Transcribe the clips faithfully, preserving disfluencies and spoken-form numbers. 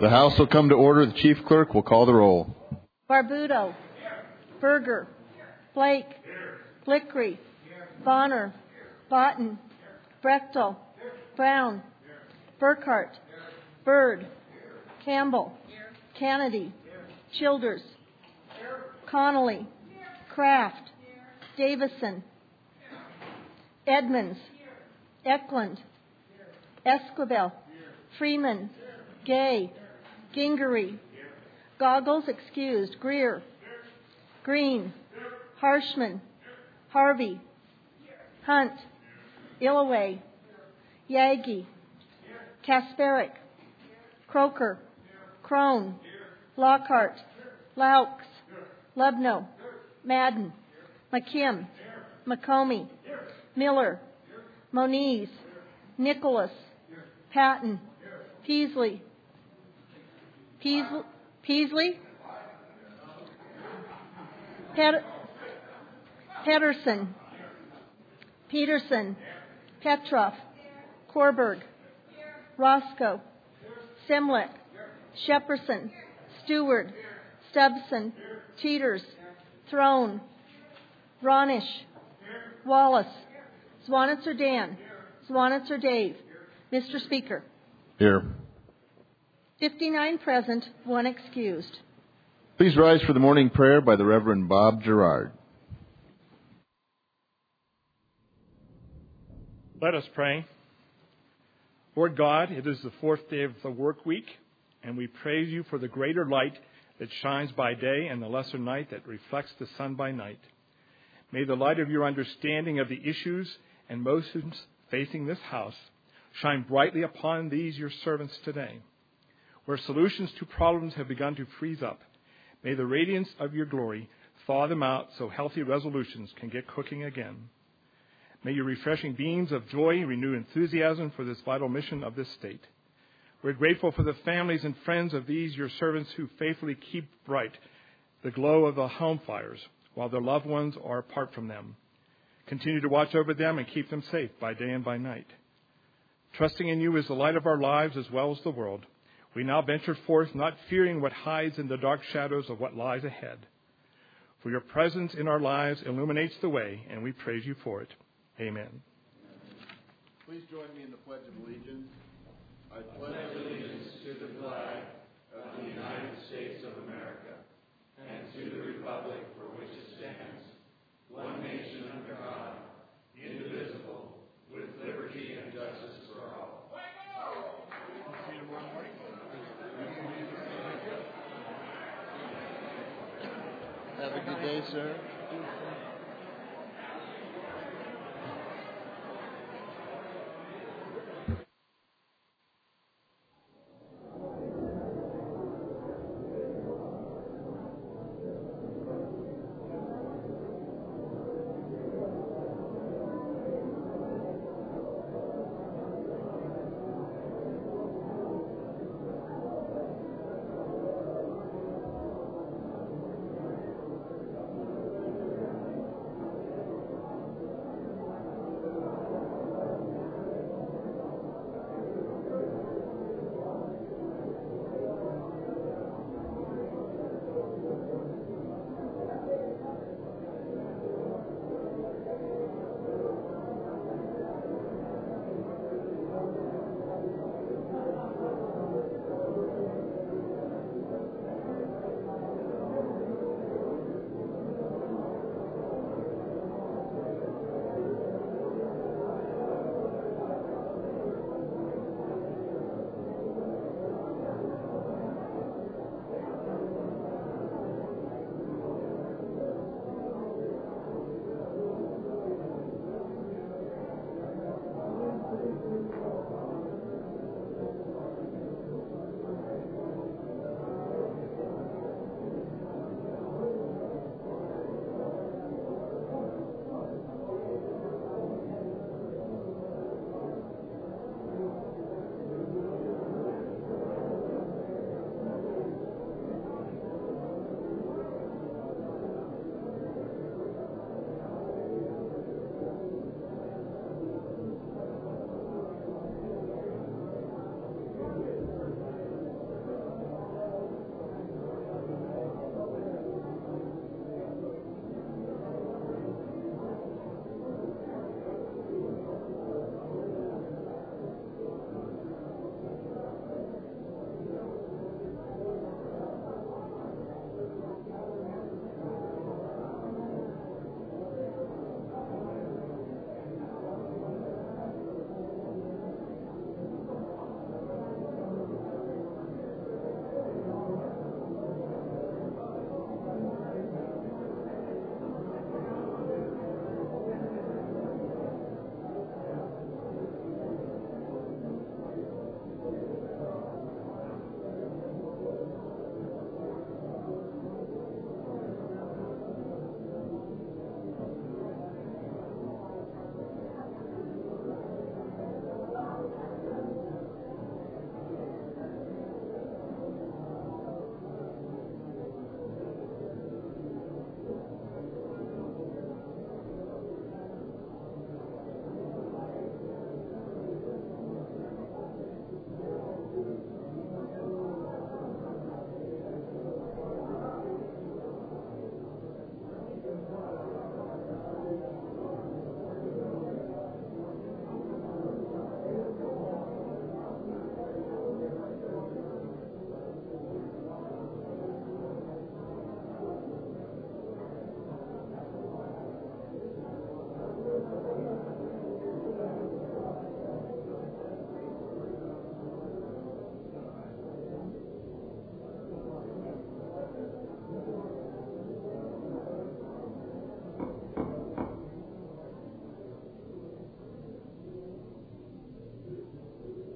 The House will come to order. The Chief Clerk will call the roll. Barbuto. Berger. Blake. Blickery. Bonner. Botten. Brechtel. Brown. Burkhart. Bird. Campbell. Kennedy. Childers. Connolly. Kraft. Davison. Edmonds. Eklund. Esquivel. Freeman. Gay. Gingery. Goggles excused. Greer. Green. Harshman. Harvey. Hunt. Illaway. Yagi. Kasperick. Croker. Crone. Lockhart. Laux. Lubno. Madden. McKim. McComey. Miller. Moniz. Nicholas. Patton. Peasley. Peasley. Peasley. Pet- Pedersen. Peterson. Petroff. Korberg. Roscoe. Simlick. Shepperson. Stewart. Stubbson. Teeters. Throne. Ronish. Wallace. Zwanitzer Dan. Zwanitzer Dave. Mister Speaker. Here. fifty-nine present, one excused. Please rise for the morning prayer by the Reverend Bob Gerard. Let us pray. Lord God, it is the fourth day of the work week, and we praise you for the greater light that shines by day and the lesser night that reflects the sun by night. May the light of your understanding of the issues and motions facing this house shine brightly upon these your servants today. Where solutions to problems have begun to freeze up, may the radiance of your glory thaw them out so healthy resolutions can get cooking again. May your refreshing beams of joy renew enthusiasm for this vital mission of this state. We're grateful for the families and friends of these your servants who faithfully keep bright the glow of the home fires while their loved ones are apart from them. Continue to watch over them and keep them safe by day and by night. Trusting in you as the light of our lives as well as the world, we now venture forth, not fearing what hides in the dark shadows of what lies ahead. For your presence in our lives illuminates the way, and we praise you for it. Amen. Please join me in the Pledge of Allegiance. I pledge allegiance to the flag of the United States of America and to the republic for which it stands, one nation under God, indivisible, with liberty and justice for all. Have a good day, sir.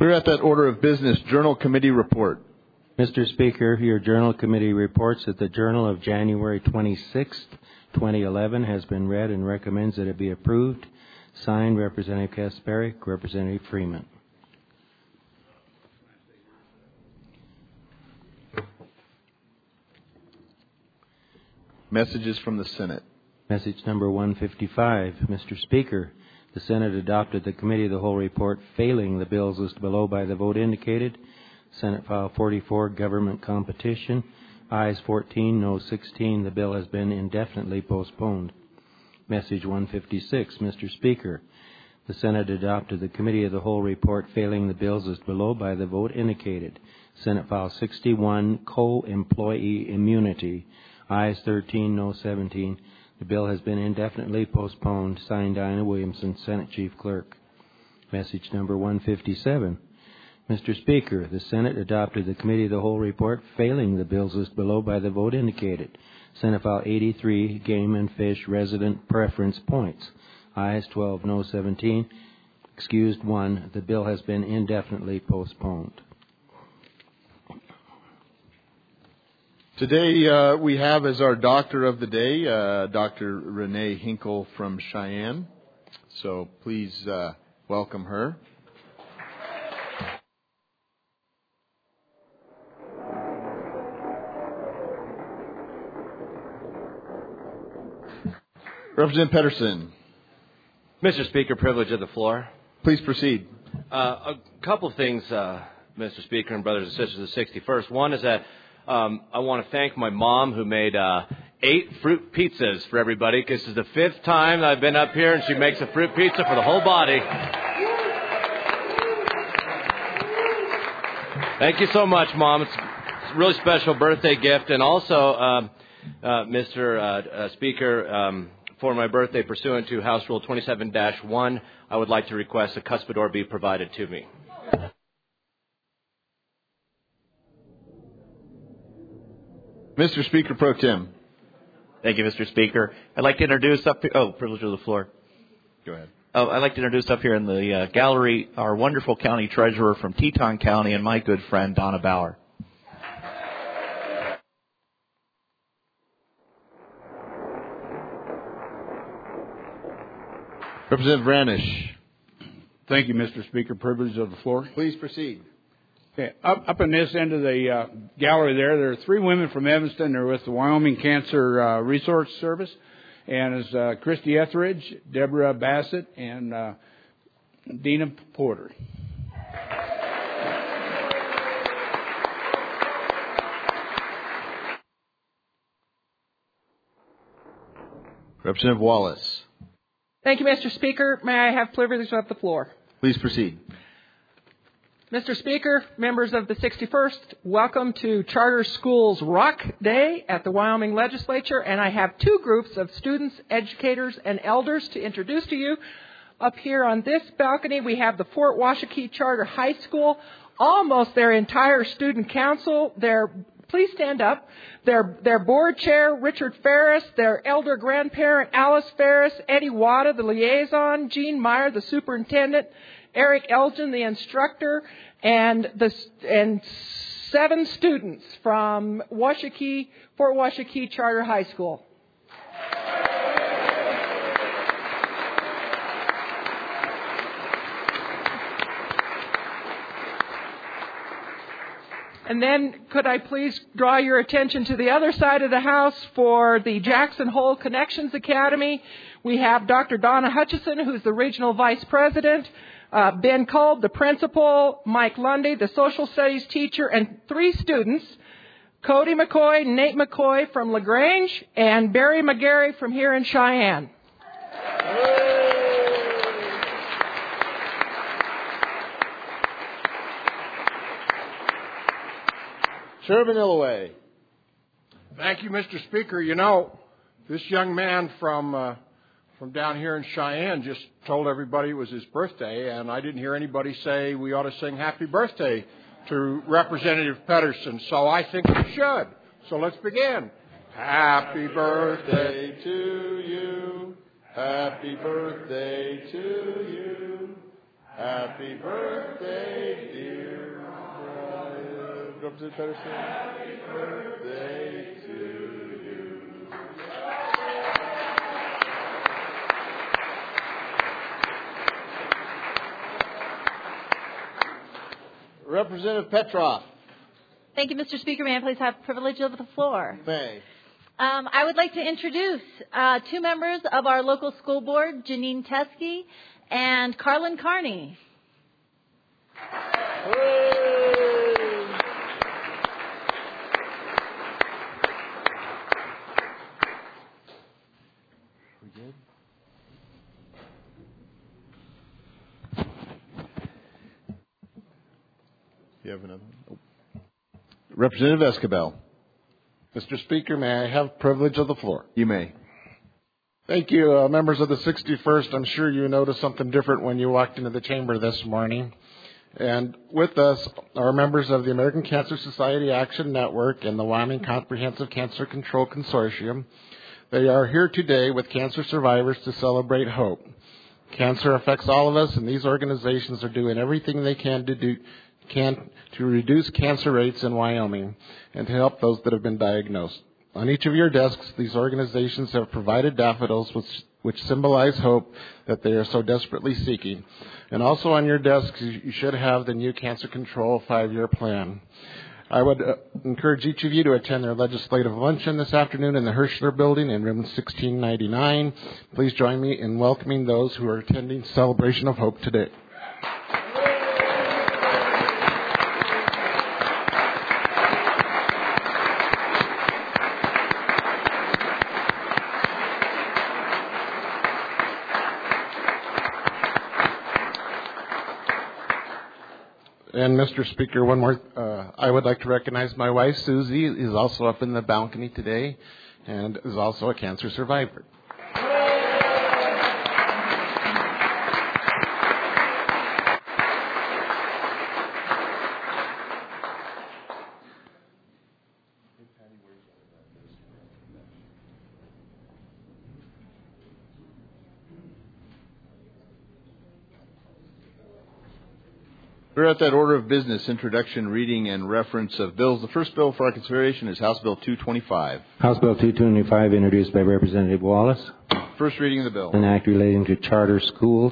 Clear out that order of business. Journal Committee report. Mister Speaker, your Journal Committee reports that the Journal of January twenty-sixth, twenty eleven has been read and recommends that it be approved. Signed, Representative Kasparic, Representative Freeman. Messages from the Senate. Message number one fifty-five. Mister Speaker, the Senate adopted the Committee of the Whole report failing the bills listed below by the vote indicated. Senate File forty-four, Government Competition. Ayes fourteen, no sixteen. The bill has been indefinitely postponed. Message one fifty-six. Mister Speaker, the Senate adopted the Committee of the Whole report failing the bills listed below by the vote indicated. Senate File sixty-one, Co-Employee Immunity. Ayes thirteen, no seventeen. The bill has been indefinitely postponed. Signed, Diana Williamson, Senate Chief Clerk. Message number one fifty-seven. Mister Speaker, the Senate adopted the Committee of the Whole report failing the bills listed below by the vote indicated. Senate File eighty-three, Game and Fish Resident Preference Points. Ayes twelve, no seventeen. Excused one. The bill has been indefinitely postponed. Today uh, we have as our doctor of the day, uh, Doctor Renee Hinkle from Cheyenne. So please uh, welcome her. Representative Pedersen. Mister Speaker, privilege of the floor. Please proceed. Uh, a couple of things, uh, Mister Speaker and brothers and sisters of the sixty-first. One is that um, I want to thank my mom who made uh, eight fruit pizzas for everybody, because this is the fifth time I've been up here and she makes a fruit pizza for the whole body. Thank you so much, Mom. It's, it's a really special birthday gift. And also, um, uh, Mister Uh, uh, Speaker, um, for my birthday, pursuant to House Rule twenty-seven dash one, I would like to request a cuspidor be provided to me. Mister Speaker Pro Tem. Thank you, Mister Speaker. I'd like to introduce up here, oh, privilege of the floor. Go ahead. Oh, I'd like to introduce up here in the uh, gallery our wonderful county treasurer from Teton County and my good friend, Donna Bauer. Representative Ranish. Thank you, Mister Speaker. Privilege of the floor. Please proceed. Okay. Up, up in this end of the uh, gallery there, there are three women from Evanston. They're with the Wyoming Cancer uh, Resource Service. And it's uh, Christy Etheridge, Deborah Bassett, and uh, Dina Porter. Representative Wallace. Thank you, Mister Speaker. May I have privilege of the floor? Please proceed. Mister Speaker, members of the sixty-first, welcome to Charter Schools Rock Day at the Wyoming Legislature. And I have two groups of students, educators, and elders to introduce to you. Up here on this balcony, we have the Fort Washakie Charter High School, almost their entire student council. Their Please stand up. Their, their board chair, Richard Ferris, their elder grandparent, Alice Ferris, Eddie Wada, the liaison, Gene Meyer, the superintendent, Eric Elgin, the instructor, and the and seven students from Washakie, Fort Washakie Charter High School. And then could I please draw your attention to the other side of the house for the Jackson Hole Connections Academy. We have Doctor Donna Hutchison, who's the regional vice president, uh, Ben Kolb, the principal, Mike Lundy, the social studies teacher, and three students, Cody McCoy, Nate McCoy from LaGrange, and Barry McGarry from here in Cheyenne. Sherman Illaway. Thank you, Mister Speaker. You know, this young man from uh, from down here in Cheyenne just told everybody it was his birthday, and I didn't hear anybody say we ought to sing happy birthday to Representative Pedersen, so I think we should. So let's begin. Happy birthday to you. Happy birthday to you. Happy birthday, dear Brian. Representative Pedersen. Happy birthday to you. Representative Petroff. Thank you, Mister Speaker. May I please have privilege of the floor? May. Um, I would like to introduce uh, two members of our local school board, Janine Teskey and Carlin Carney. We good? You have another one? Oh. Representative Escabel. Mister Speaker, may I have privilege of the floor? You may. Thank you, uh, members of the sixty-first. I'm sure you noticed something different when you walked into the chamber this morning. And with us are members of the American Cancer Society Action Network and the Wyoming Comprehensive Cancer Control Consortium. They are here today with cancer survivors to celebrate hope. Cancer affects all of us, and these organizations are doing everything they can to do can to reduce cancer rates in Wyoming and to help those that have been diagnosed. On each of your desks, these organizations have provided daffodils which, which symbolize hope that they are so desperately seeking. And also on your desks, you should have the new Cancer Control five-year plan. I would uh, encourage each of you to attend their legislative luncheon this afternoon in the Hirschler Building in room sixteen ninety-nine. Please join me in welcoming those who are attending Celebration of Hope today. And Mister Speaker, one more, uh, I would like to recognize my wife, Susie, is also up in the balcony today and is also a cancer survivor. We're at that order of business, introduction, reading, and reference of bills. The first bill for our consideration is House Bill two twenty-five. House Bill two twenty-five, introduced by Representative Wallace. First reading of the bill. An act relating to charter schools.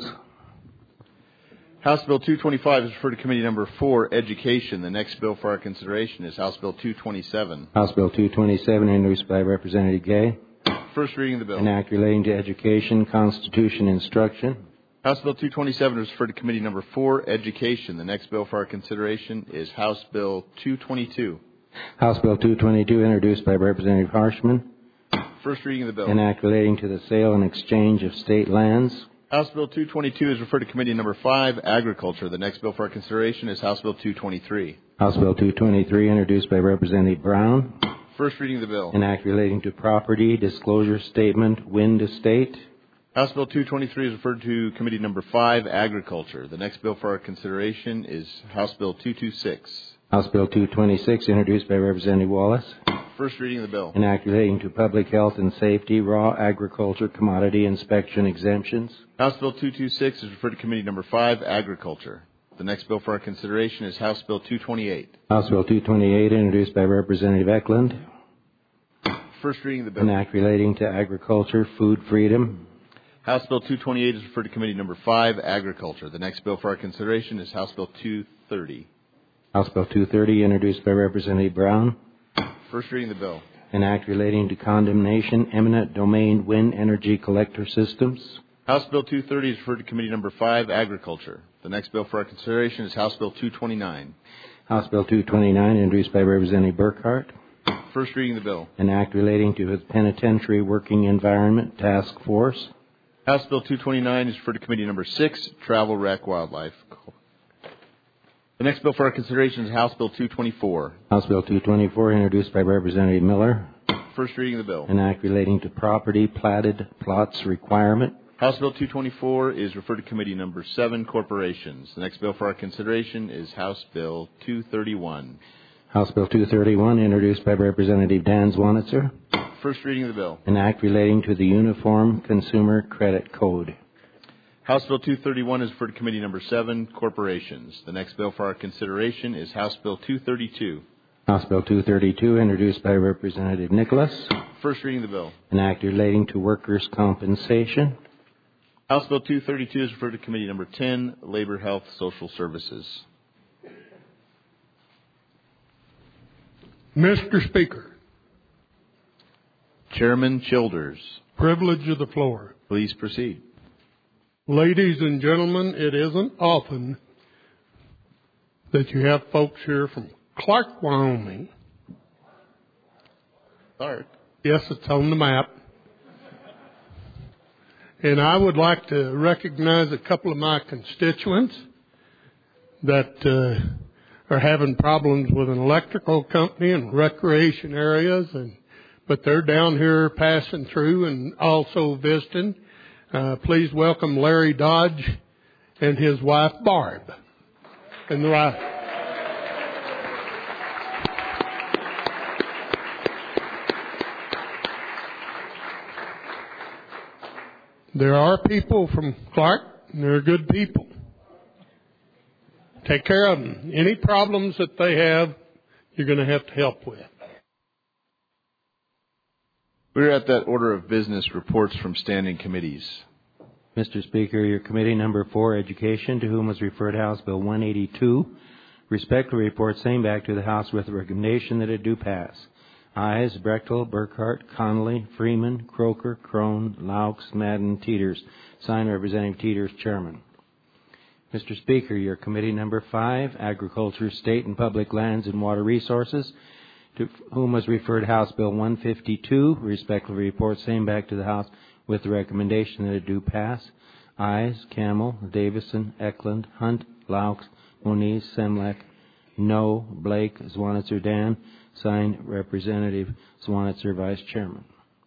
House Bill two twenty-five is referred to Committee Number four, Education. The next bill for our consideration is House Bill two twenty-seven. House Bill two twenty-seven, introduced by Representative Gay. First reading of the bill. An act relating to education, constitution, instruction. House Bill two twenty-seven is referred to Committee Number four, Education. The next bill for our consideration is House Bill two twenty-two. House Bill two twenty-two, introduced by Representative Harshman. First reading of the bill. An act relating to the sale and exchange of state lands. House Bill two twenty-two is referred to Committee Number five, Agriculture. The next bill for our consideration is House Bill two twenty-three. House Bill two twenty-three, introduced by Representative Brown. First reading of the bill. An act relating to property disclosure statement, wind estate. House Bill two twenty-three is referred to Committee Number five, Agriculture. The next bill for our consideration is House Bill two twenty-six. House Bill two twenty-six, introduced by Representative Wallace. First reading of the bill. An act relating to public health and safety, raw agriculture, commodity inspection exemptions. House Bill two twenty-six is referred to Committee Number five, Agriculture. The next bill for our consideration is House Bill two twenty-eight. House Bill two twenty-eight, introduced by Representative Eklund. First reading of the bill. An act relating to agriculture, food freedom. House Bill two twenty-eight is referred to Committee Number five, Agriculture. The next bill for our consideration is House Bill two thirty. House Bill two thirty, introduced by Representative Brown. First reading of the bill. An act relating to condemnation, eminent domain wind energy collector systems. House Bill two thirty is referred to Committee Number five, Agriculture. The next bill for our consideration is House Bill two twenty-nine. House Bill two twenty-nine, introduced by Representative Burkhart. First reading of the bill. An act relating to the Penitentiary Working Environment Task Force. House Bill two twenty-nine is referred to Committee Number six, Travel, Rec, Wildlife. The next bill for our consideration is House Bill two twenty-four. House Bill two twenty-four, introduced by Representative Miller. First reading of the bill. An act relating to property platted plots requirement. House Bill two twenty-four is referred to Committee Number seven, Corporations. The next bill for our consideration is House Bill two thirty-one. House Bill two thirty-one, introduced by Representative Dan Zwanitzer. First reading of the bill. An act relating to the Uniform Consumer Credit Code. House Bill two thirty-one is referred to Committee Number seven, Corporations. The next bill for our consideration is House Bill two thirty-two. House Bill two thirty-two, introduced by Representative Nicholas. First reading of the bill. An act relating to workers' compensation. House Bill two thirty-two is referred to Committee Number ten, Labor, Health, Social Services. Mister Speaker. Chairman Childers. Privilege of the floor. Please proceed. Ladies and gentlemen, it isn't often that you have folks here from Clark, Wyoming. Clark? Yes, it's on the map. And I would like to recognize a couple of my constituents that uh, are having problems with an electrical company and recreation areas, and but they're down here passing through and also visiting. Uh, please welcome Larry Dodge and his wife Barb. And the wife. There are people from Clark, and they're good people. Take care of them. Any problems that they have, you're going to have to help with. We're at that order of business, reports from standing committees. Mister Speaker, your committee number four, Education, to whom was referred House Bill one eighty-two, respectfully report same back to the House with the recommendation that it do pass. Ayes, Brechtel, Burkhart, Connolly, Freeman, Croker, Crone, Laux, Madden, Teeters. Signed, Representative Teeters, Chairman. Mister Speaker, your committee number five, Agriculture, State and Public Lands and Water Resources, to whom was referred House Bill one fifty-two, respectfully report same back to the House with the recommendation that it do pass. Ayes, Camel, Davison, Eklund, Hunt, Laux, Moniz, Semlek. No, Blake, Zwanitzer, Dan. Signed, Representative Zwanitzer, Vice Chairman.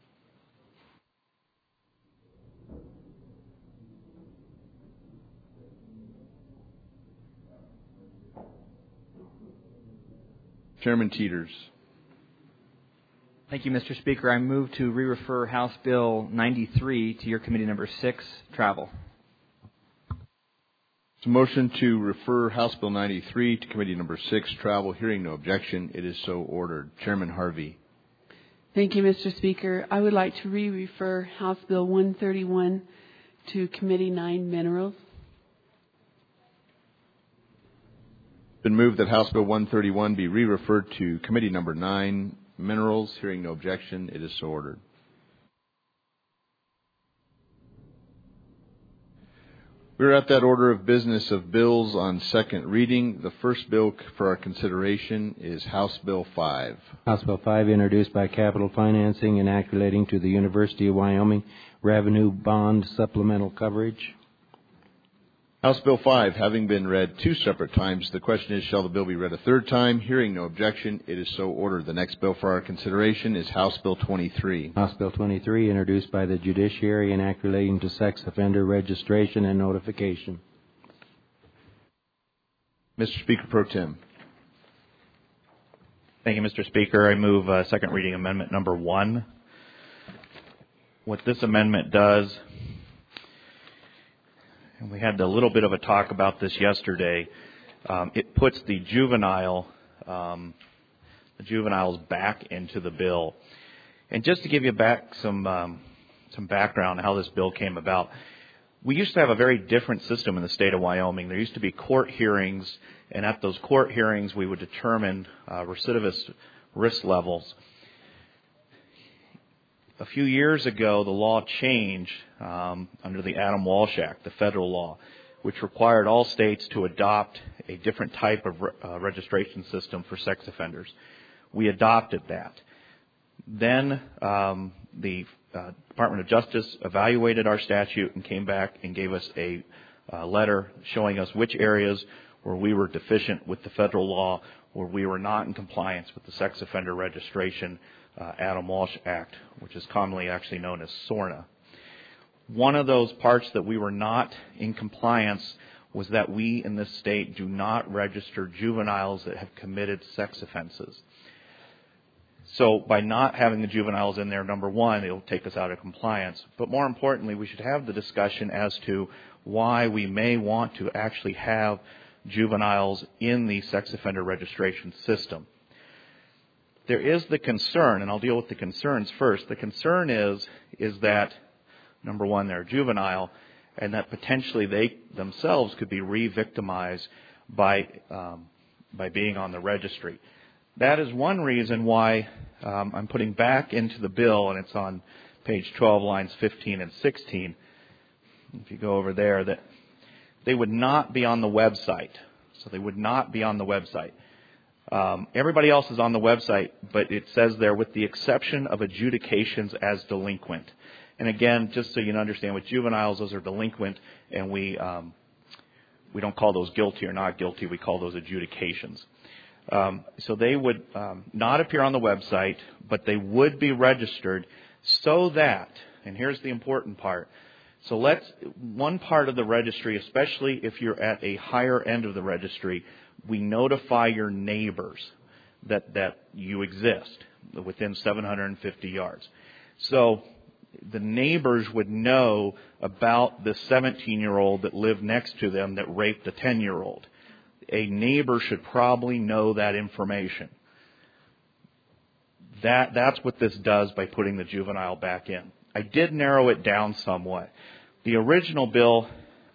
Chairman Teeters. Thank you, Mister Speaker. I move to re-refer House Bill ninety-three to your committee number six, Travel. It's a motion to refer House Bill ninety-three to Committee Number six, Travel. Hearing no objection, it is so ordered. Chairman Harvey. Thank you, Mister Speaker. I would like to re-refer House Bill one thirty-one to Committee nine, Minerals. It's been moved that House Bill one thirty-one be re-referred to Committee Number nine, Minerals. Hearing no objection, it is so ordered. We're at that order of business of bills on second reading. The first bill for our consideration is House Bill five. House Bill five, introduced by Capital Financing, an act relating to the University of Wyoming Revenue Bond Supplemental Coverage. House Bill five, having been read two separate times, the question is, shall the bill be read a third time? Hearing no objection, it is so ordered. The next bill for our consideration is House Bill twenty-three. House Bill twenty-three, introduced by the Judiciary, an act relating to sex offender registration and notification. Mister Speaker Pro Tem. Thank you, Mister Speaker. I move uh, second reading amendment number one. What this amendment does, and we had a little bit of a talk about this yesterday, um, it puts the juvenile, um, the juveniles back into the bill. And just to give you back some um, some background on how this bill came about, we used to have a very different system in the state of Wyoming. There used to be court hearings, and at those court hearings we would determine uh, recidivist risk levels. A few years ago, the law changed um, under the Adam Walsh Act, the federal law, which required all states to adopt a different type of re- uh, registration system for sex offenders. We adopted that. Then um, the uh, Department of Justice evaluated our statute and came back and gave us a uh, letter showing us which areas where we were deficient with the federal law, where we were not in compliance with the sex offender registration Uh, Adam Walsh Act, which is commonly actually known as SORNA. One of those parts that we were not in compliance was that we in this state do not register juveniles that have committed sex offenses. So by not having the juveniles in there, number one, it'll take us out of compliance. But more importantly, we should have the discussion as to why we may want to actually have juveniles in the sex offender registration system. There is the concern, and I'll deal with the concerns first. The concern is, is that, number one, they're juvenile, and that potentially they themselves could be re-victimized by, um, by being on the registry. That is one reason why um, I'm putting back into the bill, and it's on page twelve, lines fifteen and sixteen. If you go over there, that they would not be on the website. So they would not be on the website. Um, everybody else is on the website, but it says there, with the exception of adjudications as delinquent. And again, just so you understand, with juveniles, those are delinquent, and we um, we don't call those guilty or not guilty. We call those adjudications. Um, so they would um, not appear on the website, but they would be registered so that, and here's the important part, so let's, one part of the registry, especially if you're at a higher end of the registry, we notify your neighbors that, that you exist within seven hundred fifty yards. So the neighbors would know about the seventeen-year-old that lived next to them that raped a ten-year-old. A neighbor should probably know that information. That, that's what this does by putting the juvenile back in. I did narrow it down somewhat. The original bill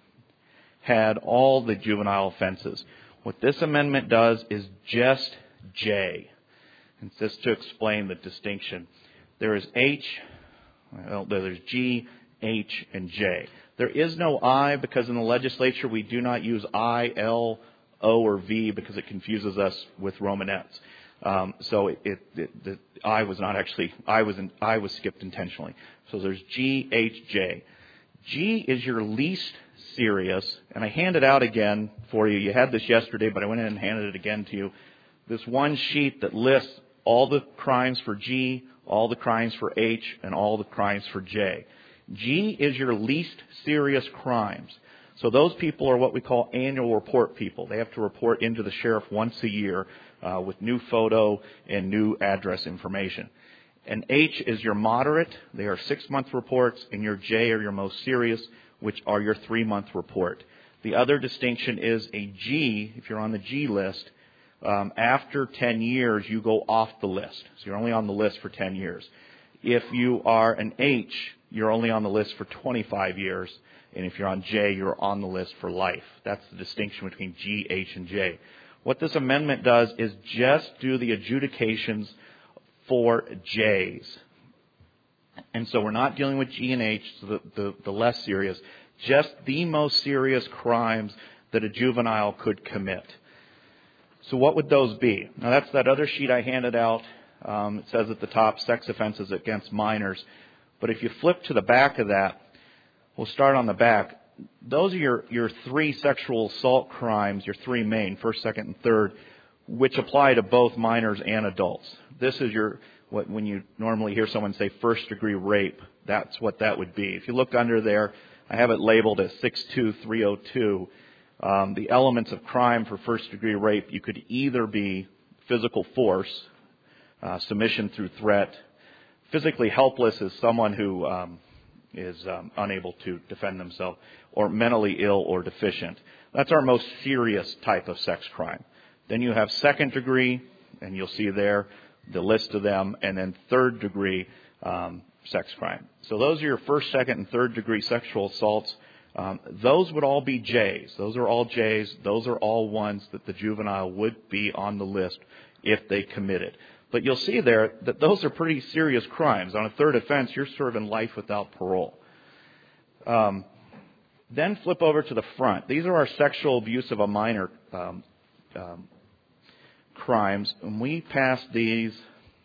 had all the juvenile offenses. What this amendment does is just J. And just to explain the distinction, there is H, well, there's G, H, and J. There is no I because in the legislature we do not use I, L, O, or V because it confuses us with Romanettes. Um, so it, it, it, the I was not actually, I was, in, I was skipped intentionally. So there's G, H, J. G is your least serious, and I handed out again for you. You had this yesterday, but I went in and handed it again to you. This one sheet that lists all the crimes for G, all the crimes for H, and all the crimes for J. G is your least serious crimes. So those people are what we call annual report people. They have to report into the sheriff once a year uh, with new photo and new address information. And H is your moderate. They are six-month reports. And your J are your most serious, which are your three-month report. The other distinction is a G, if you're on the G list, um, after ten years, you go off the list. So you're only on the list for ten years. If you are an H, you're only on the list for twenty-five years. And if you're on J, you're on the list for life. That's the distinction between G, H, and J. What this amendment does is just do the adjudications for J's. And so we're not dealing with G and H, so the, the, the less serious, just the most serious crimes that a juvenile could commit. So what would those be? Now that's that other sheet I handed out. Um, it says at the top, sex offenses against minors. But if you flip to the back of that, we'll start on the back. Those are your, your three sexual assault crimes, your three main, first, second, and third, which apply to both minors and adults. This is your, what when you normally hear someone say first degree rape, that's what that would be. If you look under there, I have it labeled as six two three oh two. Um, the elements of crime for first degree rape, you could either be physical force, uh, submission through threat. Physically helpless is someone who um, is um, unable to defend themselves, or mentally ill or deficient. That's our most serious type of sex crime. Then you have second degree, and you'll see there the list of them, and then third degree um, sex crime. So those are your first, second, and third degree sexual assaults. Um, those would all be J's. Those are all J's. Those are all ones that the juvenile would be on the list if they committed. But you'll see there that those are pretty serious crimes. On a third offense, you're serving life without parole. Um, then flip over to the front. These are our sexual abuse of a minor um, um, crimes. And we passed these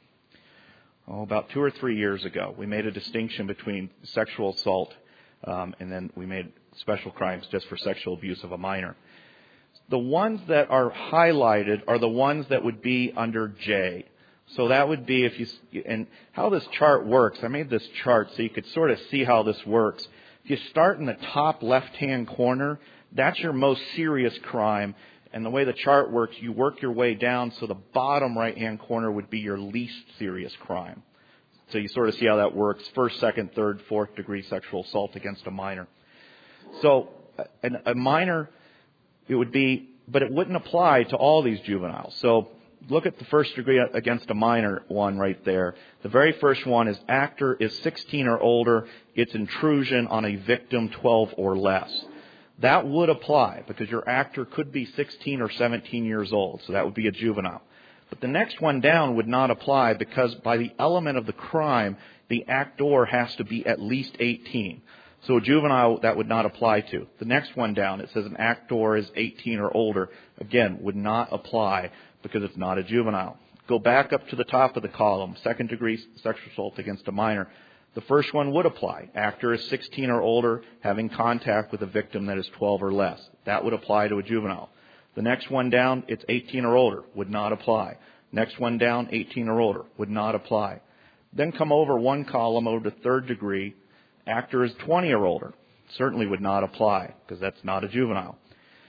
oh, about two or three years ago. We made a distinction between sexual assault um, and then we made special crimes just for sexual abuse of a minor. The ones that are highlighted are the ones that would be under J. So that would be if you, and how this chart works, I made this chart so you could sort of see how this works. If you start in the top left-hand corner, that's your most serious crime. And the way the chart works, you work your way down, so the bottom right-hand corner would be your least serious crime. So you sort of see how that works. First, second, third, fourth degree sexual assault against a minor. So a, a minor, it would be, but it wouldn't apply to all these juveniles. So look at the first degree against a minor one right there. The very first one is actor is sixteen or older. It's intrusion on a victim twelve or less. That would apply because your actor could be sixteen or seventeen years old. So that would be a juvenile. But the next one down would not apply because by the element of the crime, the actor has to be at least eighteen. So a juvenile, that would not apply to. The next one down, it says an actor is eighteen or older. Again, would not apply because it's not a juvenile. Go back up to the top of the column, second degree sexual assault against a minor. The first one would apply. Actor is sixteen or older, having contact with a victim that is twelve or less. That would apply to a juvenile. The next one down, it's eighteen or older, would not apply. Next one down, eighteen or older, would not apply. Then come over one column over to third degree. Actor is twenty or older, certainly would not apply because that's not a juvenile.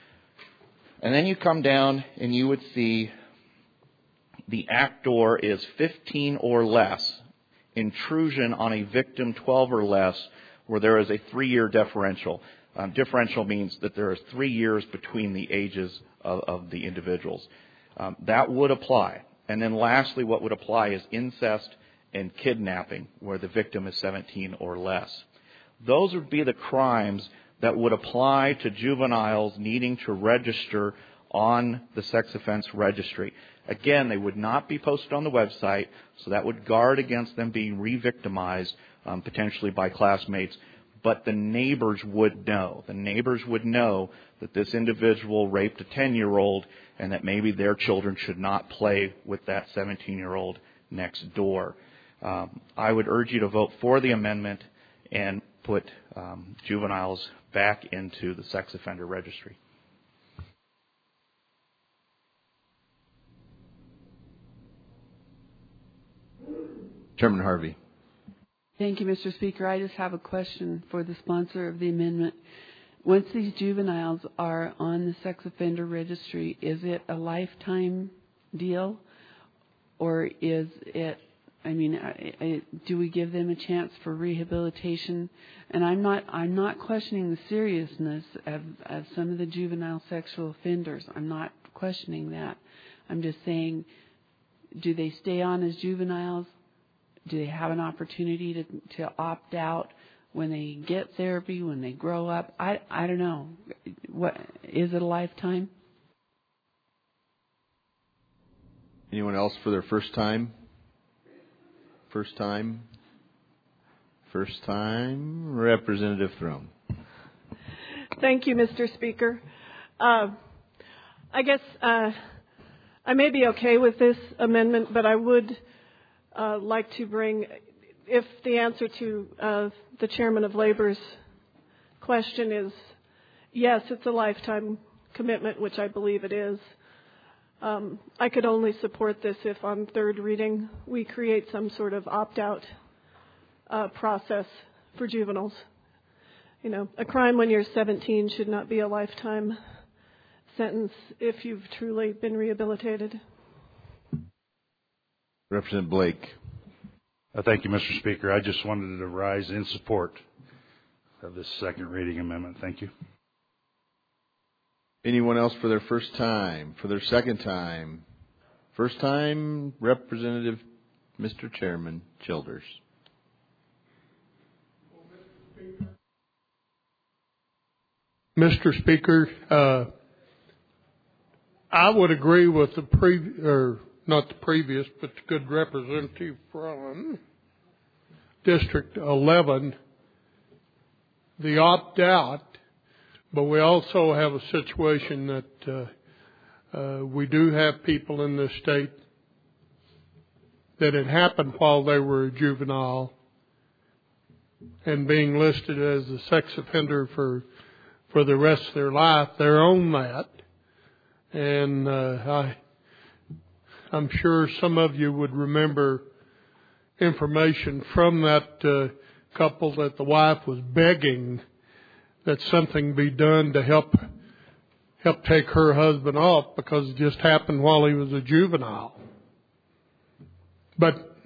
And then you come down and you would see the actor is fifteen or less, intrusion on a victim twelve or less, where there is a three-year differential. Um, differential means that there is three years between the ages of, of the individuals. Um, that would apply. And then lastly, what would apply is incest and kidnapping, where the victim is seventeen or less. Those would be the crimes that would apply to juveniles needing to register on the sex offense registry. Again, they would not be posted on the website, so that would guard against them being re-victimized, um, potentially by classmates. But the neighbors would know. The neighbors would know that this individual raped a ten-year-old and that maybe their children should not play with that seventeen-year-old next door. Um, I would urge you to vote for the amendment and put um, juveniles back into the sex offender registry. Chairman Harvey. Thank you, Mister Speaker. I just have a question for the sponsor of the amendment. Once these juveniles are on the sex offender registry, is it a lifetime deal, or is it, I mean, I, I, do we give them a chance for rehabilitation? And I'm not, I'm not questioning the seriousness of, of some of the juvenile sexual offenders. I'm not questioning that. I'm just saying, do they stay on as juveniles? Do they have an opportunity to, to opt out when they get therapy, when they grow up? I, I don't know. What, is it a lifetime? Anyone else for their first time? First time? First time? Representative Throne. Thank you, Mister Speaker. Uh, I guess uh, I may be okay with this amendment, but I would uh, like to bring, if the answer to uh, the Chairman of Labor's question is yes, it's a lifetime commitment, which I believe it is. Um, I could only support this if on third reading we create some sort of opt-out uh, process for juveniles. You know, a crime when you're seventeen should not be a lifetime sentence if you've truly been rehabilitated. Representative Blake. Uh, thank you, Mister Speaker. I just wanted to rise in support of this second reading amendment. Thank you. Anyone else for their first time? For their second time? First time, Representative Mister Chairman Childers. Mister Speaker, uh, I would agree with the pre, or not the previous, but the good representative from District eleven, the opt-out. But we also have a situation that uh, uh, we do have people in this state that it happened while they were a juvenile and being listed as a sex offender for for the rest of their life. They're on that, and uh, I, I'm sure some of you would remember information from that uh, couple that the wife was begging that something be done to help help take her husband off because it just happened while he was a juvenile. But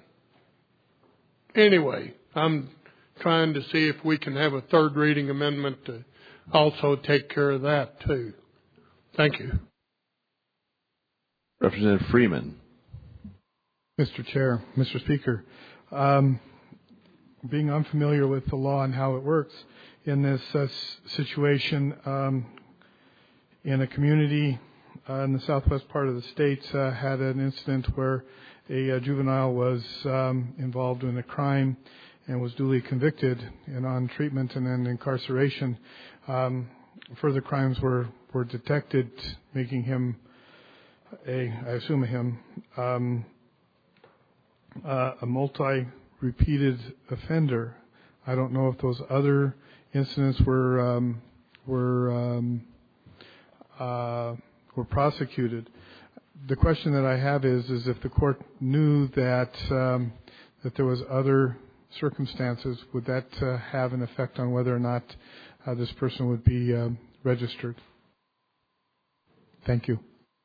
anyway, I'm trying to see if we can have a third reading amendment to also take care of that too. Thank you. Representative Freeman. Mister Chair, Mister Speaker, um, being unfamiliar with the law and how it works in this uh, situation, um, in a community uh, in the southwest part of the state uh, had an incident where a, a juvenile was um, involved in a crime and was duly convicted and on treatment and then incarceration. Um, further crimes were, were detected, making him a, I assume a him, um, uh, a multi-repeated offender. I don't know if those other incidents were um, were um, uh, were prosecuted. The question that I have is, is if the court knew that um, that there was other circumstances, would that uh, have an effect on whether or not uh, this person would be um, registered? Thank you.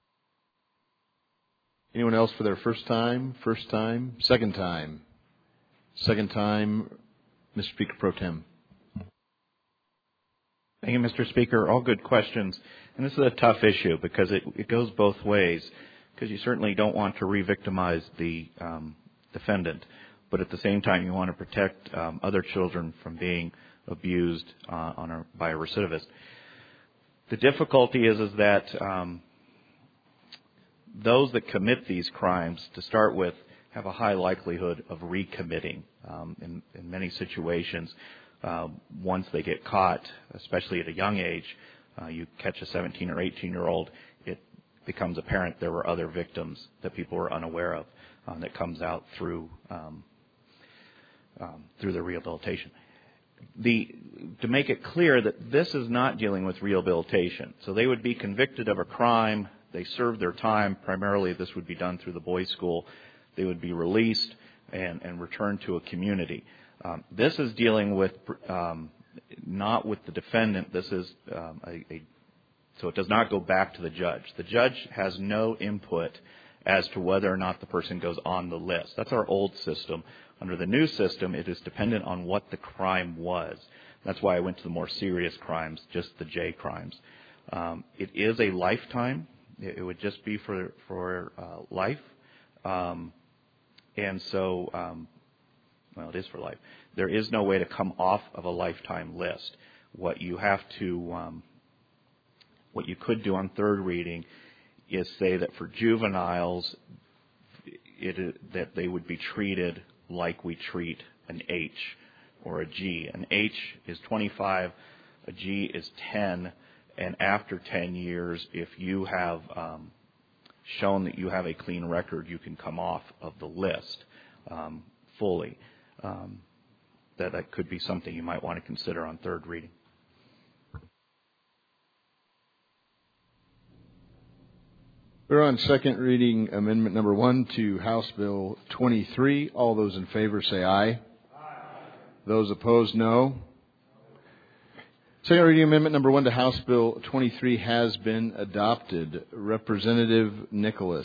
Anyone else for their first time, first time, second time? Second time, Mister Speaker Pro Tem. Thank you, Mister Speaker. All good questions. And this is a tough issue because it, it goes both ways, because you certainly don't want to re-victimize the um, defendant, but at the same time you want to protect um, other children from being abused uh, on a, by a recidivist. The difficulty is, is that um, those that commit these crimes, to start with, have a high likelihood of recommitting. Um, in, in many situations, uh, once they get caught, especially at a young age, uh, you catch a seventeen or eighteen-year-old, it becomes apparent there were other victims that people were unaware of. Um, that comes out through um, um, through the rehabilitation. The, to make it clear that this is not dealing with rehabilitation. So they would be convicted of a crime. They served their time. Primarily, this would be done through the boys' school. They would be released and, and returned to a community. Um, this is dealing with um, not with the defendant. This is um, a, a so it does not go back to the judge. The judge has no input as to whether or not the person goes on the list. That's our old system. Under the new system, it is dependent on what the crime was. That's why I went to the more serious crimes, just the J crimes. Um, it is a lifetime. It, it would just be for for uh, life. Um, and so, um, well, it is for life. There is no way to come off of a lifetime list. What you have to, um, what you could do on third reading is say that for juveniles, it, that they would be treated like we treat an H or a G. An H is twenty-five, a G is ten, and after ten years, if you have um, shown that you have a clean record, you can come off of the list um, fully. Um, that, that could be something you might want to consider on third reading. We're on second reading amendment number one to House Bill twenty-three. All those in favor say aye. Aye. Those opposed, no. Second reading amendment number one to House Bill twenty-three has been adopted. Representative Nicholas.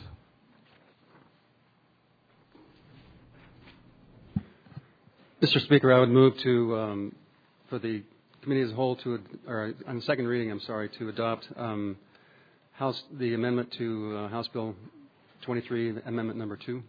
Mister Speaker, I would move to, um, for the committee as a whole, to, or on the second reading, I'm sorry, to adopt um, House the amendment to uh, House Bill twenty-three, amendment number two.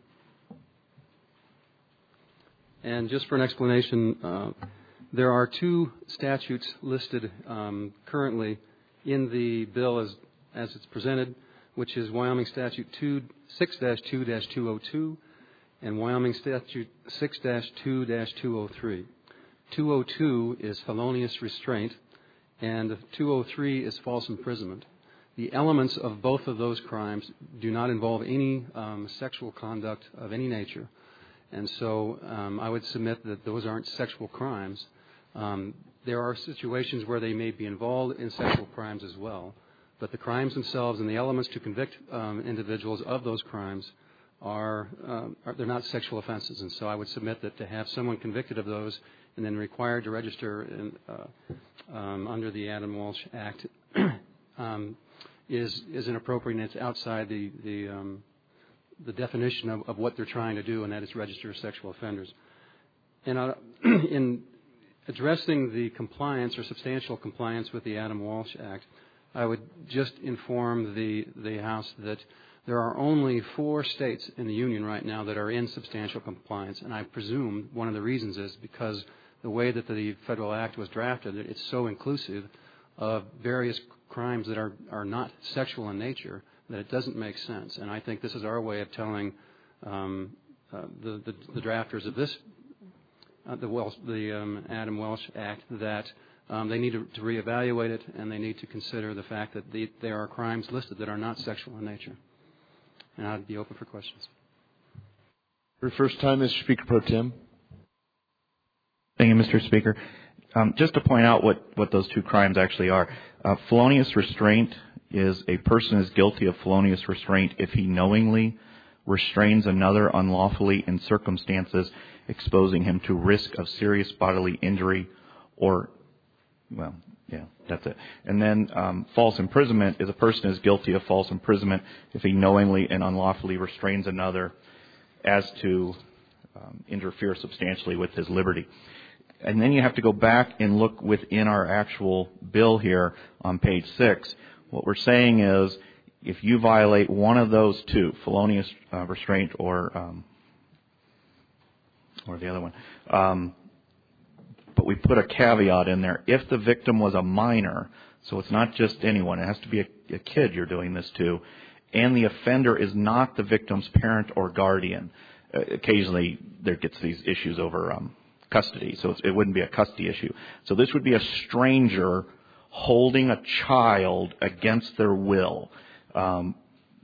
And just for an explanation, uh, there are two statutes listed um, currently in the bill as as it's presented, which is Wyoming Statute six dash two dash two oh two and Wyoming Statute six dash two dash two oh three. two oh two is felonious restraint, and two oh three is false imprisonment. The elements of both of those crimes do not involve any um, sexual conduct of any nature. And so um, I would submit that those aren't sexual crimes. Um, there are situations where they may be involved in sexual crimes as well. But the crimes themselves and the elements to convict um, individuals of those crimes are, um, are, they're not sexual offenses. And so I would submit that to have someone convicted of those and then required to register in, uh, um, under the Adam Walsh Act um, is is inappropriate, and it's outside the the, um, the definition of, of what they're trying to do, and that is register sexual offenders. And uh, in addressing the compliance or substantial compliance with the Adam Walsh Act, I would just inform the, the House that there are only four states in the Union right now that are in substantial compliance, and I presume one of the reasons is because the way that the federal act was drafted, it's so inclusive of various crimes that are, are not sexual in nature that it doesn't make sense. And I think this is our way of telling um, uh, the, the, the drafters of this, uh, the, Welsh, the um, Adam Walsh Act, that um, they need to, to reevaluate it and they need to consider the fact that the, there are crimes listed that are not sexual in nature. And I'd be open for questions. For the first time, Mister Speaker Pro Tem. Thank you, Mister Speaker. Um, just to point out what, what those two crimes actually are. Uh, felonious restraint is a person is guilty of felonious restraint if he knowingly restrains another unlawfully in circumstances exposing him to risk of serious bodily injury or, well, yeah, that's it. And then um, false imprisonment is a person is guilty of false imprisonment if he knowingly and unlawfully restrains another as to um, interfere substantially with his liberty. And then you have to go back and look within our actual bill here on page six. What we're saying is if you violate one of those two, felonious uh, restraint or um, or the other one, um, but we put a caveat in there. If the victim was a minor, so it's not just anyone, it has to be a, a kid you're doing this to, and the offender is not the victim's parent or guardian. Uh, occasionally there gets these issues over um, custody, so it's, it wouldn't be a custody issue. So this would be a stranger holding a child against their will. Um,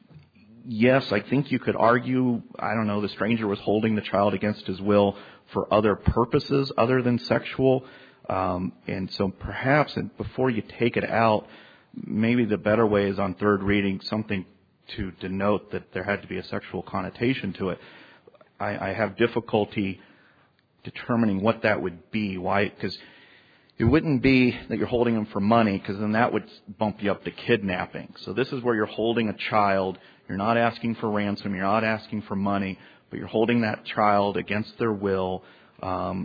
yes, I think you could argue, I don't know, the stranger was holding the child against his will for other purposes other than sexual. Um, and so perhaps before you take it out, maybe the better way is on third reading something to denote that there had to be a sexual connotation to it. I, I have difficulty determining what that would be. Why? Because it wouldn't be that you're holding them for money, because then that would bump you up to kidnapping. So this is where you're holding a child. You're not asking for ransom. You're not asking for money, but you're holding that child against their will um,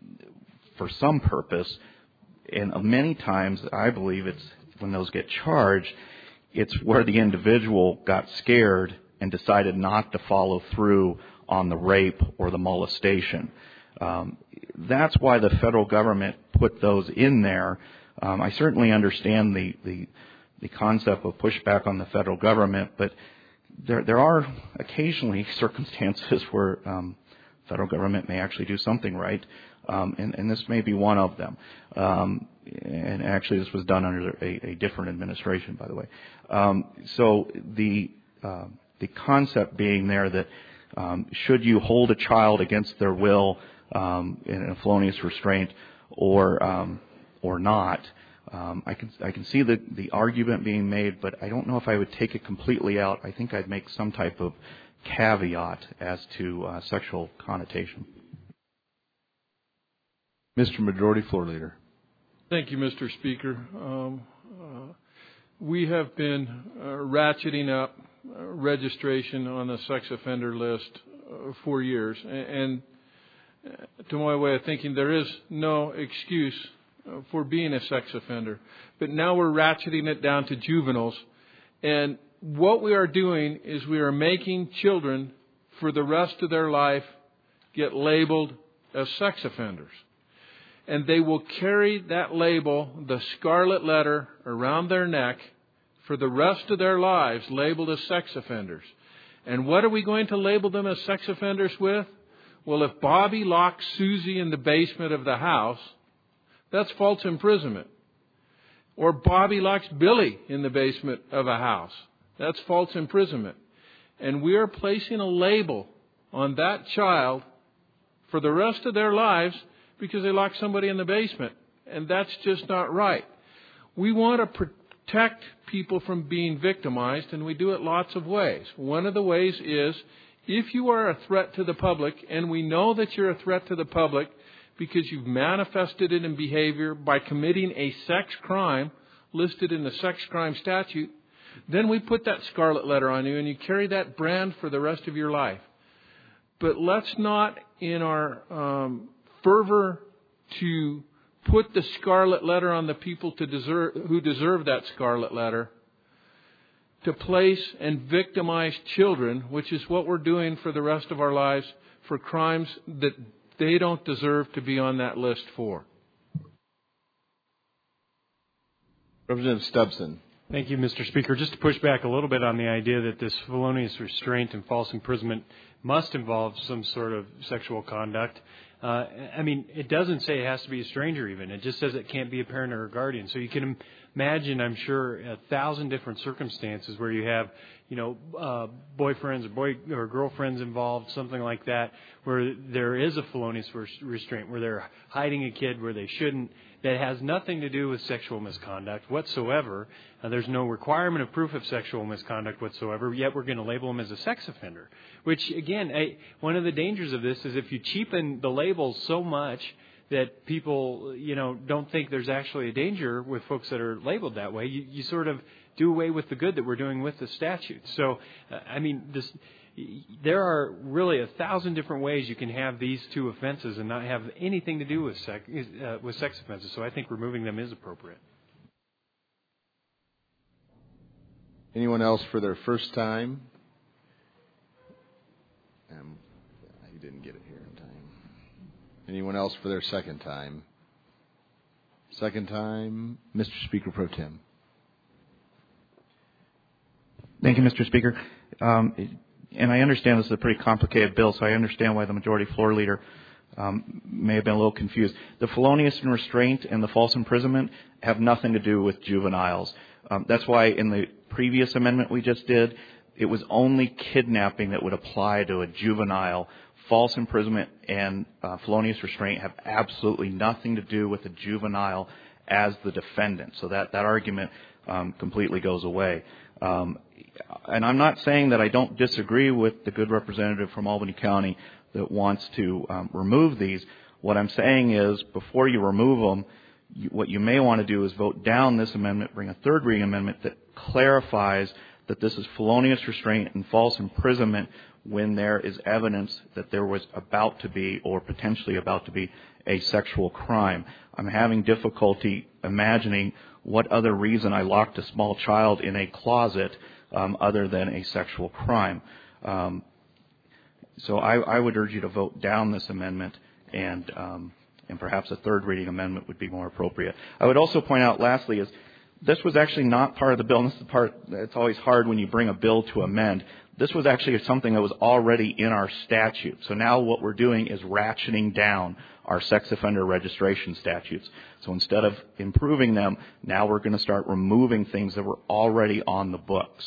for some purpose. And many times, I believe it's when those get charged, it's where the individual got scared and decided not to follow through on the rape or the molestation. Um, that's why the federal government put those in there. Um, I certainly understand the, the the concept of pushback on the federal government, but there there are occasionally circumstances where um, federal government may actually do something right, um, and, and this may be one of them. Um, and actually, this was done under a, a different administration, by the way. Um, so the uh, the concept being there that um, should you hold a child against their will Um, in a felonious restraint, or um, or not. Um, I can I can see the the argument being made, but I don't know if I would take it completely out. I think I'd make some type of caveat as to uh, sexual connotation. Mister Majority Floor Leader. Thank you, Mister Speaker. Um, uh, we have been uh, ratcheting up uh, registration on the sex offender list uh, for years, and, and to my way of thinking, there is no excuse for being a sex offender. But now we're ratcheting it down to juveniles. And what we are doing is we are making children, for the rest of their life, get labeled as sex offenders. And they will carry that label, the scarlet letter, around their neck for the rest of their lives, labeled as sex offenders. And what are we going to label them as sex offenders with? Well, if Bobby locks Susie in the basement of the house, that's false imprisonment. Or Bobby locks Billy in the basement of a house, that's false imprisonment. And we are placing a label on that child for the rest of their lives because they locked somebody in the basement. And that's just not right. We want to protect people from being victimized, and we do it lots of ways. One of the ways is, if you are a threat to the public, and we know that you're a threat to the public because you've manifested it in behavior by committing a sex crime listed in the sex crime statute, then we put that scarlet letter on you and you carry that brand for the rest of your life. But let's not, in our um, fervor to put the scarlet letter on the people to deserve, who deserve that scarlet letter, to place and victimize children, which is what we're doing for the rest of our lives, for crimes that they don't deserve to be on that list for. Representative Stubson. Thank you, Mister Speaker. Just to push back a little bit on the idea that this felonious restraint and false imprisonment must involve some sort of sexual conduct. Uh, I mean, it doesn't say it has to be a stranger even. It just says it can't be a parent or a guardian. So you can imagine, I'm sure, a thousand different circumstances where you have, you know, uh, boyfriends or boy or girlfriends involved, something like that, where there is a felonious restraint, where they're hiding a kid where they shouldn't, that has nothing to do with sexual misconduct whatsoever. Uh, there's no requirement of proof of sexual misconduct whatsoever, yet we're going to label them as a sex offender. Which, again, I, one of the dangers of this is if you cheapen the labels so much that people, you know, don't think there's actually a danger with folks that are labeled that way, you, you sort of do away with the good that we're doing with the statute. So, uh, I mean, this, there are really a thousand different ways you can have these two offenses and not have anything to do with sex, uh, with sex offenses. So I think removing them is appropriate. Anyone else for their first time? Um, you didn't get it here in time. Anyone else for their second time? Second time, Mister Speaker Pro Tem. Thank you, Mister Speaker. Um, and I understand this is a pretty complicated bill, so I understand why the majority floor leader um, may have been a little confused. The felonious and restraint and the false imprisonment have nothing to do with juveniles. Um, that's why in the previous amendment we just did, it was only kidnapping that would apply to a juvenile. False imprisonment and uh, felonious restraint have absolutely nothing to do with a juvenile as the defendant. So that, that argument um, completely goes away. Um, and I'm not saying that I don't disagree with the good representative from Albany County that wants to um, remove these. What I'm saying is before you remove them, you, what you may want to do is vote down this amendment, bring a third reading amendment that clarifies that this is felonious restraint and false imprisonment when there is evidence that there was about to be or potentially about to be a sexual crime. I'm having difficulty imagining what other reason I locked a small child in a closet um, other than a sexual crime. Um, so I, I would urge you to vote down this amendment, and um, and perhaps a third reading amendment would be more appropriate. I would also point out, lastly, is this was actually not part of the bill. And this is the part that's always hard when you bring a bill to amend. This was actually something that was already in our statute. So now what we're doing is ratcheting down our sex offender registration statutes. So instead of improving them, now we're going to start removing things that were already on the books.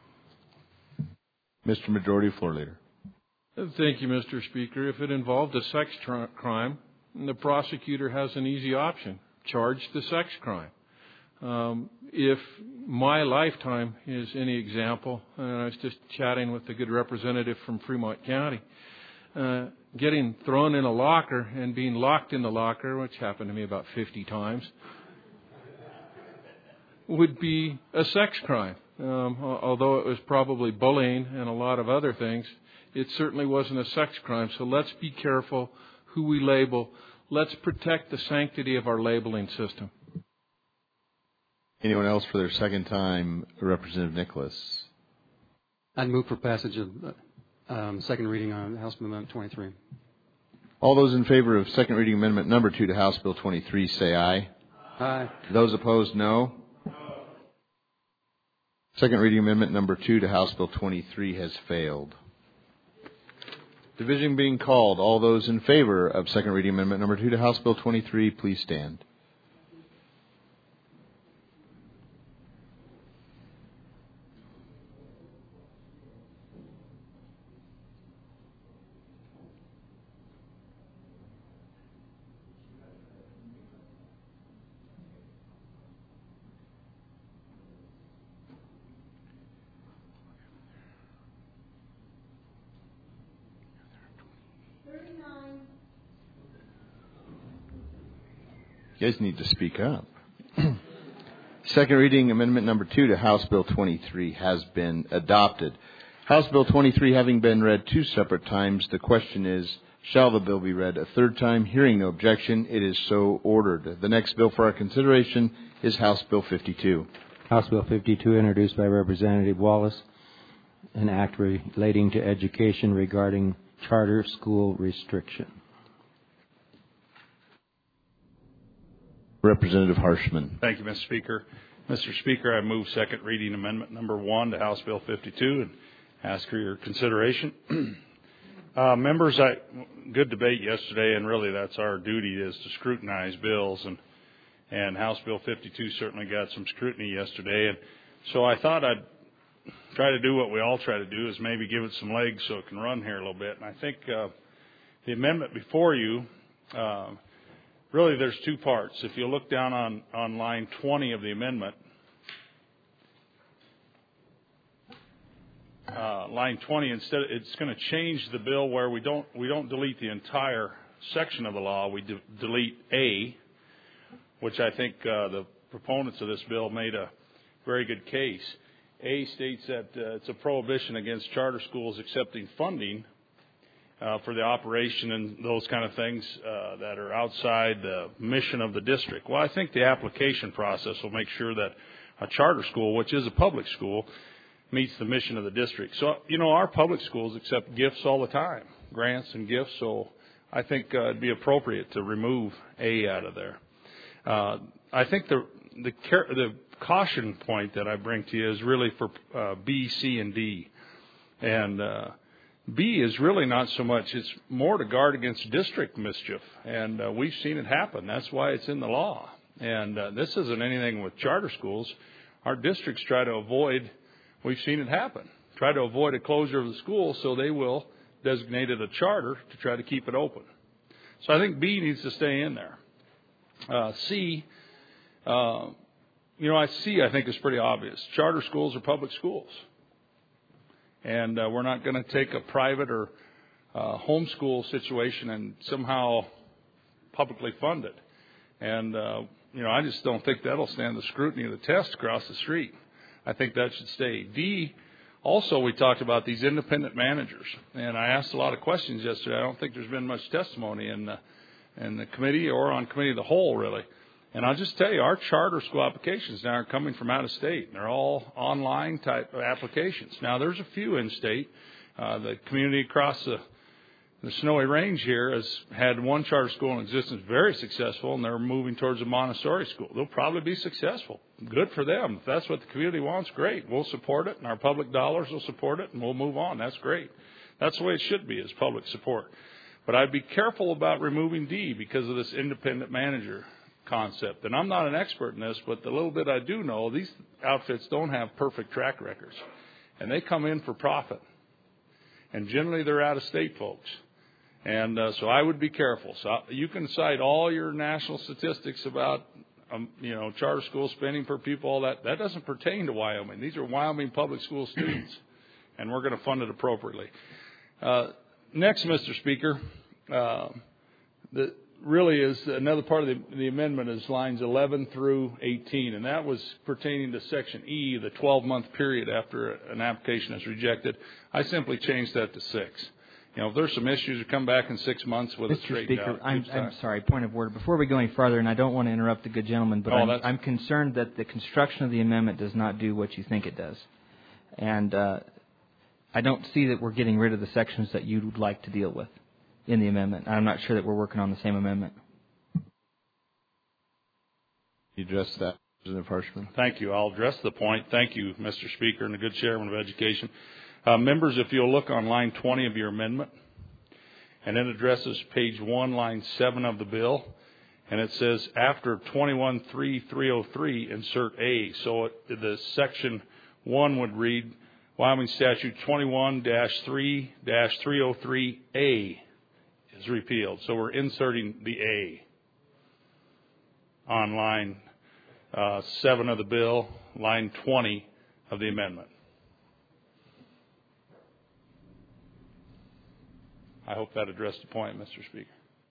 Mister Majority Floor Leader. Thank you, Mister Speaker. If it involved a sex tr- crime, the prosecutor has an easy option. Charge the sex crime. Um, if my lifetime is any example, and I was just chatting with the good representative from Fremont County, uh, getting thrown in a locker and being locked in the locker, which happened to me about fifty times, would be a sex crime. Um, although it was probably bullying and a lot of other things, it certainly wasn't a sex crime. So let's be careful who we label. Let's protect the sanctity of our labeling system. Anyone else for their second time? Representative Nicholas. I'd move for passage of um, second reading on House Bill Amendment twenty-three. All those in favor of second reading amendment number two to House Bill twenty-three say aye. Aye. Those opposed, no. Second reading amendment number two to House Bill twenty-three has failed. Division being called. All those in favor of second reading amendment number two to House Bill twenty-three, please stand. You guys need to speak up. Second reading amendment number two to House Bill twenty-three has been adopted. House Bill twenty-three having been read two separate times, the question is Shall the bill be read a third time? Hearing no objection, it is so ordered. The next bill for our consideration is House Bill fifty-two. House Bill fifty-two, introduced by Representative Wallace, an act relating to education regarding charter school restriction. Representative Harshman. Thank you, Mister Speaker. Mister Speaker, I move second reading amendment number one to House Bill fifty-two and ask for your consideration. uh, members, I, good debate yesterday, and really that's our duty, is to scrutinize bills, and and House Bill fifty-two certainly got some scrutiny yesterday, and so I thought I'd try to do what we all try to do, is maybe give it some legs so it can run here a little bit. And I think uh, the amendment before you, uh, really there's two parts. If you look down on, on line twenty of the amendment, uh, line twenty, instead it's going to change the bill where we don't we don't delete the entire section of the law. We de- delete A, which I think uh, the proponents of this bill made a very good case. A states that uh, it's a prohibition against charter schools accepting funding uh, for the operation and those kind of things uh, that are outside the mission of the district. Well, I think the application process will make sure that a charter school, which is a public school, meets the mission of the district. So, you know, our public schools accept gifts all the time, grants and gifts, so I think uh, it'd be appropriate to remove A out of there. Uh, I think the the, car- the caution point that I bring to you is really for uh, B, C, and D. And uh, B is really not so much, it's more to guard against district mischief. And uh, we've seen it happen. That's why it's in the law. And uh, this isn't anything with charter schools. Our districts try to avoid, we've seen it happen, try to avoid a closure of the school, so they will designate it a charter to try to keep it open. So I think B needs to stay in there. Uh, C, uh, you know, I see, I think, is pretty obvious. Charter schools are public schools. And uh, we're not going to take a private or uh, homeschool situation and somehow publicly fund it. And, uh, you know, I just don't think that'll stand the scrutiny of the test across the street. I think that should stay. D, also we talked about these independent managers. And I asked a lot of questions yesterday. I don't think there's been much testimony in the, in the committee or on committee of the whole, really. And I'll just tell you, our charter school applications now are coming from out of state. And they're all online type of applications. Now, there's a few in state. Uh, the community across the, the Snowy Range here has had one charter school in existence, very successful, and they're moving towards a Montessori school. They'll probably be successful. Good for them. If that's what the community wants, great. We'll support it, and our public dollars will support it, and we'll move on. That's great. That's the way it should be, is public support. But I'd be careful about removing D because of this independent manager concept. And I'm not an expert in this, but the little bit I do know, these outfits don't have perfect track records. And they come in for profit. And generally they're out-of-state folks. And uh, so I would be careful. So you can cite all your national statistics about, um, you know, charter school spending per pupil, all that. That doesn't pertain to Wyoming. These are Wyoming public school students. And we're going to fund it appropriately. Uh, next, Mister Speaker, uh, the really is another part of the, the amendment is lines eleven through eighteen, and that was pertaining to Section E, the twelve-month period after an application is rejected. I simply changed that to six. You know, if there's some issues, you come back in six months with it straightened out. Mister Speaker, I'm, I'm sorry, point of order. Before we go any further, and I don't want to interrupt the good gentleman, but oh, I'm, I'm concerned that the construction of the amendment does not do what you think it does. And uh, I don't see that we're getting rid of the sections that you would like to deal with in the amendment. I'm not sure that we're working on the same amendment. You address that, Representative Harshman. Thank you. I'll address the point. Thank you, Mister Speaker, and the good chairman of education. Uh, members, if you'll look on line twenty of your amendment, and it addresses page one, line seven of the bill, and it says after twenty-one three three oh three, insert A. So it, the section one would read Wyoming Statute twenty-one dash three dash three oh three A. Is repealed. So we're inserting the A on line uh, seven of the bill, line twenty of the amendment. I hope that addressed the point, Mister Speaker.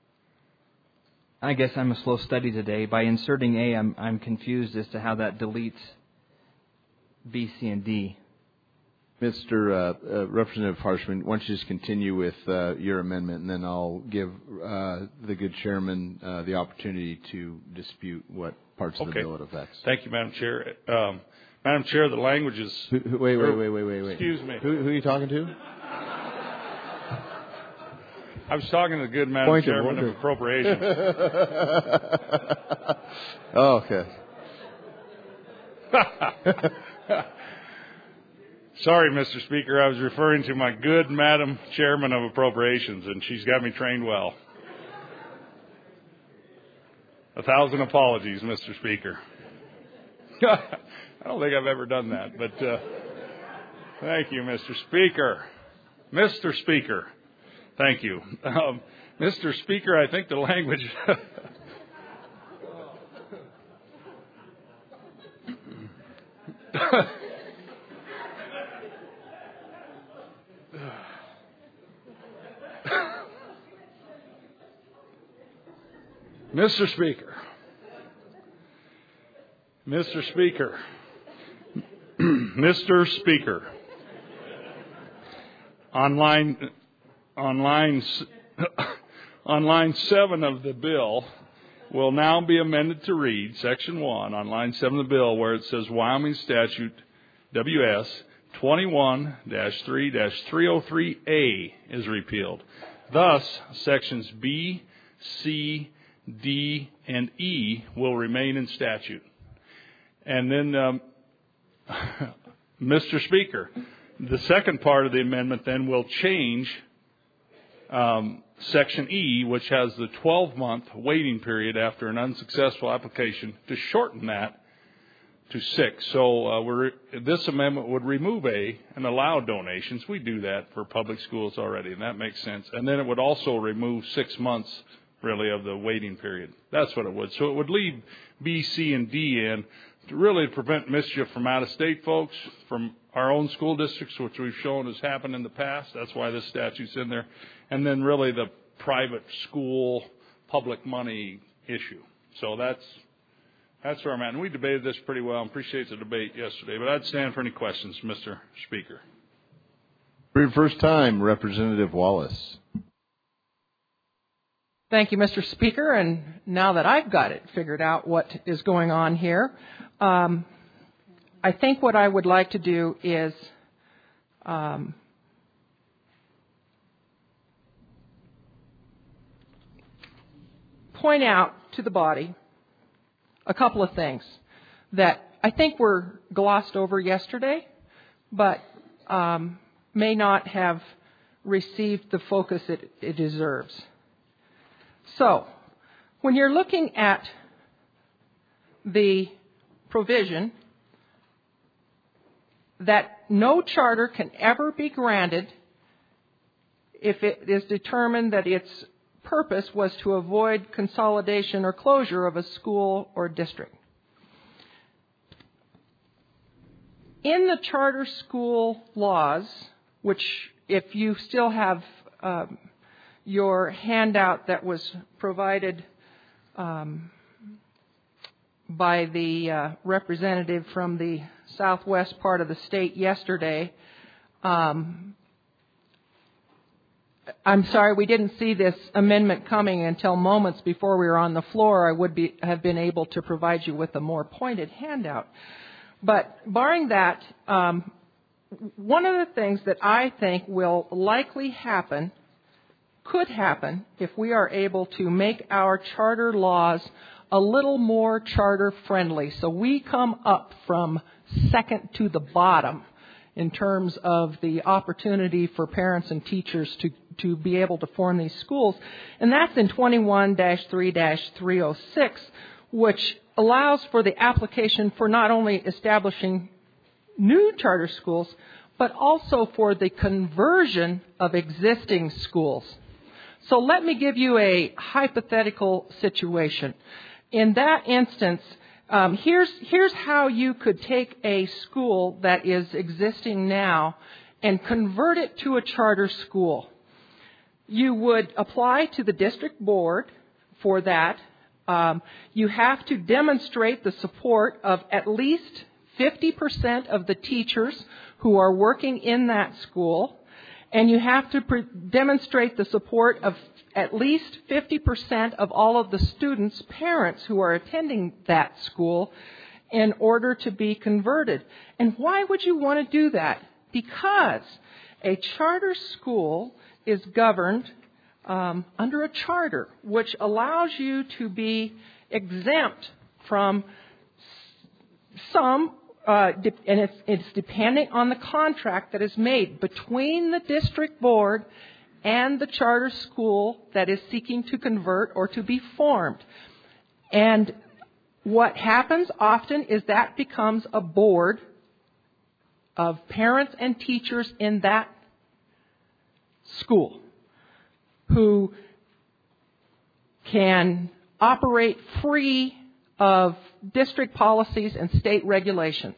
I guess I'm a slow study today. By inserting A, I'm, I'm confused as to how that deletes B, C, and D. Mister Uh, uh, Representative Harshman, why don't you just continue with uh, your amendment, and then I'll give uh, the good chairman uh, the opportunity to dispute what parts of okay. the bill it affects. Thank you, Madam Chair. Um, Madam Chair, the language is... Who, who, wait, wait, wait, wait, wait, wait. Excuse me. Who, who are you talking to? I was talking to the good Madam Point Chairman of, of Appropriations. Oh, okay. Sorry, Mister Speaker, I was referring to my good Madam Chairman of Appropriations, and she's got me trained well. A thousand apologies, Mister Speaker. I don't think I've ever done that, but uh, thank you, Mister Speaker. Mister Speaker, thank you. Um, Mister Speaker, I think the language... Mister Speaker, Mister Speaker, Mister Speaker, on line, on line, on line seven of the bill will now be amended to read, section one, on line seven of the bill, where it says Wyoming Statute W S twenty-one dash three dash three oh three A is repealed. Thus, sections B, C, D, and E will remain in statute. And then, um, Mister Speaker, the second part of the amendment then will change um, Section E, which has the twelve-month waiting period after an unsuccessful application, to shorten that to six. So uh, we're, this amendment would remove A and allow donations. We do that for public schools already, and that makes sense. And then it would also remove six months, really, of the waiting period. That's what it would. So it would leave B, C, and D in to really prevent mischief from out-of-state folks, from our own school districts, which we've shown has happened in the past. That's why this statute's in there. And then really the private school public money issue. So that's that's where I'm at. And we debated this pretty well. I appreciate the debate yesterday. But I'd stand for any questions, Mister Speaker. For your first time, Representative Wallace. Thank you, Mister Speaker. And now that I've got it figured out what is going on here, um, I think what I would like to do is um, point out to the body a couple of things that I think were glossed over yesterday, but um, may not have received the focus it, it deserves. So, when you're looking at the provision that no charter can ever be granted if it is determined that its purpose was to avoid consolidation or closure of a school or district. In the charter school laws, which if you still have um, your handout that was provided um, by the uh, representative from the southwest part of the state yesterday, um, I'm sorry we didn't see this amendment coming until moments before we were on the floor. I would be, have been able to provide you with a more pointed handout. But barring that, um, one of the things that I think will likely happen, could happen, if we are able to make our charter laws a little more charter friendly. So we come up from second to the bottom in terms of the opportunity for parents and teachers to, to be able to form these schools. And that's in twenty-one dash three dash three oh six, which allows for the application for not only establishing new charter schools, but also for the conversion of existing schools. So let me give you a hypothetical situation. In that instance, um, here's, here's how you could take a school that is existing now and convert it to a charter school. You would apply to the district board for that. Um, you have to demonstrate the support of at least fifty percent of the teachers who are working in that school, and you have to pre- demonstrate the support of at least fifty percent of all of the students' parents who are attending that school in order to be converted. And why would you want to do that? Because a charter school is governed um, under a charter, which allows you to be exempt from some, uh, de- and it's, it's depending on the contract that is made between the district board and the charter school that is seeking to convert or to be formed. And what happens often is that becomes a board of parents and teachers in that school who can operate free of district policies and state regulations.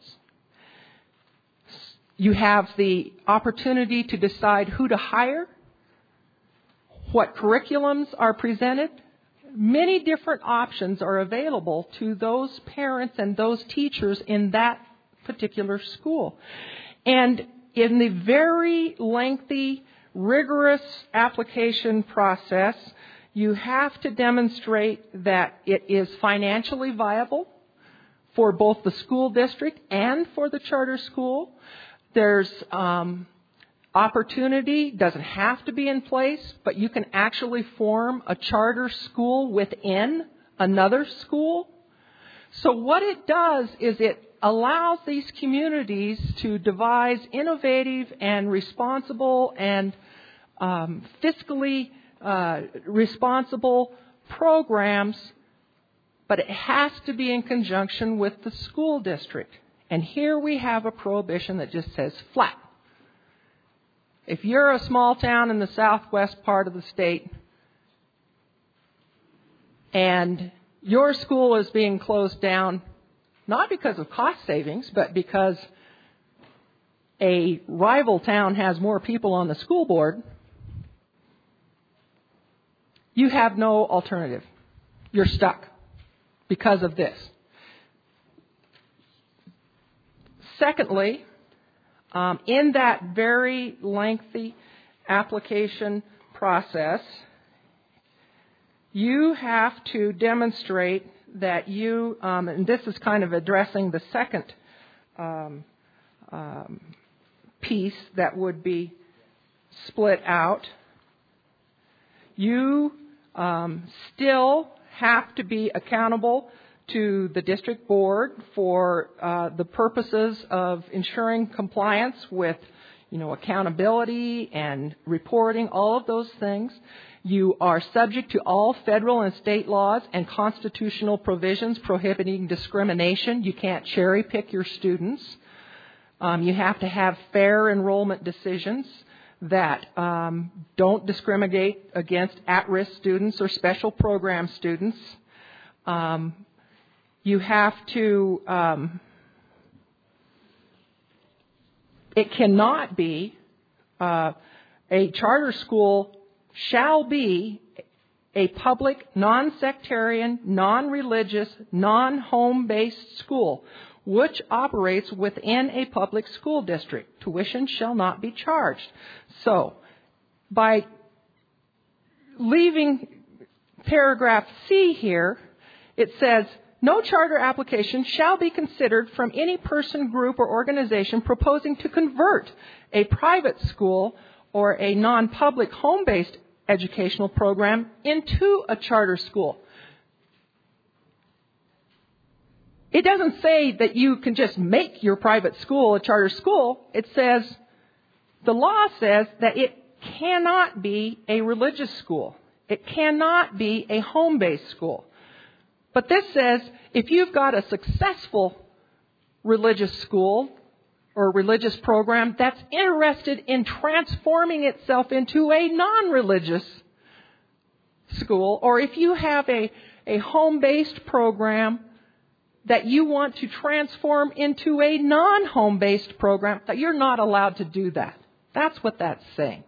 You have the opportunity to decide who to hire, what curriculums are presented. Many different options are available to those parents and those teachers in that particular school. And in the very lengthy, rigorous application process, you have to demonstrate that it is financially viable for both the school district and for the charter school. There's um, opportunity, doesn't have to be in place, but you can actually form a charter school within another school. So what it does is it allows these communities to devise innovative and responsible and um, fiscally uh, responsible programs, but it has to be in conjunction with the school district. And here we have a prohibition that just says flat. If you're a small town in the southwest part of the state and your school is being closed down, not because of cost savings, but because a rival town has more people on the school board, you have no alternative. You're stuck because of this. Secondly, um, in that very lengthy application process, you have to demonstrate that you, um, and this is kind of addressing the second um, um, piece that would be split out, you um, still have to be accountable to the district board for uh, the purposes of ensuring compliance with, you know, accountability and reporting, all of those things. You are subject to all federal and state laws and constitutional provisions prohibiting discrimination. You can't cherry pick your students. Um, you have to have fair enrollment decisions that um, don't discriminate against at-risk students or special program students. Um, you have to, um, it cannot be, uh, a charter school shall be a public, non-sectarian, non-religious, non-home-based school which operates within a public school district. Tuition shall not be charged. So, by leaving paragraph C here, it says, no charter application shall be considered from any person, group, or organization proposing to convert a private school or a non-public home-based educational program into a charter school. It doesn't say that you can just make your private school a charter school. It says, the law says that it cannot be a religious school. It cannot be a home-based school. But this says, if you've got a successful religious school or religious program that's interested in transforming itself into a non-religious school, or if you have a, a home-based program that you want to transform into a non-home-based program, that you're not allowed to do that. That's what that's saying.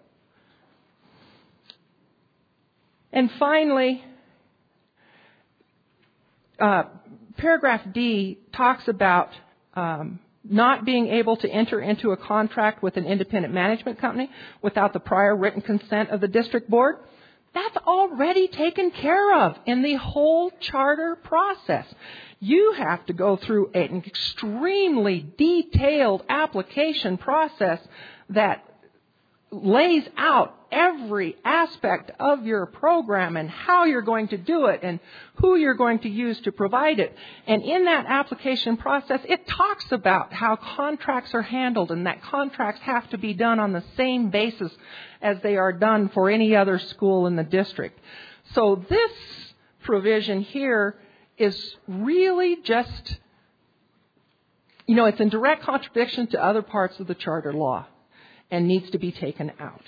And finally, uh, paragraph D talks about um, not being able to enter into a contract with an independent management company without the prior written consent of the district board, that's already taken care of in the whole charter process. You have to go through an extremely detailed application process that lays out every aspect of your program and how you're going to do it and who you're going to use to provide it. And in that application process, it talks about how contracts are handled and that contracts have to be done on the same basis as they are done for any other school in the district. So this provision here is really just, you know, it's in direct contradiction to other parts of the charter law and needs to be taken out.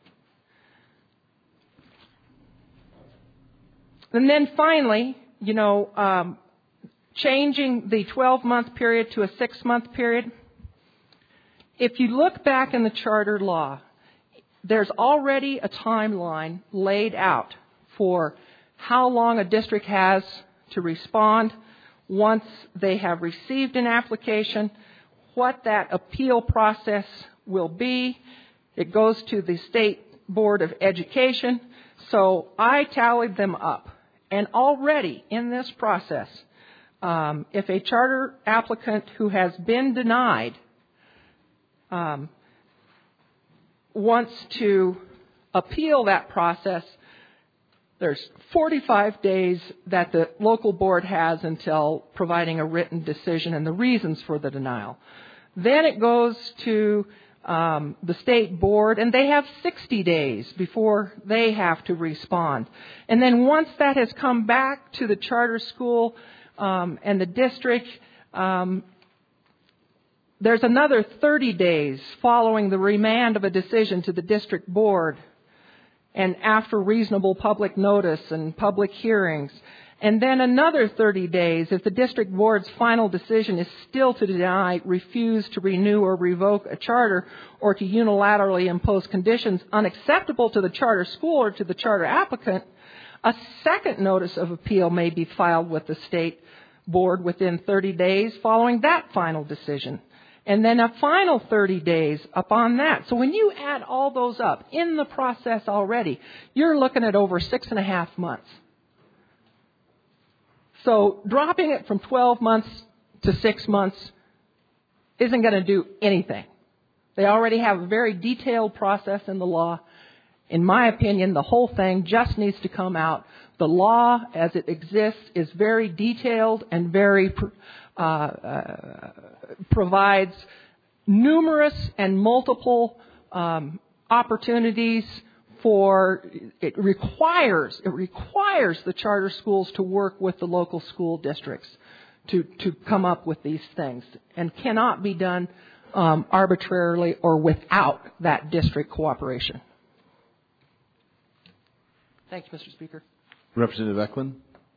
And then finally, you know, um, changing the twelve-month period to a six-month period. If you look back in the charter law, there's already a timeline laid out for how long a district has to respond once they have received an application, what that appeal process will be. It goes to the State Board of Education. So I tallied them up. And already in this process, um, if a charter applicant who has been denied um, wants to appeal that process, there's forty-five days that the local board has until providing a written decision and the reasons for the denial. Then it goes to um, the state board, and they have sixty days before they have to respond. And then once that has come back to the charter school um, and the district, um, there's another thirty days following the remand of a decision to the district board, and after reasonable public notice and public hearings. And then another thirty days if the district board's final decision is still to deny, refuse to renew or revoke a charter, or to unilaterally impose conditions unacceptable to the charter school or to the charter applicant. A second notice of appeal may be filed with the state board within thirty days following that final decision. And then a final thirty days upon that. So when you add all those up in the process already, you're looking at over six and a half months. So dropping it from twelve months to six months isn't going to do anything. They already have a very detailed process in the law. In my opinion, the whole thing just needs to come out. The law as it exists is very detailed and very uh, uh, provides numerous and multiple um, opportunities for, it requires, it requires the charter schools to work with the local school districts to, to come up with these things, and cannot be done um, arbitrarily or without that district cooperation. Thank you, Mister Speaker. Representative Eklund.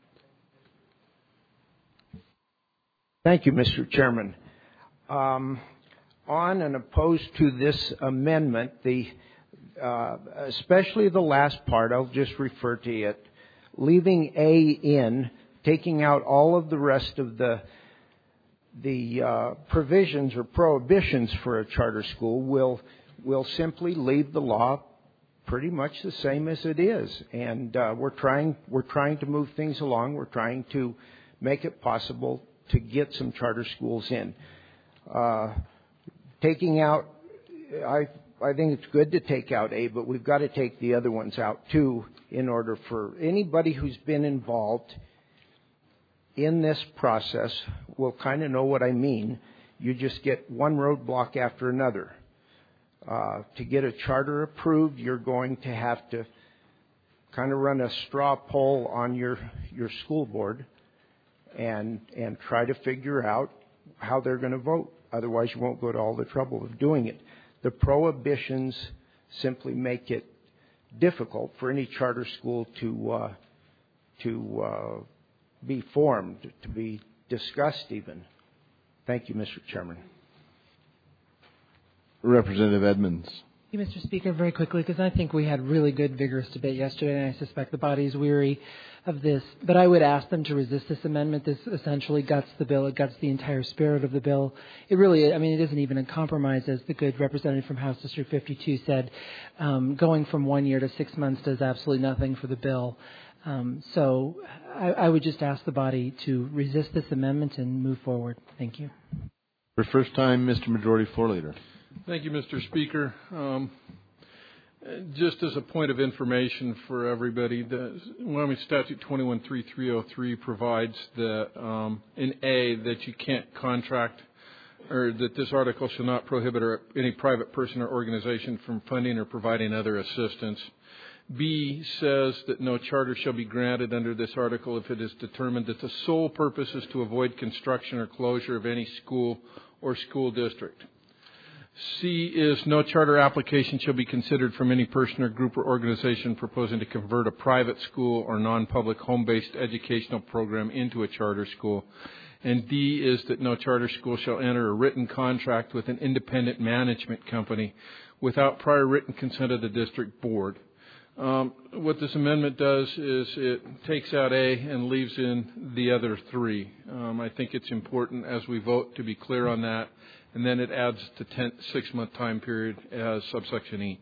Thank you, Mister Chairman. Um, on and opposed to this amendment, the uh, especially the last part, I'll just refer to it, leaving A in, taking out all of the rest of the the uh, provisions or prohibitions for a charter school will will simply leave the law pretty much the same as it is. And uh, we're trying we're trying to move things along. We're trying to make it possible to get some charter schools in. Uh, taking out, I I think it's good to take out A, but we've got to take the other ones out too in order for anybody who's been involved in this process will kind of know what I mean. You just get one roadblock after another. Uh, to get a charter approved, you're going to have to kind of run a straw poll on your, your school board and and try to figure out how they're going to vote. Otherwise, you won't go to all the trouble of doing it. The prohibitions simply make it difficult for any charter school to uh, to uh, be formed, to be discussed even. Thank you, Mister Chairman. Representative Edmonds. you, Mister Speaker, very quickly, because I think we had really good, vigorous debate yesterday, and I suspect the body is weary of this. But I would ask them to resist this amendment. This essentially guts the bill. It guts the entire spirit of the bill. It really, I mean, it isn't even a compromise, as the good representative from House District fifty-two said. Um, going from one year to six months does absolutely nothing for the bill. Um, so I, I would just ask the body to resist this amendment and move forward. Thank you. For first time, Mister Majority Floor Leader. Thank you, Mister Speaker. Um, just as a point of information for everybody, the Wyoming Statute twenty-one thirty-three oh three provides that um, in A that you can't contract, or that this article shall not prohibit or any private person or organization from funding or providing other assistance. B says that no charter shall be granted under this article if it is determined that the sole purpose is to avoid construction or closure of any school or school district. C is no charter application shall be considered from any person or group or organization proposing to convert a private school or non-public home-based educational program into a charter school. And D is that no charter school shall enter a written contract with an independent management company without prior written consent of the district board. Um, what this amendment does is it takes out A and leaves in the other three. Um, I think it's important as we vote to be clear on that. And then it adds the ten, six-month time period as subsection E.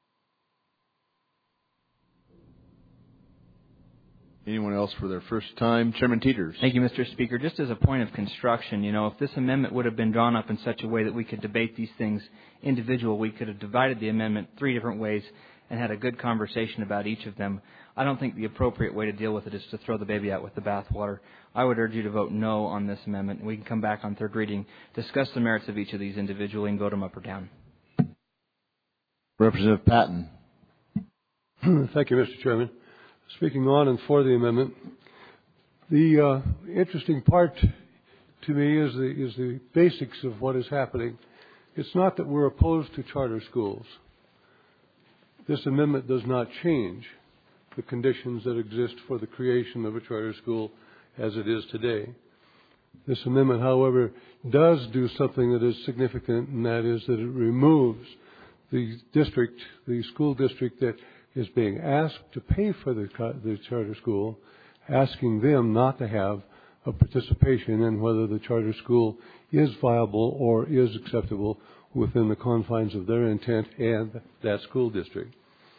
Anyone else for their first time? Chairman Teeters. Thank you, Mister Speaker. Just as a point of construction, you know, if this amendment would have been drawn up in such a way that we could debate these things individual, we could have divided the amendment three different ways and had a good conversation about each of them. I don't think the appropriate way to deal with it is to throw the baby out with the bathwater. I would urge you to vote no on this amendment. We can come back on third reading, discuss the merits of each of these individually, and vote them up or down. Representative Patton. Thank you, Mister Chairman. Speaking on and for the amendment, the uh, interesting part to me is the, is the basics of what is happening. It's not that we're opposed to charter schools. This amendment does not change the conditions that exist for the creation of a charter school as it is today. This amendment, however, does do something that is significant, and that is that it removes the district, the school district that is being asked to pay for the, the charter school, asking them not to have a participation in whether the charter school is viable or is acceptable within the confines of their intent and that school district.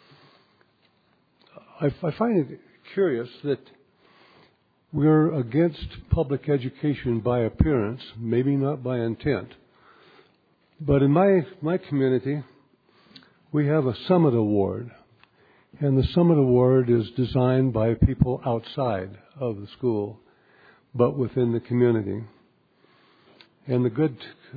I, I find it curious that we're against public education by appearance, maybe not by intent. But in my, my community, we have a Summit Award. And the Summit Award is designed by people outside of the school, but within the community. And the good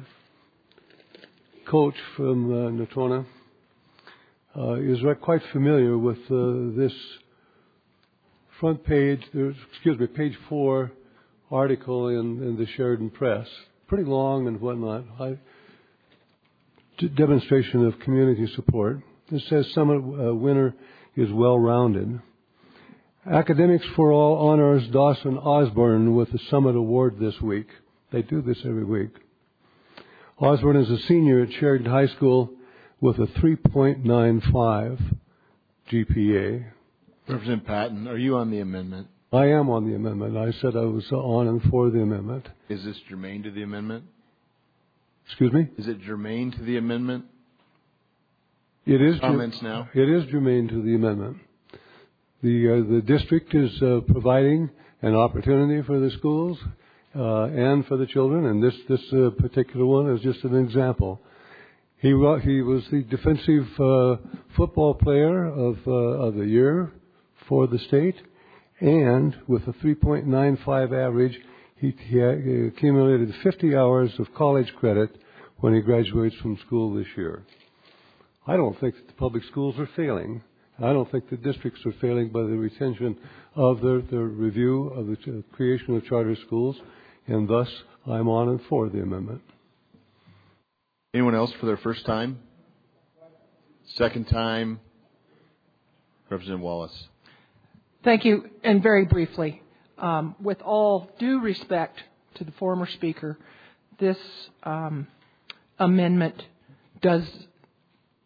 coach from uh, Natona uh, is quite familiar with uh, this front page, excuse me, page four article in, in the Sheridan Press. Pretty long and whatnot. I, demonstration of community support. It says Summit uh, winner is well-rounded. Academics for All Honors Dawson Osborne with the Summit Award this week. They do this every week. Osborne is a senior at Sheridan High School with a three point nine five G P A. Representative Patton, are you on the amendment? I am on the amendment. I said I was on and for the amendment. Is this germane to the amendment? Excuse me? Is it germane to the amendment? It is comments ger- now. It is germane to the amendment. The uh, the district is uh, providing an opportunity for the schools uh, and for the children, and this this uh, particular one is just an example. He he was the defensive uh, football player of uh, of the year for the state, and with a three point nine five average, he, he accumulated fifty hours of college credit when he graduates from school this year. I don't think that the public schools are failing. I don't think the districts are failing by the retention of their, their review of the creation of charter schools, and thus I'm on and for the amendment. Anyone else for their first time? Second time? Representative Wallace. Thank you. And very briefly, um, with all due respect to the former speaker, this um, amendment does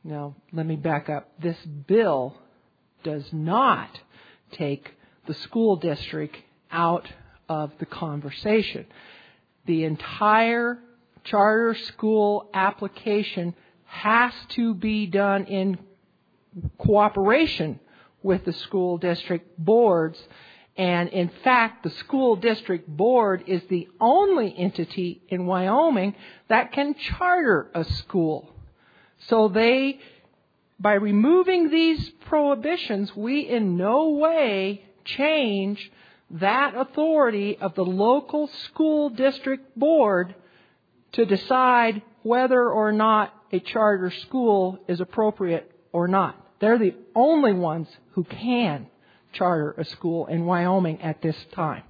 Now, let me back up. This bill does not take the school district out of the conversation. The entire charter school application has to be done in cooperation with the school district boards. And in fact, the school district board is the only entity in Wyoming that can charter a school. So they, by removing these prohibitions, we in no way change that authority of the local school district board to decide whether or not a charter school is appropriate or not. They're the only ones who can charter a school in Wyoming at this time.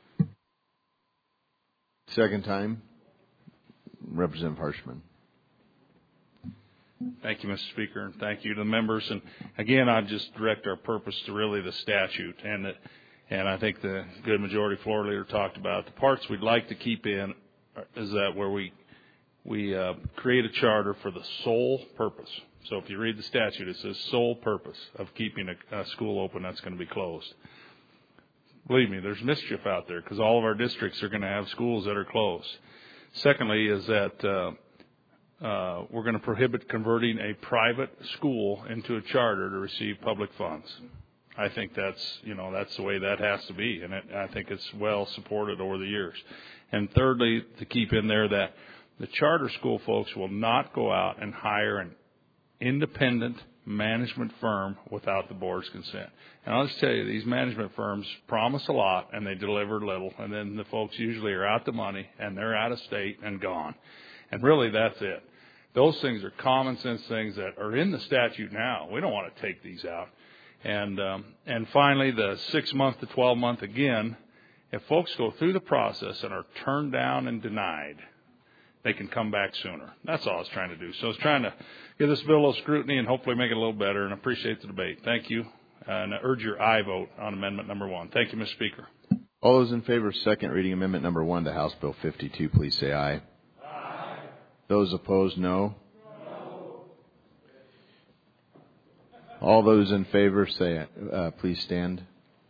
Second time, Representative Harshman. Thank you, Mister Speaker, and thank you to the members. And again, I just direct our purpose to really the statute, and that, and I think the good majority floor leader talked about the parts we'd like to keep in is that where we we uh, create a charter for the sole purpose. So if you read the statute, it says sole purpose of keeping a, a school open that's going to be closed. Believe me, there's mischief out there because all of our districts are going to have schools that are closed. Secondly is that uh, uh, we're going to prohibit converting a private school into a charter to receive public funds. I think that's, you know, that's the way that has to be, and it, I think it's well supported over the years. And thirdly, to keep in there that the charter school folks will not go out and hire an independent management firm without the board's consent. And I'll just tell you, these management firms promise a lot and they deliver little, and then the folks usually are out the money and they're out of state and gone. And really, that's it. Those things are common sense things that are in the statute now. We don't want to take these out. And um, and finally, the six month to twelve month again. If folks go through the process and are turned down and denied, they can come back sooner. That's all I was trying to do. So I was trying to give this bill a little scrutiny and hopefully make it a little better, and I appreciate the debate. Thank you. And I urge your aye vote on amendment number one. Thank you, Mister Speaker. All those in favor of second reading amendment number one to House Bill fifty-two, please say aye. Aye. Those opposed, no. No. All those in favor say, uh, please stand.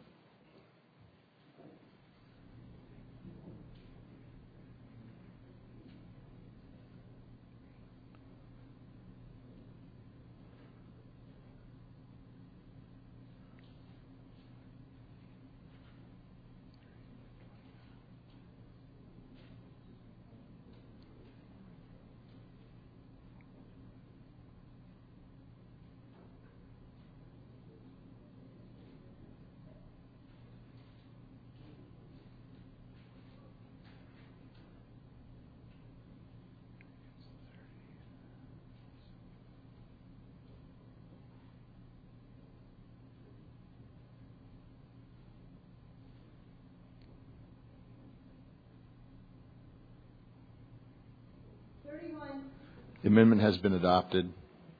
The amendment has been adopted.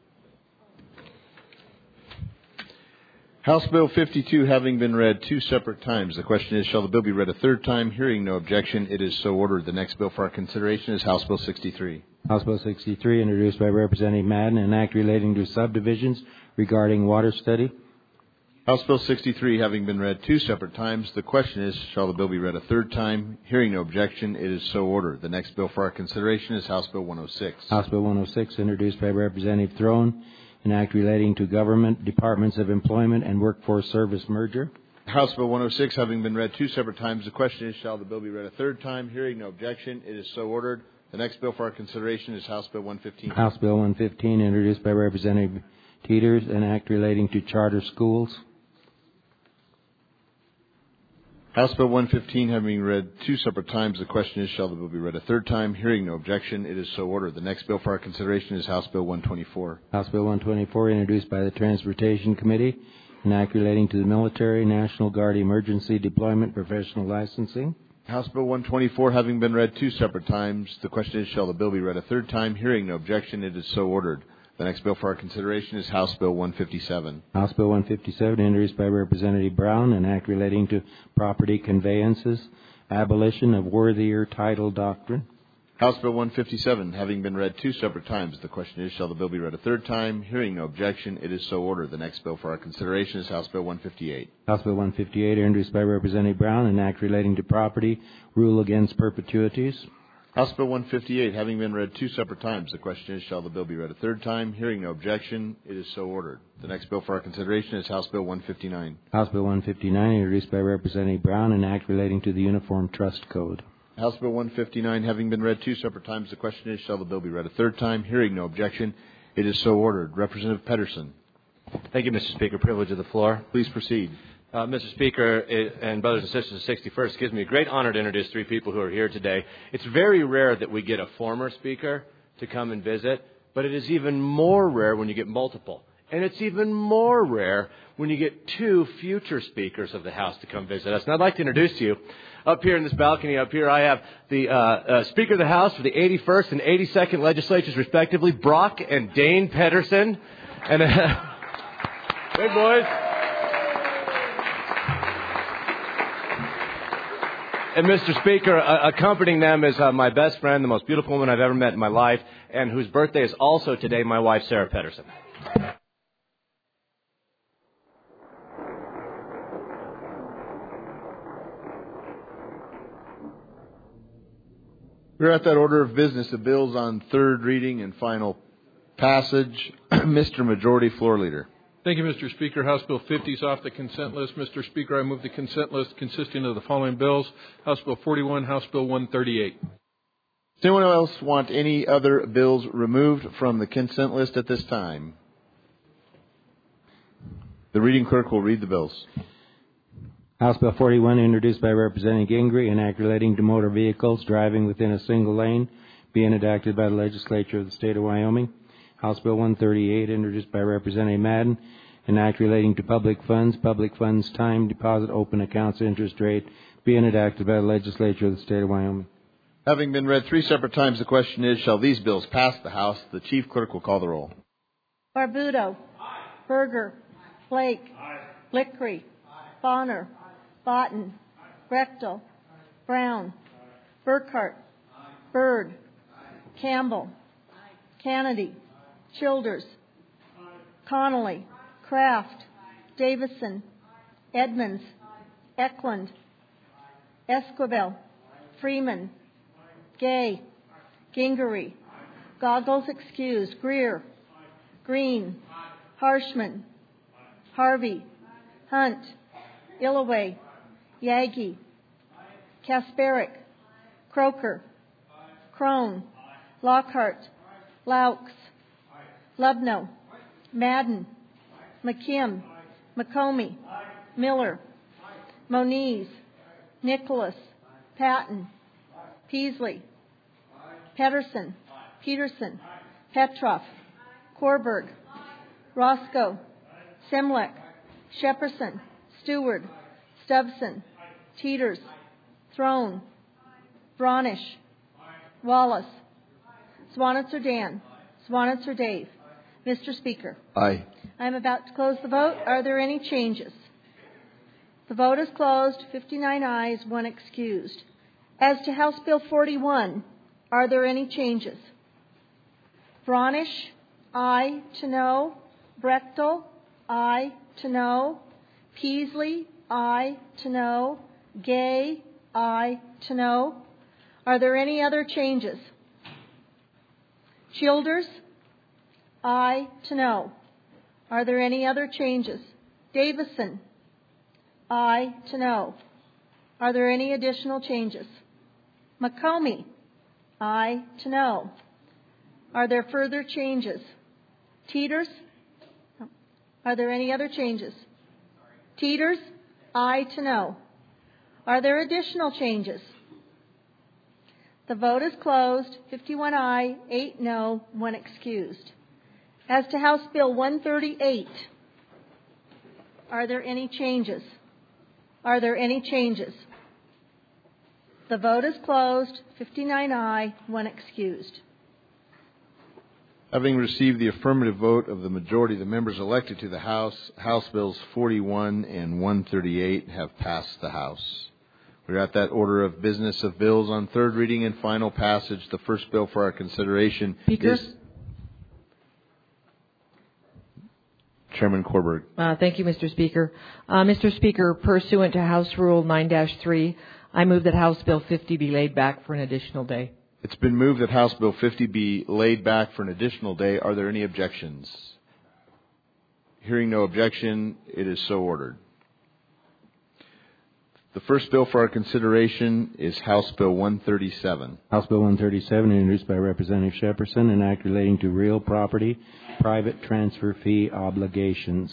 House Bill fifty-two having been read two separate times. The question is, shall the bill be read a third time? Hearing no objection, it is so ordered. The next bill for our consideration is House Bill sixty-three. House Bill sixty-three, introduced by Representative Madden, an act relating to subdivisions regarding water study. House Bill sixty-three having been read two separate times. The question is, shall the bill be read a third time? Hearing no objection, it is so ordered. The next bill for our consideration is House Bill one oh six. House Bill one oh six, introduced by Representative Throne, an act relating to government departments of employment and workforce service merger. House Bill one oh six having been read two separate times. The question is, shall the bill be read a third time? Hearing no objection, it is so ordered. The next bill for our consideration is House Bill one fifteen. House Bill one fifteen, introduced by Representative Teeters, an act relating to charter schools. House Bill one fifteen having been read two separate times. The question is, shall the bill be read a third time? Hearing no objection, it is so ordered. The next bill for our consideration is House Bill one twenty-four. House Bill one twenty-four, introduced by the Transportation Committee, an act relating to the military, National Guard emergency deployment professional licensing. House Bill one twenty-four having been read two separate times. The question is, shall the bill be read a third time? Hearing no objection, it is so ordered. The next bill for our consideration is House Bill one fifty-seven. House Bill one fifty-seven, introduced by Representative Brown, an act relating to property conveyances, abolition of worthier title doctrine. House Bill one fifty-seven, having been read two separate times, the question is, shall the bill be read a third time? Hearing no objection, it is so ordered. The next bill for our consideration is House Bill one fifty-eight. House Bill one fifty-eight, introduced by Representative Brown, an act relating to property, rule against perpetuities. House Bill one fifty-eight, having been read two separate times, the question is, shall the bill be read a third time? Hearing no objection, it is so ordered. The next bill for our consideration is House Bill one fifty-nine. House Bill one fifty-nine, introduced by Representative Brown, an act relating to the Uniform Trust Code. House Bill one fifty-nine, having been read two separate times, the question is, shall the bill be read a third time? Hearing no objection, it is so ordered. Representative Pedersen. Thank you, Mister Speaker. Privilege of the floor. Please proceed. Uh, Mister Speaker it, and brothers and sisters of sixty-first, it gives me a great honor to introduce three people who are here today. It's very rare that we get a former speaker to come and visit, but it is even more rare when you get multiple. And it's even more rare when you get two future speakers of the House to come visit us. And I'd like to introduce to you, up here in this balcony up here, I have the uh, uh, Speaker of the House for the eighty-first and eighty-second legislatures, respectively, Brock and Dane Pedersen. And uh, hey, boys. And Mister Speaker, uh, accompanying them is uh, my best friend, the most beautiful woman I've ever met in my life, and whose birthday is also today, my wife, Sarah Pedersen. We're at that order of business, the bills on third reading and final passage. Mister Majority Floor Leader. Thank you, Mister Speaker. House Bill fifty is off the consent list. Mister Speaker, I move the consent list consisting of the following bills: House Bill forty-one, House Bill one thirty-eight. Does anyone else want any other bills removed from the consent list at this time? The reading clerk will read the bills. House Bill forty-one, introduced by Representative Gingrey, an act relating to motor vehicles driving within a single lane, being enacted by the legislature of the state of Wyoming. House Bill one thirty-eight, introduced by Representative Madden, an act relating to public funds, public funds time, deposit, open accounts, interest rate, being enacted by the legislature of the state of Wyoming. Having been read three separate times, the question is, shall these bills pass the House? The chief clerk will call the roll. Barbuto. Aye. Berger. Aye. Blake. Aye. Lickery. Aye. Bonner. Botten. Aye. Rechtel. Aye. Brown. Aye. Burkhart. Aye. Byrd. Aye. Campbell. Aye. Kennedy. Aye. Childers. Aye. Connolly. Aye. Kraft. Aye. Davison. Aye. Edmonds. Aye. Eklund. Aye. Esquivel. Aye. Freeman. Aye. Gay. Aye. Gingery. Aye. Goggles excused. Greer. Aye. Green. Aye. Harshman. Aye. Harvey. Aye. Hunt. Aye. Illaway. Aye. Yagi. Aye. Kasparic. Aye. Croker. Aye. Crone. Aye. Lockhart. Aye. Laux. Aye. Lubno. Aye. Madden. Aye. McKim. Aye. McComey. Aye. Miller. Aye. Moniz. Aye. Nicholas. Aye. Patton. Aye. Peasley. Aye. Pedersen. Aye. Peterson. Aye. Petroff. Aye. Korberg. Aye. Roscoe. Aye. Semlek. Aye. Shepperson. Stewart. Aye. Stubson. Aye. Teeters. Aye. Throne. Aye. Bronish. Aye. Wallace. Aye. Swanitzer Dan. Aye. Swanitzer Dave. Aye. Mister Speaker. Aye. I am about to close the vote. Are there any changes? The vote is closed. fifty-nine ayes, one excused. As to House Bill forty-one, are there any changes? Bronish, aye to no. Brechtel, aye to no. Peasley, aye to no. Gay, aye to no. Are there any other changes? Childers, aye to no. Are there any other changes? Davison, aye to no. Are there any additional changes? McComey, aye to no. Are there further changes? Teeters, are there any other changes? Teeters, aye to no. Are there additional changes? The vote is closed. fifty-one aye, eight no, one excused. As to House Bill one thirty-eight, are there any changes? Are there any changes? The vote is closed. fifty-nine aye, one excused. Having received the affirmative vote of the majority of the members elected to the House, House Bills forty-one and one thirty-eight have passed the House. We're at that order of business of bills on third reading and final passage. The first bill for our consideration Speaker? is Chairman Korberg. Uh, thank you, Mister Speaker. Uh, Mister Speaker, pursuant to House Rule nine dash three, I move that House Bill fifty be laid back for an additional day. It's been moved that House Bill fifty be laid back for an additional day. Are there any objections? Hearing no objection, it is so ordered. The first bill for our consideration is House Bill one thirty-seven. House Bill one thirty-seven, introduced by Representative Shepperson, an act relating to real property, private transfer fee obligations.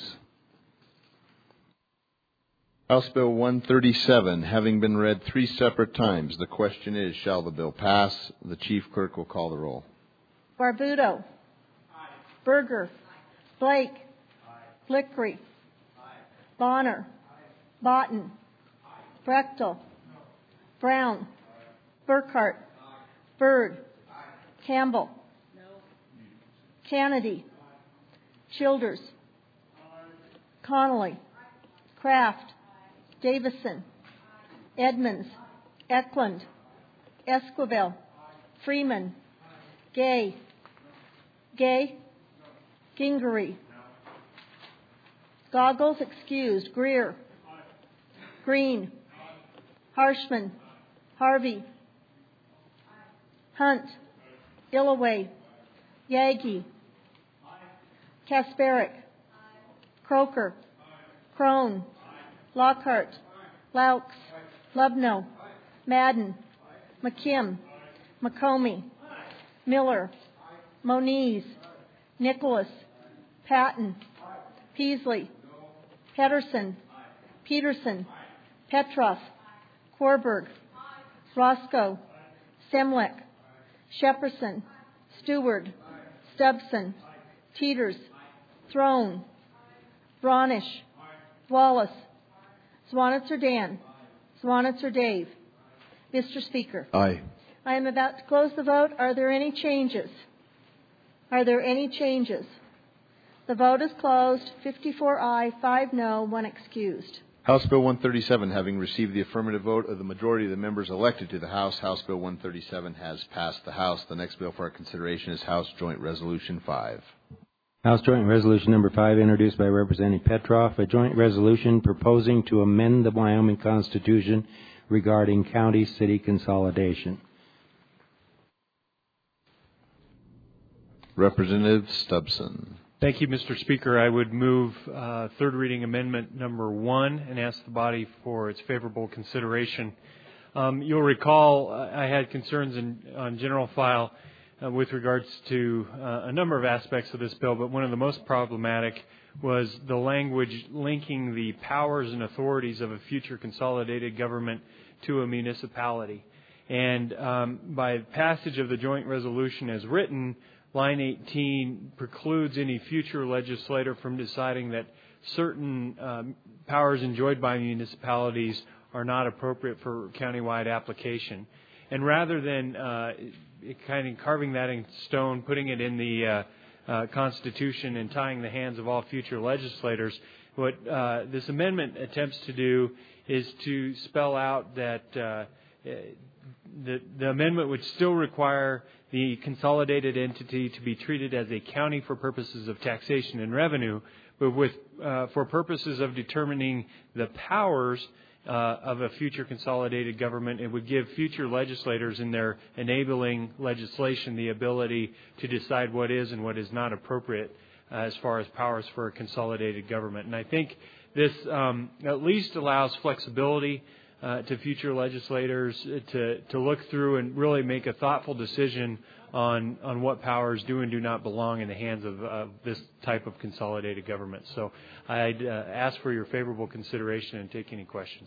House Bill one thirty-seven, having been read three separate times, the question is, shall the bill pass? The Chief Clerk will call the roll. Barbuto. Aye. Berger. Aye. Blake. Aye. Flickery. Aye. Bonner. Aye. Botten. Aye. Brechtel. No. Brown. Aye. Burkhart. Aye. Byrd. Aye. Campbell. No. Kennedy. Aye. Childers. Aye. Connolly. Aye. Kraft. Davison, Edmonds, Eklund, Esquivel, Freeman, Gay, Gay, Gingery, Goggles excused, Greer, Green, Harshman, Harvey, Hunt, Illaway, Yagi, Kasperick, Croker, Crone, Lockhart, Laux, Lubno, Madden, McKim, McComey, Miller, Moniz, Nicholas, Patton, Peasley, Pedersen, Peterson, Petroff, Korberg, Roscoe, Semlick, Shepperson, Stewart, Stubson, Teeters, Throne, Bronish, Wallace, Swanitzer Dan. Swanitzer Dave. Mister Speaker. Aye. I am about to close the vote. Are there any changes? Are there any changes? The vote is closed. fifty-four aye, five no, one excused. House Bill one thirty-seven, having received the affirmative vote of the majority of the members elected to the House, House Bill one thirty-seven has passed the House. The next bill for our consideration is House Joint Resolution five. House Joint Resolution Number five, introduced by Representative Petroff, a joint resolution proposing to amend the Wyoming Constitution regarding county-city consolidation. Representative Stubson. Thank you, Mister Speaker. I would move uh, third reading amendment number one and ask the body for its favorable consideration. Um, you'll recall uh, I had concerns in, on general file Uh, with regards to uh, a number of aspects of this bill, but one of the most problematic was the language linking the powers and authorities of a future consolidated government to a municipality. And um, by passage of the joint resolution as written, line eighteen precludes any future legislator from deciding that certain um, powers enjoyed by municipalities are not appropriate for countywide application. And rather than uh, kind of carving that in stone, putting it in the uh, uh, Constitution and tying the hands of all future legislators, what uh, this amendment attempts to do is to spell out that uh, the, the amendment would still require the consolidated entity to be treated as a county for purposes of taxation and revenue, but with uh, for purposes of determining the powers Uh, of a future consolidated government, it would give future legislators in their enabling legislation the ability to decide what is and what is not appropriate uh, as far as powers for a consolidated government. And I think this um, at least allows flexibility uh, to future legislators to, to look through and really make a thoughtful decision on, on what powers do and do not belong in the hands of uh, this type of consolidated government. So I'd uh, ask for your favorable consideration and take any questions.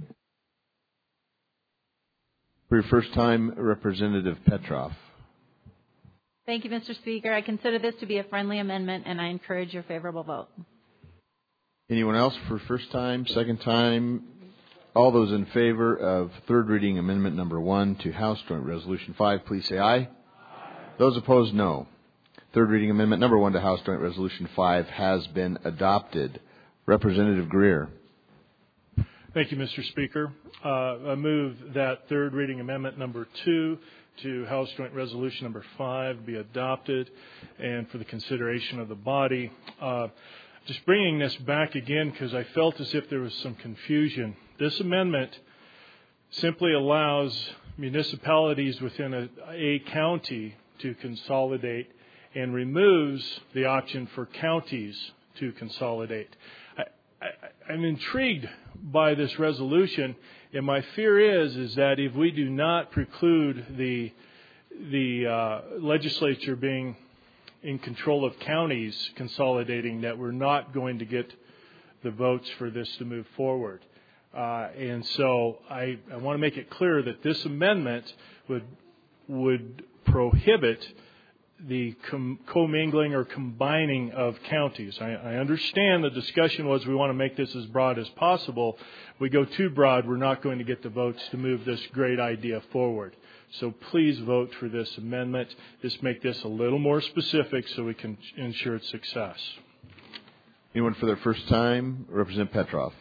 For your first time, Representative Petroff. Thank you, Mister Speaker. I consider this to be a friendly amendment, and I encourage your favorable vote. Anyone else for first time, second time? All those in favor of third reading amendment number one to House Joint Resolution five, please say aye. Aye. Those opposed, no. Third reading amendment number one to House Joint Resolution five has been adopted. Representative Greer. Thank you, Mister Speaker. Uh, I move that third reading amendment number two to House Joint Resolution number five be adopted and for the consideration of the body. Uh, just bringing this back again because I felt as if there was some confusion. This amendment simply allows municipalities within a, a county to consolidate and removes the option for counties to consolidate. I, I, I'm intrigued by this resolution, and my fear is is that if we do not preclude the the uh, legislature being in control of counties consolidating, that we're not going to get the votes for this to move forward. Uh, and so I, I want to make it clear that this amendment would would prohibit the com- commingling or combining of counties. I, I understand the discussion was we want to make this as broad as possible. If we go too broad, we're not going to get the votes to move this great idea forward. So please vote for this amendment. Just make this a little more specific so we can ensure its success. Anyone for their first time? Representative Petroff.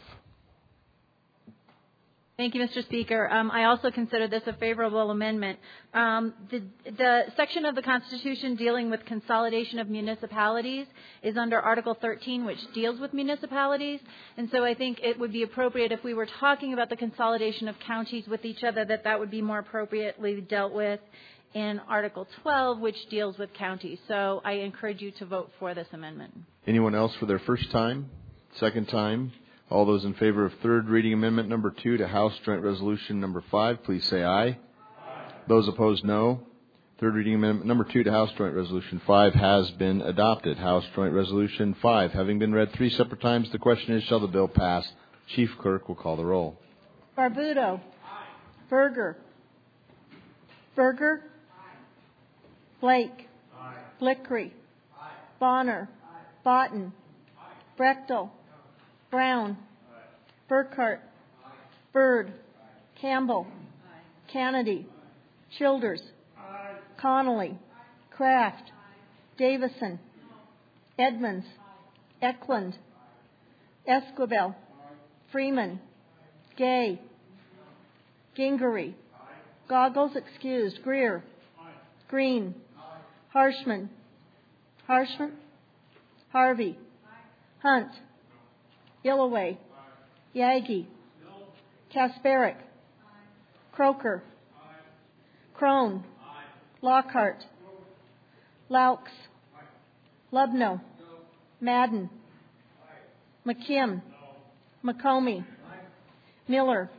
Thank you, Mister Speaker. Um, I also consider this a favorable amendment. Um, the, the section of the Constitution dealing with consolidation of municipalities is under Article thirteen, which deals with municipalities. And so I think it would be appropriate if we were talking about the consolidation of counties with each other, that that would be more appropriately dealt with in Article twelve, which deals with counties. So I encourage you to vote for this amendment. Anyone else for their first time? Second time? All those in favor of third reading amendment number two to House Joint Resolution number five, please say aye. Aye. Those opposed, no. Third reading amendment number two to House Joint Resolution five has been adopted. House Joint Resolution five having been read three separate times, the question is, shall the bill pass? Chief Clerk will call the roll. Barbuto. Aye. Berger. Berger. Aye. Blake. Aye. Blickery. Aye. Bonner. Aye. Botten. Aye. Brechtel. Brown. Aye. Burkhart. Aye. Byrd. Aye. Campbell. Aye. Kennedy. Aye. Childers. Aye. Connolly. Aye. Kraft. Aye. Davison. No. Edmonds. Aye. Eklund. Aye. Esquivel. Aye. Freeman. Aye. Gay. No. Gingery. Aye. Goggles excused. Greer. Aye. Green. Aye. Harshman. Harshman. Harvey. Aye. Hunt. Illaway. Aye. Yagi. No. Kasperick. Aye. Croker. Aye. Crone. Aye. Lockhart. No. Laux. Aye. Lubno. No. Madden. Aye. McKim. No. McComey. Aye. Miller.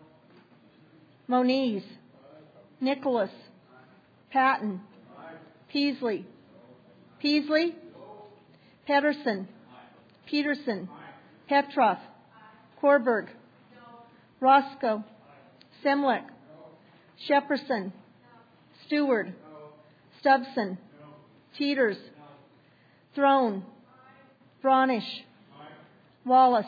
No. Moniz. Aye. Nicholas. Aye. Patton. Aye. Peasley. No. Peasley. No. Pedersen. Aye. Peterson. Aye. Petroff. Aye. Korberg. No. Roscoe. Aye. Semlick. No. Shepperson. No. Stewart. No. Stubson. No. Teeters. No. Throne. Aye. Bronish. Aye. Wallace.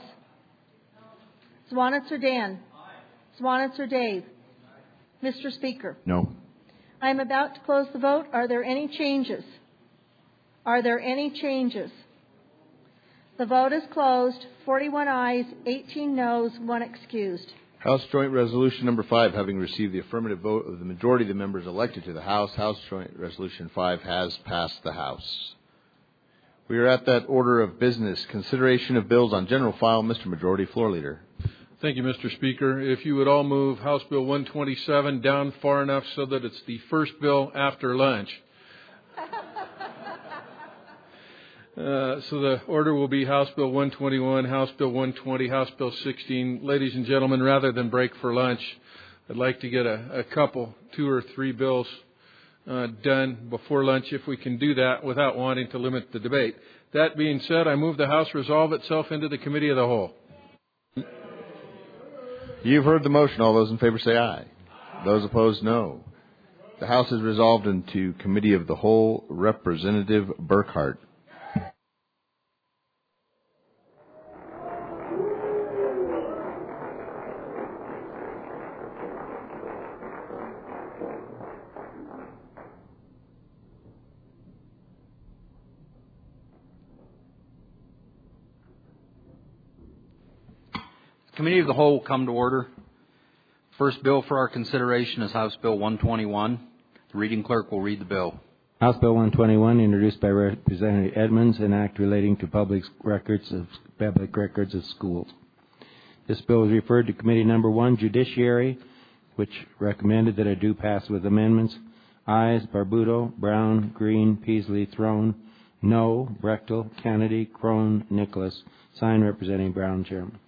No. Swanitzer Dan. Aye. Swanitzer Dave. Aye. Mister Speaker. No. I am about to close the vote. Are there any changes? Are there any changes? The vote is closed. forty-one ayes, eighteen noes, one excused. House Joint Resolution number five, having received the affirmative vote of the majority of the members elected to the House, House Joint Resolution five has passed the House. We are at that order of business. Consideration of bills on general file. Mister Majority Floor Leader. Thank you, Mister Speaker. If you would all move House Bill one twenty-seven down far enough so that it's the first bill after lunch. Uh, so the order will be House Bill one twenty-one, House Bill one twenty, House Bill sixteen. Ladies and gentlemen, rather than break for lunch, I'd like to get a, a couple, two or three bills uh, done before lunch if we can do that without wanting to limit the debate. That being said, I move the House resolve itself into the Committee of the Whole. You've heard the motion. All those in favor say aye. Those opposed, no. The House is resolved into Committee of the Whole. Representative Burkhart. Committee of the Whole will come to order. First bill for our consideration is House Bill one twenty-one. The reading clerk will read the bill. House Bill one twenty-one, introduced by Representative Edmonds, an act relating to public records of public records of schools. This bill is referred to Committee Number One, Judiciary, which recommended that it do pass with amendments. Ayes, Barbudo, Brown, Green, Peasley, Throne. No, Brechtel, Kennedy, Crone, Nicholas. Signed, Representing Brown, Chairman.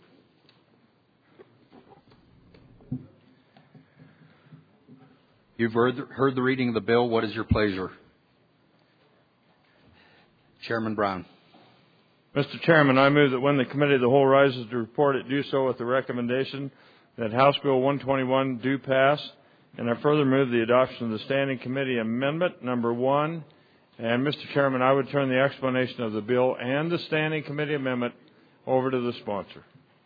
You've heard the, heard the reading of the bill. What is your pleasure? Chairman Brown. Mister Chairman, I move that when the Committee of the Whole rises to report, it do so with the recommendation that House Bill one twenty-one do pass, and I further move the adoption of the Standing Committee Amendment Number One. And, Mister Chairman, I would turn the explanation of the bill and the Standing Committee Amendment over to the sponsor.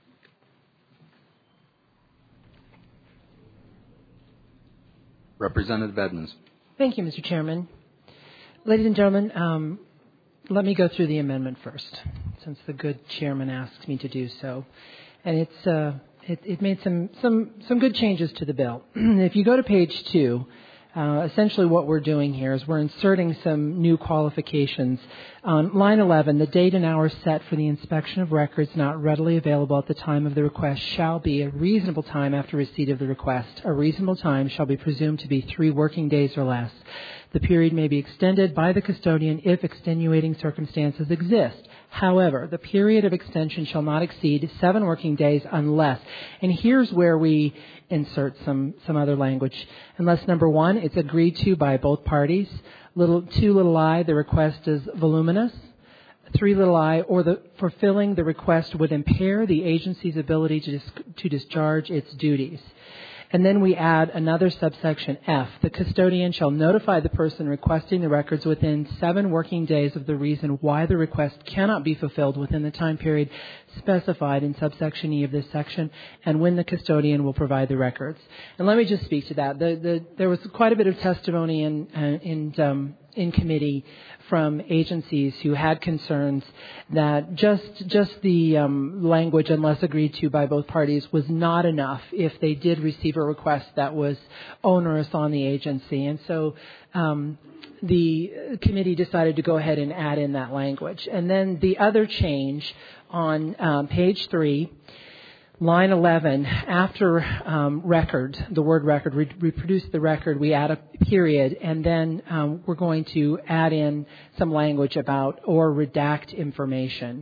Representative Edmonds. Thank you, Mister Chairman. Ladies and gentlemen, um, let me go through the amendment first, since the good chairman asks me to do so. And it's uh, it, it made some, some, some good changes to the bill. If you go to page two, uh, essentially what we're doing here is we're inserting some new qualifications. On line eleven, the date and hour set for the inspection of records not readily available at the time of the request shall be a reasonable time after receipt of the request. A reasonable time shall be presumed to be three working days or less. The period may be extended by the custodian if extenuating circumstances exist. However, the period of extension shall not exceed seven working days unless, and here's where we insert some, some other language. Unless, number one, it's agreed to by both parties. Little, two, little I, the request is voluminous. Three, little I, or the fulfilling the request would impair the agency's ability to, dis, to discharge its duties. And then we add another subsection F. The custodian shall notify the person requesting the records within seven working days of the reason why the request cannot be fulfilled within the time period specified in subsection E of this section, and when the custodian will provide the records. And let me just speak to that. The, the, there was quite a bit of testimony in, in, um, in committee from agencies who had concerns that just just the um, language, unless agreed to by both parties, was not enough if they did receive a request that was onerous on the agency. And so um, the committee decided to go ahead and add in that language. And then the other change on um, page three, line eleven, after um, record, the word record, re- reproduce the record, we add a period, and then um, we're going to add in some language about or redact information.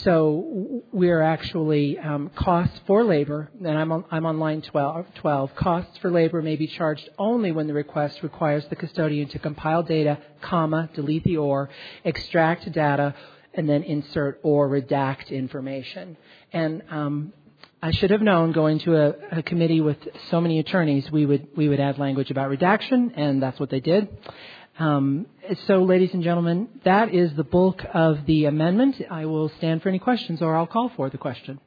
So we're actually um, costs for labor, and I'm on, I'm on line twelve, twelve. Costs for labor may be charged only when the request requires the custodian to compile data, comma, delete the or, extract data, and then insert or redact information. And um, I should have known, going to a, a committee with so many attorneys, we would we would add language about redaction, and that's what they did. Um, so, ladies and gentlemen, that is the bulk of the amendment. I will stand for any questions, or I'll call for the question.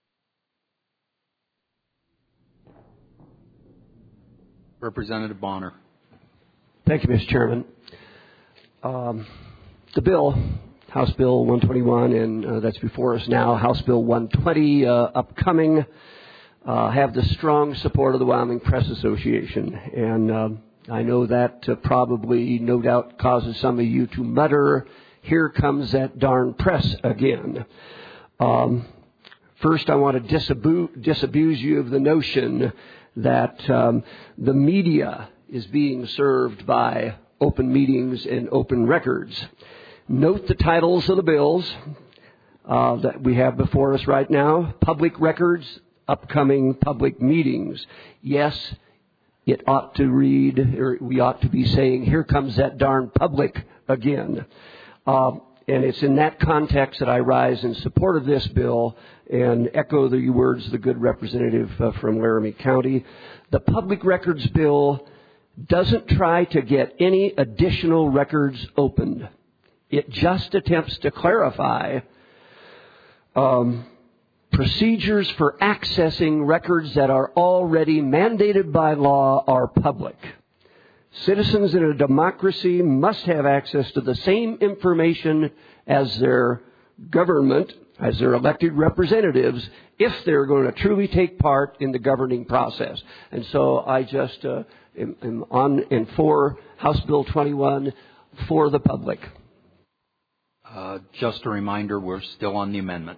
Representative Bonner. Thank you, Mister Chairman. Um, the bill, House Bill one twenty-one, and uh, that's before us now, House Bill one twenty, uh, upcoming, uh, have the strong support of the Wyoming Press Association. And uh, I know that uh, probably, no doubt, causes some of you to mutter, here comes that darn press again. Um, first, I want to disabuse, disabuse you of the notion that um, the media is being served by open meetings and open records. Note the titles of the bills uh, that we have before us right now. Public records, upcoming public meetings. Yes, it ought to read, or we ought to be saying, here comes that darn public again. Uh, and it's in that context that I rise in support of this bill and echo the words of the good representative uh, from Laramie County. The Public Records Bill doesn't try to get any additional records opened. It just attempts to clarify um, procedures for accessing records that are already mandated by law are public. Citizens in a democracy must have access to the same information as their government, as their elected representatives if they're going to truly take part in the governing process. And so I just uh, am, am on and for House Bill twenty-one for the public. Uh, just a reminder, we're still on the amendment.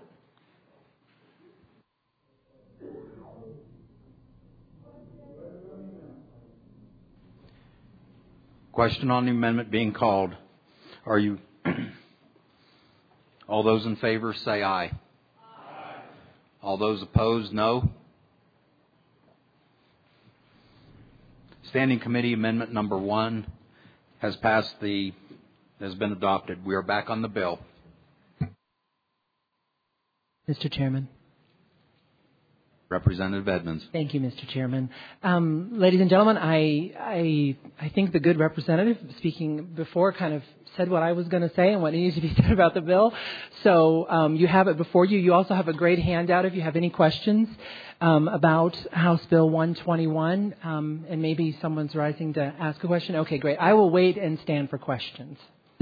Question on the amendment being called. Are you, all those in favor say aye. Aye. All those opposed, no. Standing Committee Amendment number one has passed the, has been adopted. We are back on the bill. Mister Chairman. Representative Edmonds. Thank you, Mister Chairman. Um, ladies and gentlemen, I, I I think the good representative speaking before kind of said what I was going to say and what needs to be said about the bill. So um, you have it before you. You also have a great handout if you have any questions um, about House Bill one twenty-one, um, and maybe someone's rising to ask a question. Okay, great. I will wait and stand for questions.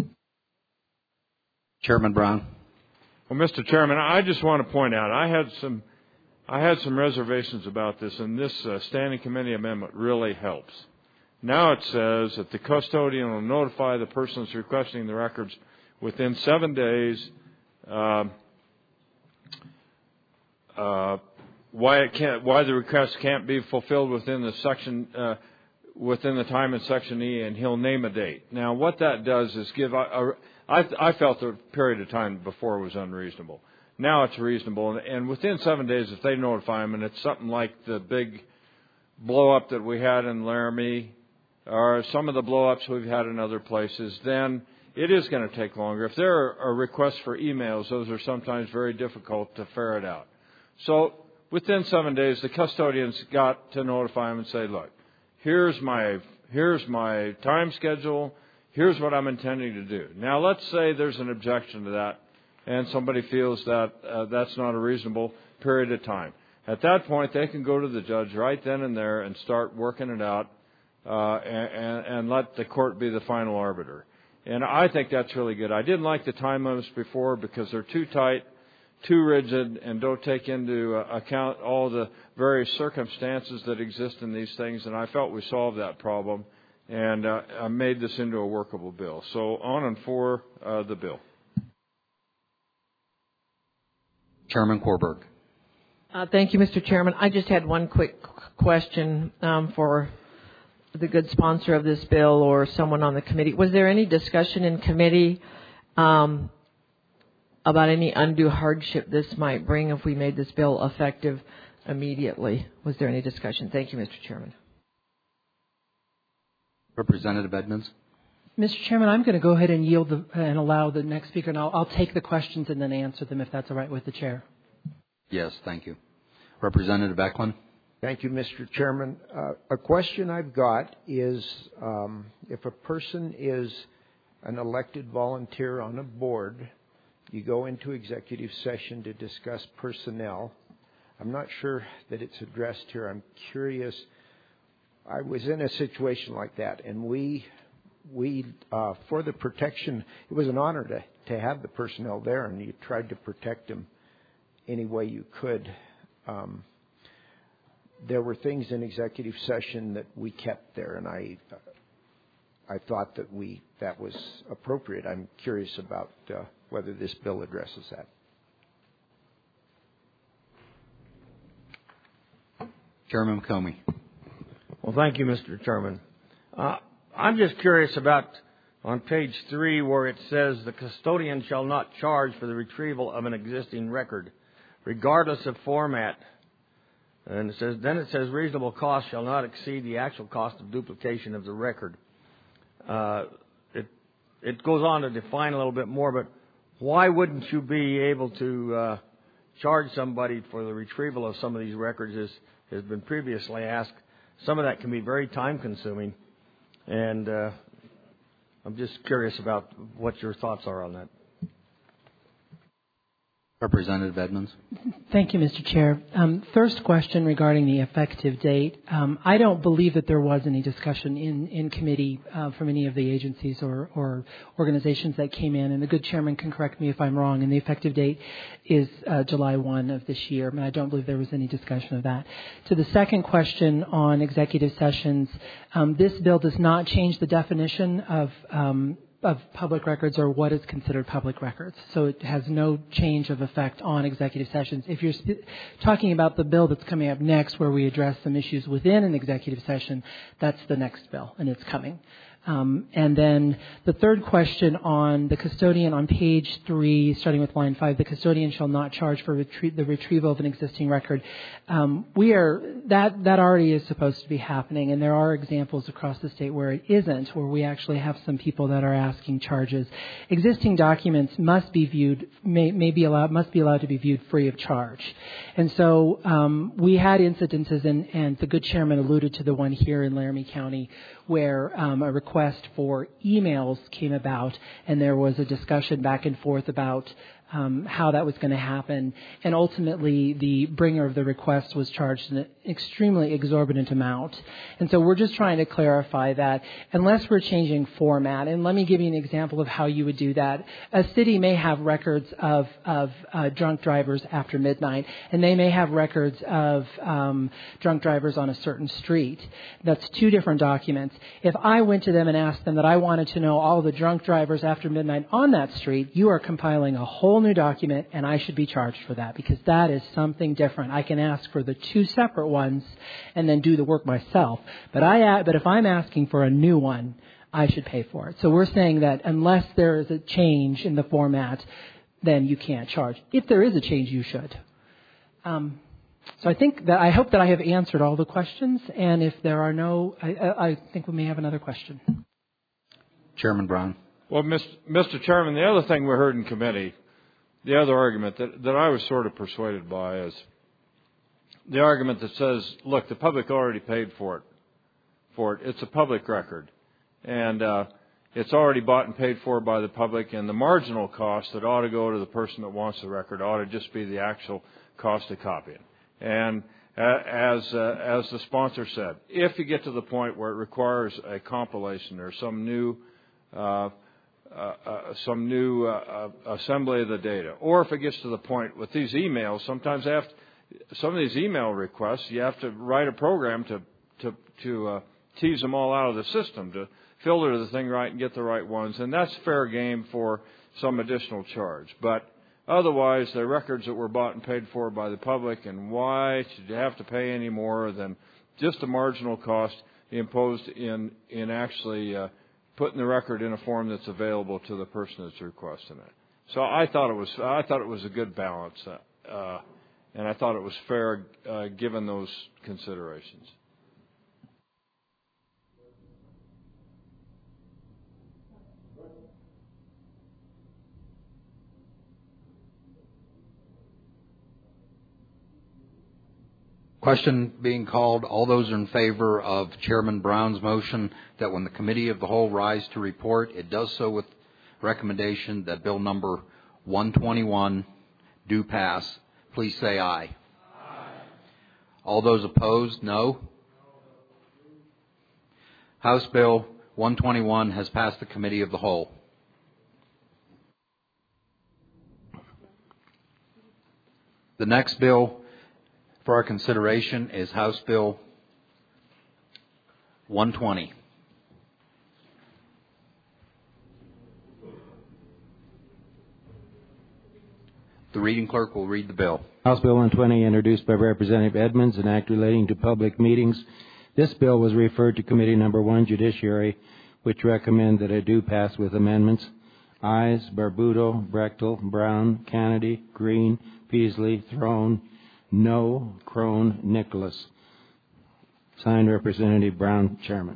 Chairman Brown. Well, Mister Chairman, I just want to point out I had some. I had some reservations about this, and this uh, Standing Committee amendment really helps. Now it says that the custodian will notify the persons requesting the records within seven days uh, uh, why it can't, why the request can't be fulfilled within the section, uh, within the time in Section E, and he'll name a date. Now, what that does is give. A, a, I, I felt the period of time before was unreasonable. Now it's reasonable, and within seven days, if they notify them, and it's something like the big blow-up that we had in Laramie, or some of the blow-ups we've had in other places, then it is going to take longer. If there are requests for emails, those are sometimes very difficult to ferret out. So within seven days, the custodian's got to notify them and say, look, here's my here's my time schedule, here's what I'm intending to do. Now, let's say there's an objection to that, and somebody feels that uh, that's not a reasonable period of time. At that point, they can go to the judge right then and there and start working it out uh, and, and let the court be the final arbiter. And I think that's really good. I didn't like the time limits before because they're too tight, too rigid, and don't take into account all the various circumstances that exist in these things. And I felt we solved that problem and uh, I made this into a workable bill. So on and for uh, the bill. Chairman Korberg. Uh, thank you, Mister Chairman. I just had one quick question um, for the good sponsor of this bill or someone on the committee. Was there any discussion in committee um, about any undue hardship this might bring if we made this bill effective immediately? Was there any discussion? Thank you, Mister Chairman. Representative Edmonds. Mister Chairman, I'm going to go ahead and yield the, and allow the next speaker, and I'll, I'll take the questions and then answer them if that's all right with the chair. Yes, thank you. Representative Eklund. Thank you, Mister Chairman. Uh, a question I've got is um, if a person is an elected volunteer on a board, you go into executive session to discuss personnel. I'm not sure that it's addressed here. I'm curious. I was in a situation like that, and we... We, uh, for the protection, it was an honor to, to have the personnel there, and you tried to protect them any way you could. Um, there were things in executive session that we kept there, and I, uh, I thought that we that was appropriate. I'm curious about uh, whether this bill addresses that. Chairman Comey. Well, thank you, Mister Chairman. Uh, I'm just curious about on page three where it says the custodian shall not charge for the retrieval of an existing record, regardless of format. And it says then it says reasonable cost shall not exceed the actual cost of duplication of the record. Uh, it it goes on to define a little bit more, but why wouldn't you be able to uh, charge somebody for the retrieval of some of these records? As has been previously asked, some of that can be very time consuming. And uh, I'm just curious about what your thoughts are on that. Representative Edmonds. Thank you, Mister Chair. Um, first question regarding the effective date. Um, I don't believe that there was any discussion in, in committee uh, from any of the agencies or, or organizations that came in, and the good chairman can correct me if I'm wrong, and the effective date is uh, July first of this year, and I don't believe there was any discussion of that. To the second question on executive sessions, um, this bill does not change the definition of um, of public records or what is considered public records. So it has no change of effect on executive sessions. If you're sp- talking about the bill that's coming up next where we address some issues within an executive session, that's the next bill, and it's coming. Um, and then the third question on the custodian on page three, starting with line five, the custodian shall not charge for retrie- the retrieval of an existing record. Um, we are that that already is supposed to be happening, and there are examples across the state where it isn't, where we actually have some people that are asking charges. Existing documents must be viewed, may, may be allowed, must be allowed to be viewed free of charge. And so um, we had incidences, and, and the good chairman alluded to the one here in Laramie County, where um, a request for emails came about, and there was a discussion back and forth about um, how that was going to happen. And ultimately, the bringer of the request was charged an extremely exorbitant amount. And so we're just trying to clarify that unless we're changing format, and let me give you an example of how you would do that. A city may have records of, of uh, drunk drivers after midnight, and they may have records of um, drunk drivers on a certain street. That's two different documents. If I went to them and asked them that I wanted to know all the drunk drivers after midnight on that street, you are compiling a whole new document, and I should be charged for that because that is something different. I can ask for the two separate ones and then do the work myself. But I, but if I'm asking for a new one, I should pay for it. So we're saying that unless there is a change in the format, then you can't charge. If there is a change, you should. Um, so I think that I hope that I have answered all the questions, and if there are no, I, I think we may have another question. Chairman Brown. Well, Mister Chairman, the other thing we heard in committee, the other argument that, that I was sort of persuaded by is the argument that says, look, the public already paid for it. For it, it's a public record, and uh, it's already bought and paid for by the public, and the marginal cost that ought to go to the person that wants the record ought to just be the actual cost of copying. And uh, as uh, as the sponsor said, if you get to the point where it requires a compilation or some new uh, uh, uh, some new uh, uh, assembly of the data, or if it gets to the point with these emails, sometimes after some of these email requests, you have to write a program to to to uh, tease them all out of the system, to filter the thing right and get the right ones, and that's fair game for some additional charge. But otherwise, they're records that were bought and paid for by the public, and why should you have to pay any more than just a marginal cost imposed in in actually uh, putting the record in a form that's available to the person that's requesting it? So I thought it was I thought it was a good balance. Uh, uh, And I thought it was fair, uh, given those considerations. Question being called. All those in favor of Chairman Brown's motion that when the Committee of the Whole rise to report, it does so with recommendation that Bill number one twenty-one do pass, please say aye. Aye. All those opposed, no. House Bill one twenty-one has passed the Committee of the Whole. The next bill for our consideration is House Bill one twenty. The reading clerk will read the bill. House Bill one twenty, introduced by Representative Edmonds, an act relating to public meetings. This bill was referred to Committee Number one, Judiciary, which recommend that it do pass with amendments. Ayes, Barbudo, Brechtel, Brown, Kennedy, Green, Peasley, Throne. No, Crone, Nicholas. Signed, Representative Brown, Chairman.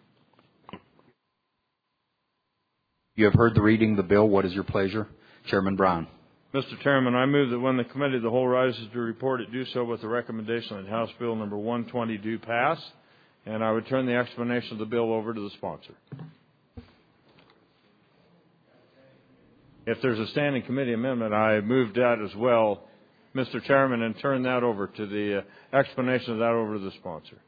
You have heard the reading of the bill. What is your pleasure? Chairman Brown. Mister Chairman, I move that when the Committee of the Whole rises to report, it do so with the recommendation that House Bill number one twenty do pass, and I would turn the explanation of the bill over to the sponsor. if there's a standing committee amendment, I move that as well, Mister Chairman, and turn that over to the uh, explanation of that over to the sponsor.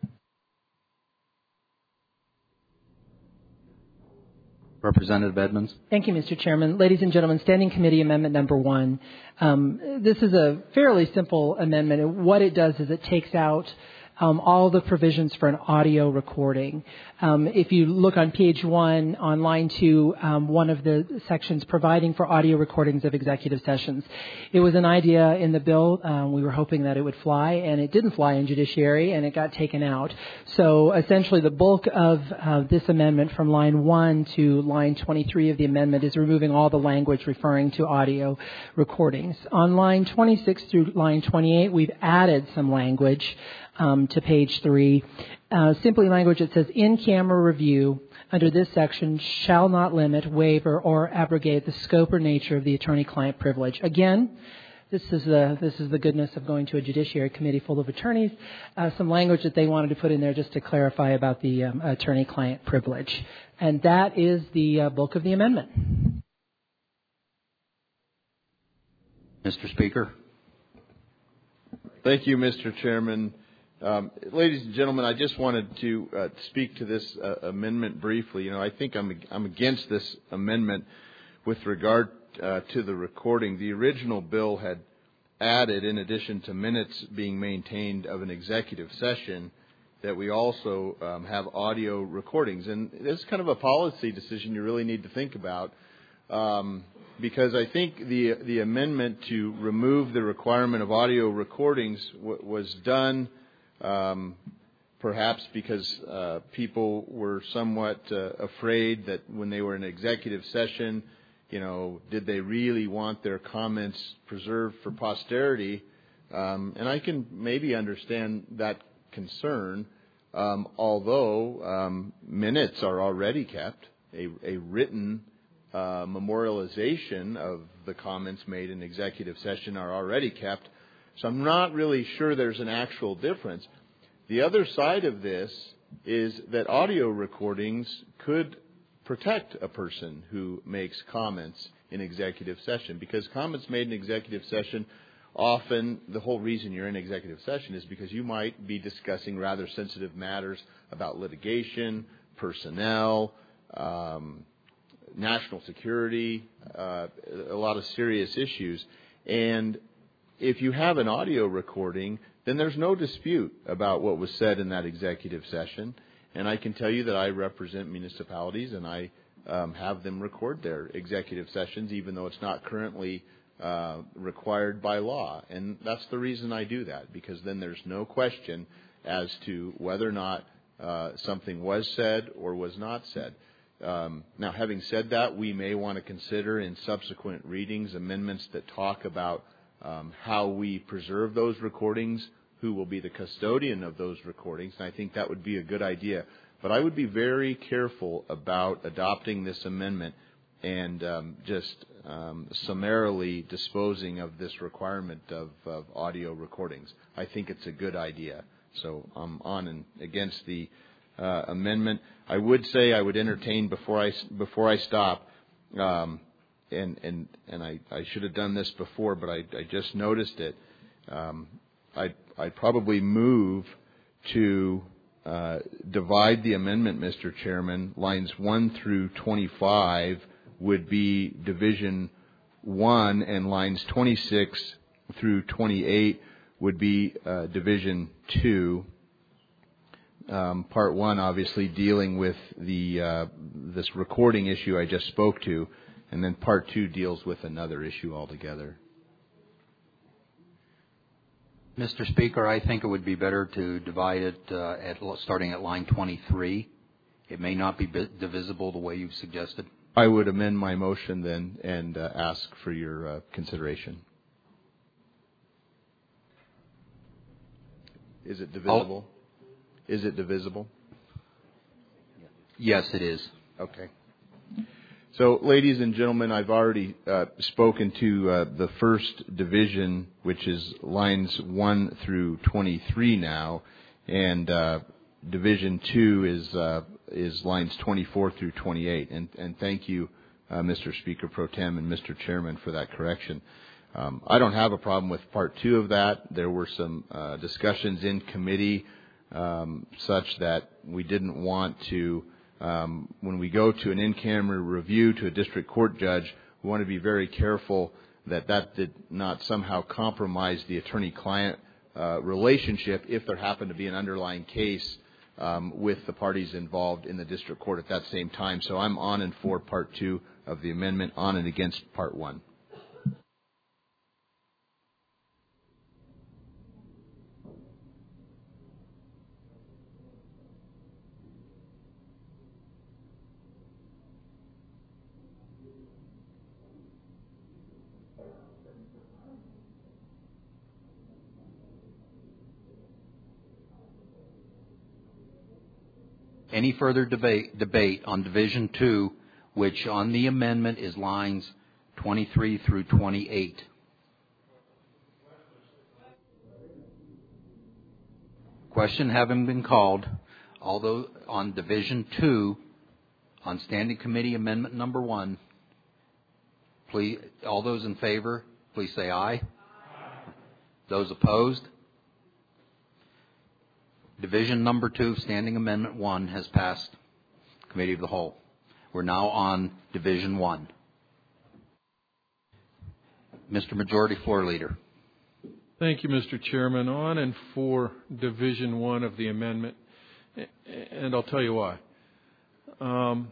Representative Edmonds. Thank you, Mister Chairman. Ladies and gentlemen, Standing Committee Amendment Number One. Um, this is a fairly simple amendment. What it does is it takes out Um, all the provisions for an audio recording. Um, if you look on page one, on line two, um, one of the sections providing for audio recordings of executive sessions. It was an idea in the bill. Um, we were hoping that it would fly, and it didn't fly in judiciary, and it got taken out. So essentially the bulk of uh, this amendment from line one to line twenty-three of the amendment is removing all the language referring to audio recordings. On line twenty-six through line twenty-eight, we've added some language Um, to page three. Uh, simply language that says, in-camera review under this section shall not limit, waiver, or abrogate the scope or nature of the attorney-client privilege. Again, this is the this is the goodness of going to a judiciary committee full of attorneys. Uh, some language that they wanted to put in there just to clarify about the um, attorney-client privilege. And that is the uh, bulk of the amendment. Mister Speaker. Thank you, Mister Chairman. Um, ladies and gentlemen, I just wanted to uh, speak to this uh, amendment briefly. You know, I think I'm I'm against this amendment with regard uh, to the recording. The original bill had added, in addition to minutes being maintained of an executive session, that we also um, have audio recordings. And this is kind of a policy decision you really need to think about, um, because I think the the amendment to remove the requirement of audio recordings w- was done Um, perhaps because uh, people were somewhat uh, afraid that when they were in executive session, you know, did they really want their comments preserved for posterity? Um, and I can maybe understand that concern, um, although um, minutes are already kept, a, a written uh, memorialization of the comments made in executive session are already kept. So I'm not really sure there's an actual difference. The other side of this is that audio recordings could protect a person who makes comments in executive session, because comments made in executive session, often the whole reason you're in executive session is because you might be discussing rather sensitive matters about litigation, personnel, um, national security, uh, a lot of serious issues. And if you have an audio recording, then there's no dispute about what was said in that executive session. And I can tell you that I represent municipalities, and I um, have them record their executive sessions, even though it's not currently uh, required by law. And that's the reason I do that, because then there's no question as to whether or not uh, something was said or was not said. Um, now, having said that, we may want to consider in subsequent readings amendments that talk about Um, how we preserve those recordings, who will be the custodian of those recordings, and I think that would be a good idea. But I would be very careful about adopting this amendment and um, just um, summarily disposing of this requirement of, of audio recordings. I think it's a good idea. So I'm on and against the uh, amendment. I would say I would entertain before I before I stop. Um, And, and, and I, I should have done this before, but I, I just noticed it. Um, I'd, I'd probably move to uh, divide the amendment, Mister Chairman. Lines one through twenty-five would be Division one, and lines twenty-six through twenty-eight would be uh, Division two. Um, part one, obviously, dealing with the uh, this recording issue I just spoke to. And then part two deals with another issue altogether. Mister Speaker, I think it would be better to divide it uh, at starting at line twenty-three. It may not be divisible the way you've suggested. I would amend my motion then and uh, ask for your uh, consideration. Is it divisible? Oh. Is it divisible? Yes, it is. Okay. So, ladies and gentlemen, I've already uh, spoken to uh, the first division, which is lines one through twenty-three now, and uh, division two is uh, is lines twenty-four through twenty-eight. And, and thank you, uh, Mister Speaker Pro Tem and Mister Chairman, for that correction. Um, I don't have a problem with part two of that. There were some uh, discussions in committee um, such that we didn't want to, um, when we go to an in-camera review to a district court judge, we want to be very careful that that did not somehow compromise the attorney-client uh, relationship if there happened to be an underlying case um, with the parties involved in the district court at that same time. So I'm on and for part two of the amendment, on and against part one. Any further debate, debate on Division two, which on the amendment is lines twenty-three through twenty-eight? Question having been called, although on Division two, on Standing Committee Amendment number one, please, all those in favor, please say aye. Aye. Those opposed? Division number two, Standing Amendment one, has passed Committee of the Whole. We're now on Division one. Mister Majority Floor Leader. Thank you, Mister Chairman. On and for Division one of the amendment, and I'll tell you why. Um,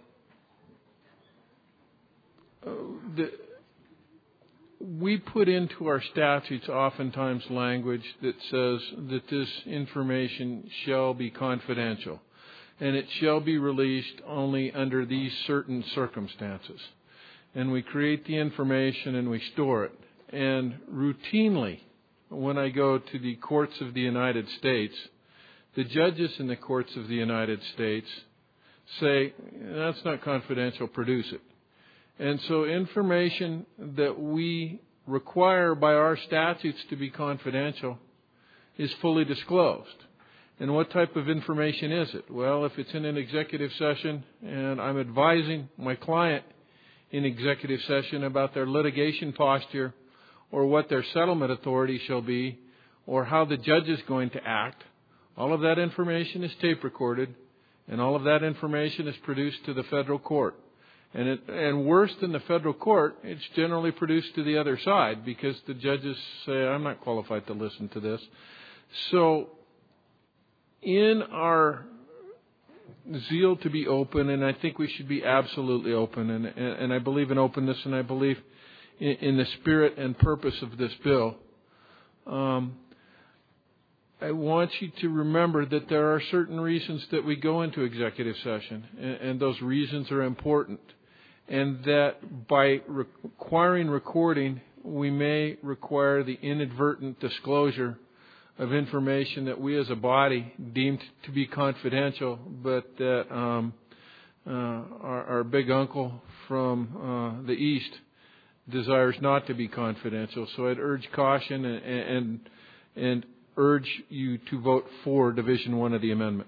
the, we put into our statutes oftentimes language that says that this information shall be confidential and it shall be released only under these certain circumstances. And we create the information and we store it. And routinely, when I go to the courts of the United States, the judges in the courts of the United States say, that's not confidential, produce it. And so information that we require by our statutes to be confidential is fully disclosed. And what type of information is it? Well, if it's in an executive session and I'm advising my client in executive session about their litigation posture or what their settlement authority shall be or how the judge is going to act, all of that information is tape recorded and all of that information is produced to the federal court. And, it, and worse than the federal court, it's generally produced to the other side because the judges say, I'm not qualified to listen to this. So in our zeal to be open, and I think we should be absolutely open, and, and, and I believe in openness and I believe in, in the spirit and purpose of this bill, um, I want you to remember that there are certain reasons that we go into executive session, and, and those reasons are important. And that by requiring recording, we may require the inadvertent disclosure of information that we as a body deemed to be confidential, but that um, uh, our, our big uncle from uh, the East desires not to be confidential. So I'd urge caution and, and, and urge you to vote for Division one of the amendment.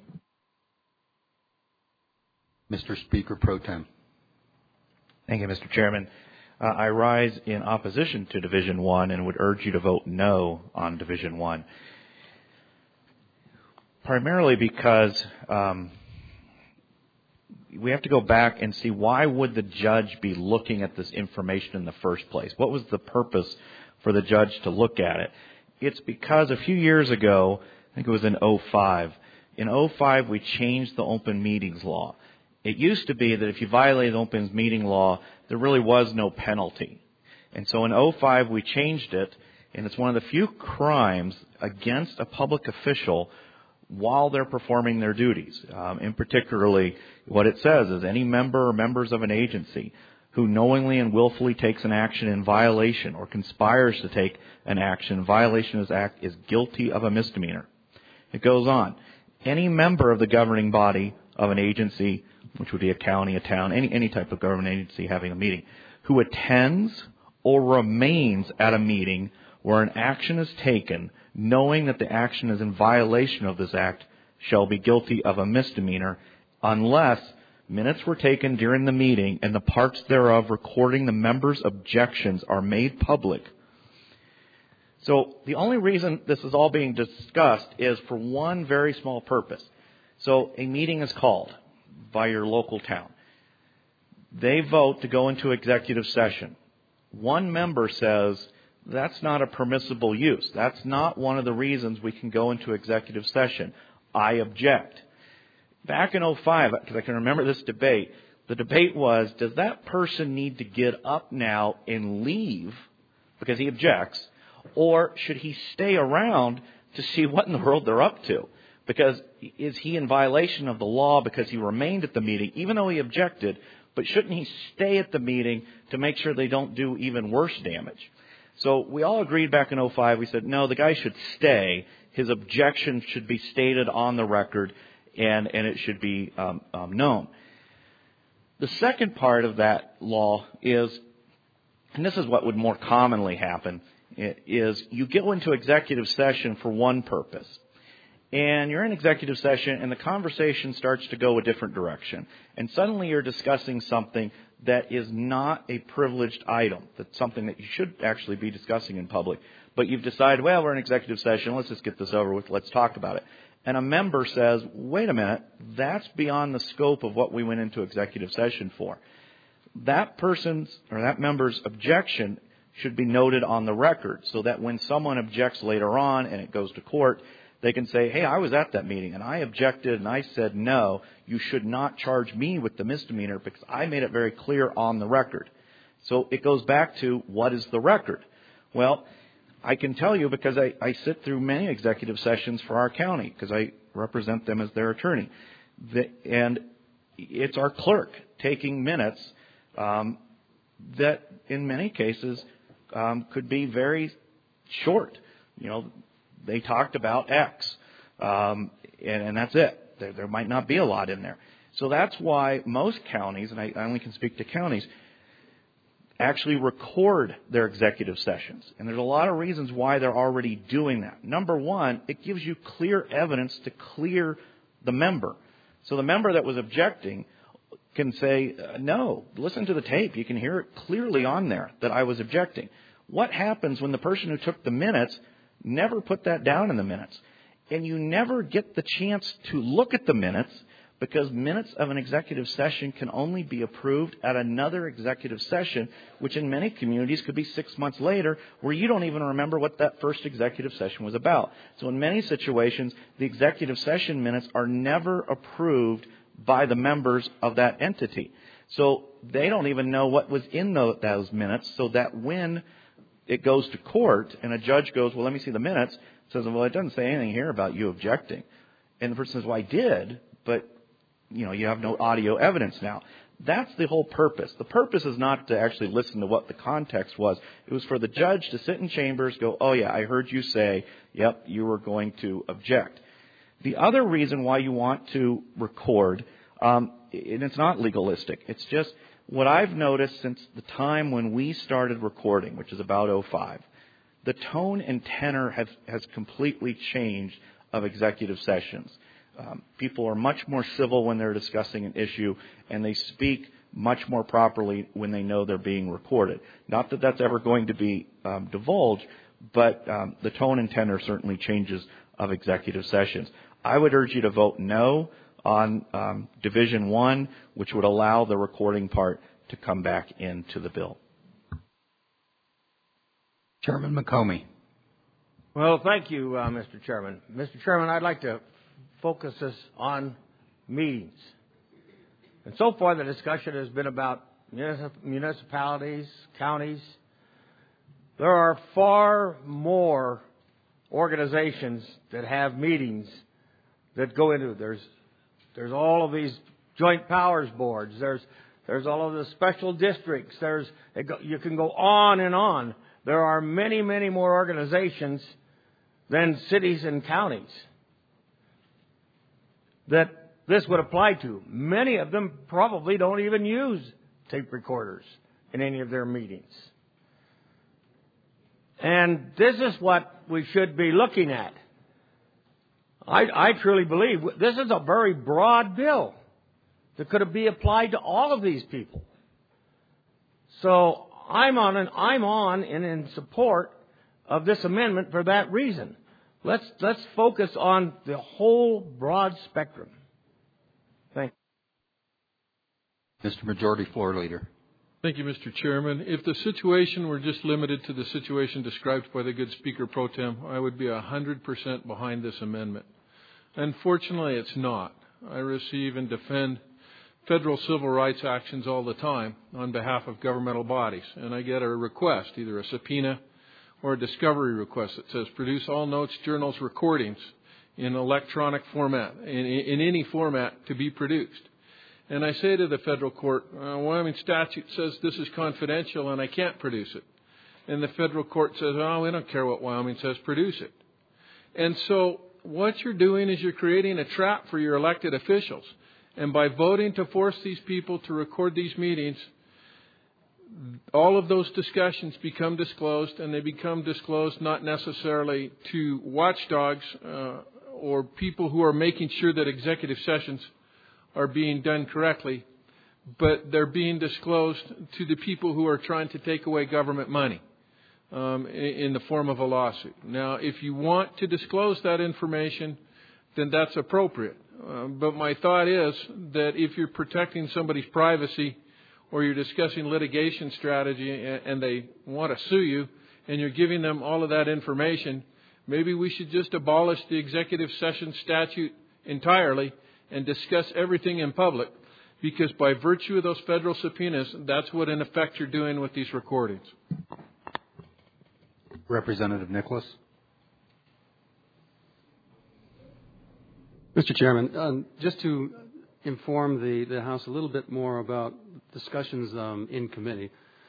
Mister Speaker Pro Tem. Thank you, Mister Chairman. Uh, I rise in opposition to Division one and would urge you to vote no on Division one. Primarily because um, we have to go back and see why would the judge be looking at this information in the first place? What was the purpose for the judge to look at it? It's because a few years ago, I think it was in oh five, in oh five we changed the open meetings law. It used to be that if you violated the open meeting law, there really was no penalty. And so in oh five we changed it, and it's one of the few crimes against a public official while they're performing their duties. Um, in particularly, what it says is any member or members of an agency who knowingly and willfully takes an action in violation or conspires to take an action in violation of this act is guilty of a misdemeanor. It goes on. Any member of the governing body of an agency, which would be a county, a town, any, any type of government agency having a meeting, who attends or remains at a meeting where an action is taken, knowing that the action is in violation of this act, shall be guilty of a misdemeanor unless Minutes were taken during the meeting, and the parts thereof recording the members' objections are made public. So the only reason this is all being discussed is for one very small purpose. So a meeting is called by your local town. They vote to go into executive session. One member says, that's not a permissible use. That's not one of the reasons we can go into executive session. I object. Back in oh five, because I can remember this debate, the debate was, does that person need to get up now and leave because he objects, or should he stay around to see what in the world they're up to? Because is he in violation of the law because he remained at the meeting, even though he objected, but shouldn't he stay at the meeting to make sure they don't do even worse damage? So we all agreed back in oh five, we said, no, the guy should stay. His objection should be stated on the record, and, and it should be um, um, known. The second part of that law is, and this is what would more commonly happen, is you go into executive session for one purpose. And you're in executive session, and the conversation starts to go a different direction. And suddenly you're discussing something that is not a privileged item. That's something that you should actually be discussing in public. But you've decided, well, we're in executive session. Let's just get this over with. Let's talk about it. And a member says, wait a minute, that's beyond the scope of what we went into executive session for. That person's or that member's objection should be noted on the record so that when someone objects later on and it goes to court, they can say, hey, I was at that meeting and I objected and I said, no, you should not charge me with the misdemeanor because I made it very clear on the record. So it goes back to what is the record? Well, I can tell you because I, I sit through many executive sessions for our county because I represent them as their attorney. The, and it's our clerk taking minutes um, that in many cases um, could be very short. You know, they talked about X, um, and, and that's it. There, there might not be a lot in there. So that's why most counties, and I, I only can speak to counties, actually record their executive sessions. And there's a lot of reasons why they're already doing that. Number one, it gives you clear evidence to clear the member. So the member that was objecting can say, no, listen to the tape. You can hear it clearly on there that I was objecting. What happens when the person who took the minutes never put that down in the minutes? And you never get the chance to look at the minutes because minutes of an executive session can only be approved at another executive session, which in many communities could be six months later, where you don't even remember what that first executive session was about. So in many situations, the executive session minutes are never approved by the members of that entity. So they don't even know what was in those minutes, so that when it goes to court and a judge goes, well, let me see the minutes, says, well, it doesn't say anything here about you objecting. And the person says, well, I did, but you know, you have no audio evidence now. That's the whole purpose. The purpose is not to actually listen to what the context was. It was for the judge to sit in chambers, go, oh yeah, I heard you say, yep, you were going to object. The other reason why you want to record, um, and it's not legalistic, it's just what I've noticed since the time when we started recording, which is about oh five, the tone and tenor have, has completely changed of executive sessions. Um, people are much more civil when they're discussing an issue, and they speak much more properly when they know they're being recorded. Not that that's ever going to be um, divulged, but um, the tone and tenor certainly changes of executive sessions. I would urge you to vote no on um, Division one, which would allow the recording part to come back into the bill. Chairman McComey. Well, thank you, uh, Mister Chairman. Mister Chairman, I'd like to focus us on meetings. And so far the discussion has been about municipalities, counties. There are far more organizations that have meetings that go into. There's there's all of these joint powers boards. There's there's all of the special districts. There's you can go on and on. There are many, many more organizations than cities and counties that this would apply to. Many of them probably don't even use tape recorders in any of their meetings. And this is what we should be looking at. I, I truly believe this is a very broad bill. that could be applied to all of these people. So I'm on an, I'm on and in support of this amendment for that reason. Let's let's focus on the whole broad spectrum. Thank you. Mister Majority Floor Leader. Thank you, Mister Chairman. If the situation were just limited to the situation described by the good Speaker Pro Tem, I would be one hundred percent behind this amendment. Unfortunately, it's not. I receive and defend federal civil rights actions all the time on behalf of governmental bodies, and I get a request, either a subpoena or a discovery request that says produce all notes, journals, recordings in electronic format, in, in any format to be produced. And I say to the federal court, uh, Wyoming statute says this is confidential and I can't produce it. And the federal court says, oh, we don't care what Wyoming says, produce it. And so what you're doing is you're creating a trap for your elected officials. And by voting to force these people to record these meetings, all of those discussions become disclosed, and they become disclosed not necessarily to watchdogs uh, or people who are making sure that executive sessions are being done correctly, but they're being disclosed to the people who are trying to take away government money um, in, in the form of a lawsuit. Now, if you want to disclose that information, then that's appropriate. Uh, but my thought is that if you're protecting somebody's privacy or you're discussing litigation strategy and, and they want to sue you and you're giving them all of that information, maybe we should just abolish the executive session statute entirely and discuss everything in public, because by virtue of those federal subpoenas, that's what in effect you're doing with these recordings. Representative Nicholas. Mister Chairman, um, just to inform the, the House a little bit more about discussions um, in committee,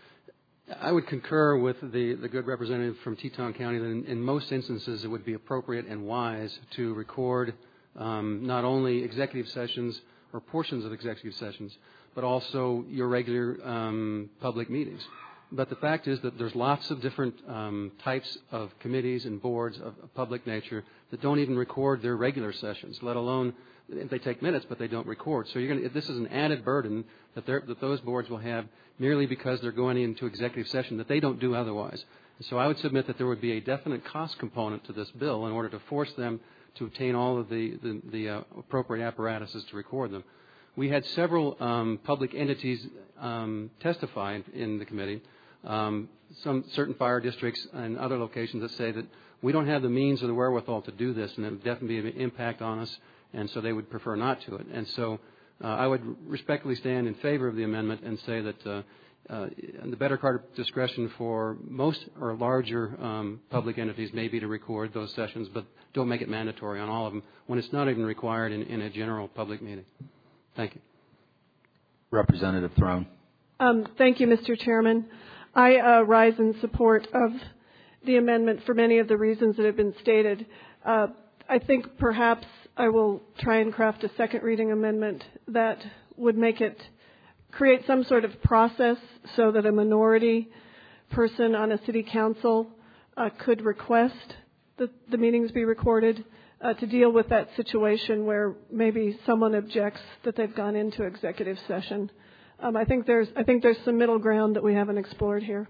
I would concur with the, the good representative from Teton County that in, in most instances it would be appropriate and wise to record um, not only executive sessions or portions of executive sessions, but also your regular um, public meetings. But the fact is that there's lots of different um, types of committees and boards of, of public nature that don't even record their regular sessions, let alone they take minutes, but they don't record. So you're going to, this is an added burden that, that those boards will have merely because they're going into executive session that they don't do otherwise. And so I would submit that there would be a definite cost component to this bill in order to force them to obtain all of the, the, the uh, appropriate apparatuses to record them. We had several um, public entities um, testify in, in the committee, um, some certain fire districts and other locations that say that we don't have the means or the wherewithal to do this, and it would definitely be an impact on us, and so they would prefer not to it. And so uh, I would respectfully stand in favor of the amendment and say that uh, uh, the better part of discretion for most or larger um, public entities may be to record those sessions, but don't make it mandatory on all of them when it's not even required in, in a general public meeting. Thank you. Representative Throne. Um, thank you, Mister Chairman. I uh, rise in support of the amendment for many of the reasons that have been stated. Uh, I think perhaps I will try and craft a second reading amendment that would make it create some sort of process so that a minority person on a city council uh, could request that the meetings be recorded uh, to deal with that situation where maybe someone objects that they've gone into executive session. Um, I think there's I think there's some middle ground that we haven't explored here.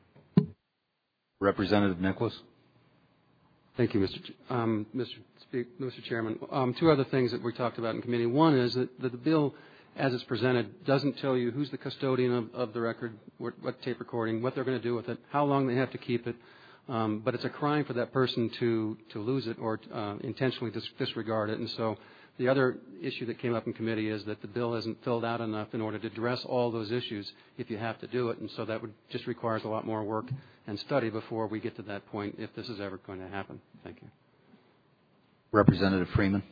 Representative Nicholas. Thank you, Mister Ch- um, Mister Speak- Mister Chairman. Um, two other things that we talked about in committee. One is that, that the bill, as it's presented, doesn't tell you who's the custodian of, of the record, what, what tape recording, what they're going to do with it, how long they have to keep it. Um, but it's a crime for that person to, to lose it or uh, intentionally dis- disregard it. And so the other issue that came up in committee is that the bill isn't filled out enough in order to address all those issues if you have to do it. And so that would just requires a lot more work and study before we get to that point if this is ever going to happen. Thank you. Representative Freeman.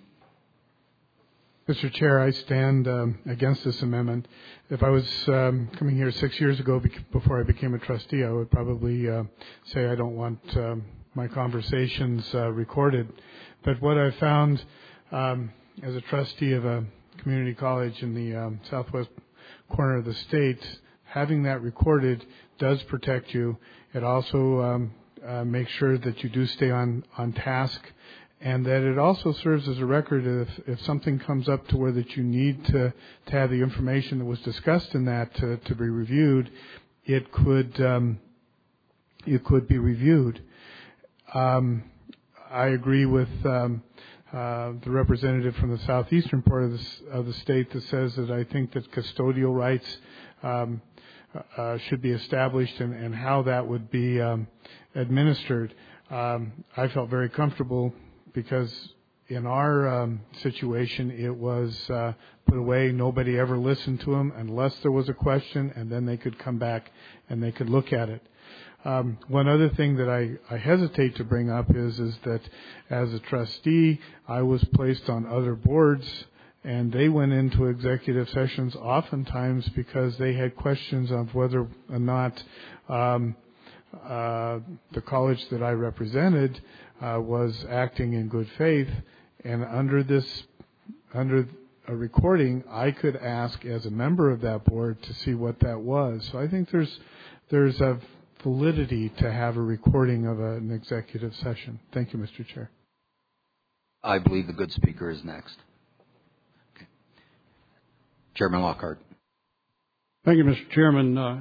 Mister Chair, I stand um, against this amendment. If I was um, coming here six years ago bec- before I became a trustee, I would probably uh, say I don't want um, my conversations uh, recorded. But what I found um, as a trustee of a community college in the um, southwest corner of the state, having that recorded does protect you. It also um, uh, makes sure that you do stay on, on task and that it also serves as a record if, if something comes up to where that you need to, to have the information that was discussed in that to, to be reviewed, it could um, it could be reviewed. Um, I agree with um, uh, the representative from the southeastern part of the, of the state that says that I think that custodial rights um, uh, should be established and, and how that would be um, administered. Um, I felt very comfortable because in our um, situation it was uh, put away. Nobody ever listened to them unless there was a question, and then they could come back and they could look at it. Um, one other thing that I, I hesitate to bring up is is that as a trustee, I was placed on other boards, and they went into executive sessions oftentimes because they had questions of whether or not um, uh, the college that I represented uh, was acting in good faith. And under this, under a recording, I could ask as a member of that board to see what that was. So I think there's there's a validity to have a recording of a, an executive session. Thank you, Mister Chair. I believe the good speaker is next. Okay. Chairman Lockhart. Thank you, Mister Chairman. Uh,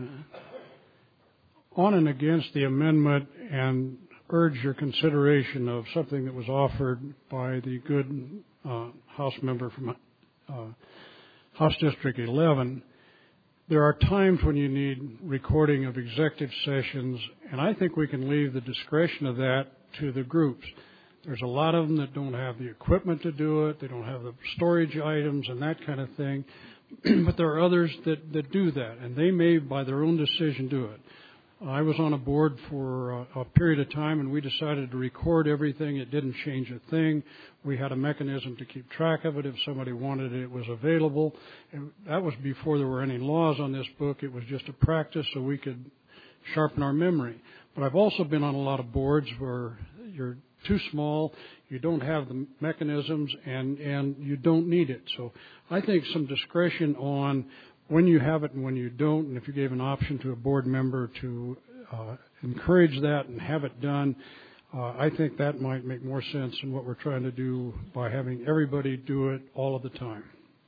on and against the amendment, and urge your consideration of something that was offered by the good uh, House member from uh, House District eleven. There are times when you need recording of executive sessions, and I think we can leave the discretion of that to the groups. There's a lot of them that don't have the equipment to do it. They don't have the storage items and that kind of thing. But there are others that, that do that, and they may, by their own decision, do it. I was on a board for a, a period of time, and we decided to record everything. It didn't change a thing. We had a mechanism to keep track of it. If somebody wanted it, it was available. And that was before there were any laws on this book. It was just a practice so we could sharpen our memory. But I've also been on a lot of boards where you're too small, you don't have the mechanisms, and, and you don't need it. So I think some discretion on when you have it and when you don't, and if you gave an option to a board member to uh, encourage that and have it done, uh, I think that might make more sense than what we're trying to do by having everybody do it all of the time.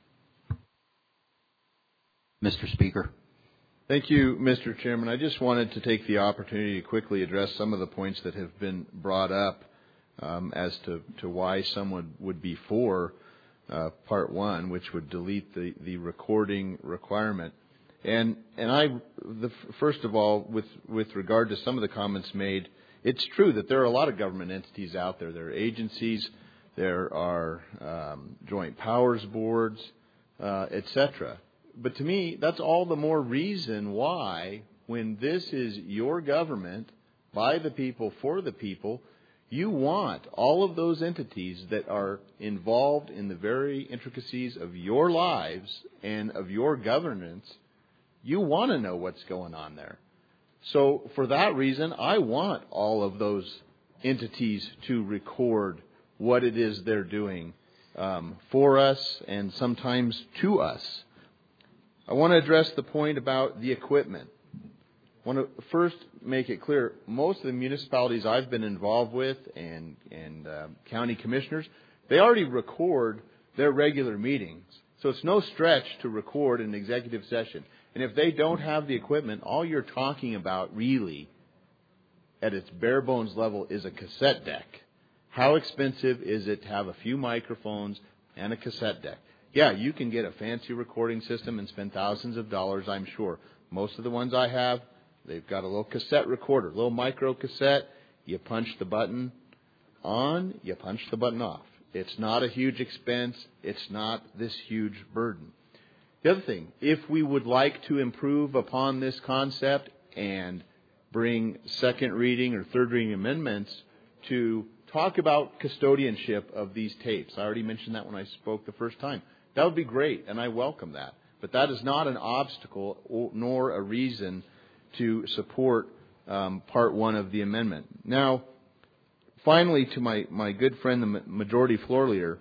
Mister Speaker. Thank you, Mister Chairman. I just wanted to take the opportunity to quickly address some of the points that have been brought up um, as to, to why someone would be for Uh, part one, which would delete the, the recording requirement. And and I, the, first of all, with, with regard to some of the comments made, it's true that there are a lot of government entities out there. There are agencies, there are um, joint powers boards, uh, et cetera. But to me, that's all the more reason why, when this is your government, by the people, for the people, you want all of those entities that are involved in the very intricacies of your lives and of your governance, you want to know what's going on there. So for that reason, I want all of those entities to record what it is they're doing um, for us and sometimes to us. I want to address the point about the equipment. I want to first make it clear, most of the municipalities I've been involved with and, and uh, county commissioners, they already record their regular meetings. So it's no stretch to record an executive session. And if they don't have the equipment, all you're talking about really at its bare bones level is a cassette deck. How expensive is it to have a few microphones and a cassette deck? Yeah, you can get a fancy recording system and spend thousands of dollars, I'm sure. Most of the ones I have, they've got a little cassette recorder, a little micro cassette. You punch the button on, you punch the button off. It's not a huge expense. It's not this huge burden. The other thing, if we would like to improve upon this concept and bring second reading or third reading amendments to talk about custodianship of these tapes, I already mentioned that when I spoke the first time. That would be great, and I welcome that. But that is not an obstacle or, nor a reason to support um, part one of the amendment. Now, finally, to my, my good friend, the majority floor leader,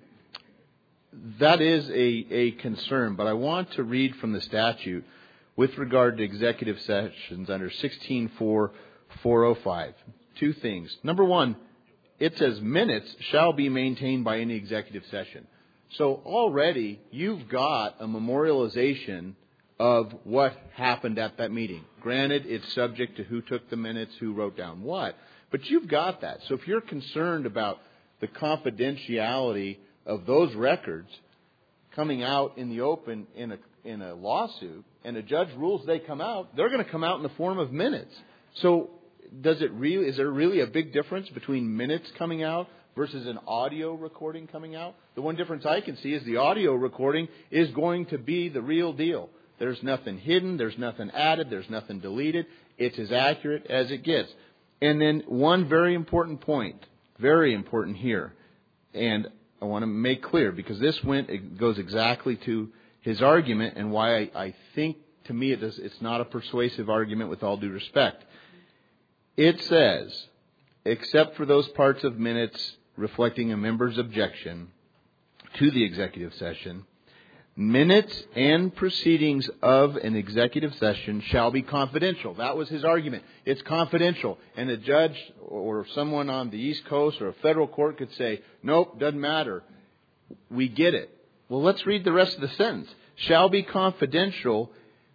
that is a, a concern, but I want to read from the statute with regard to executive sessions under sixteen four four oh five. Two things. Number one, it says minutes shall be maintained by any executive session. So already you've got a memorialization of what happened at that meeting. Granted, it's subject to who took the minutes, who wrote down what, but you've got that. So if you're concerned about the confidentiality of those records coming out in the open in a in a lawsuit, and a judge rules they come out, they're going to come out in the form of minutes. So does it really, is there really a big difference between minutes coming out versus an audio recording coming out? The one difference I can see is the audio recording is going to be the real deal. There's nothing hidden, there's nothing added, there's nothing deleted. It's as accurate as it gets. And then one very important point, very important here, and I want to make clear, because this went, it goes exactly to his argument and why I, I think, to me, it does, it's not a persuasive argument with all due respect. It says, except for those parts of minutes reflecting a member's objection to the executive session, minutes and proceedings of an executive session shall be confidential. That was his argument. It's confidential. And a judge or someone on the East Coast or a federal court could say, nope, doesn't matter. We get it. Well, let's read the rest of the sentence. Shall be confidential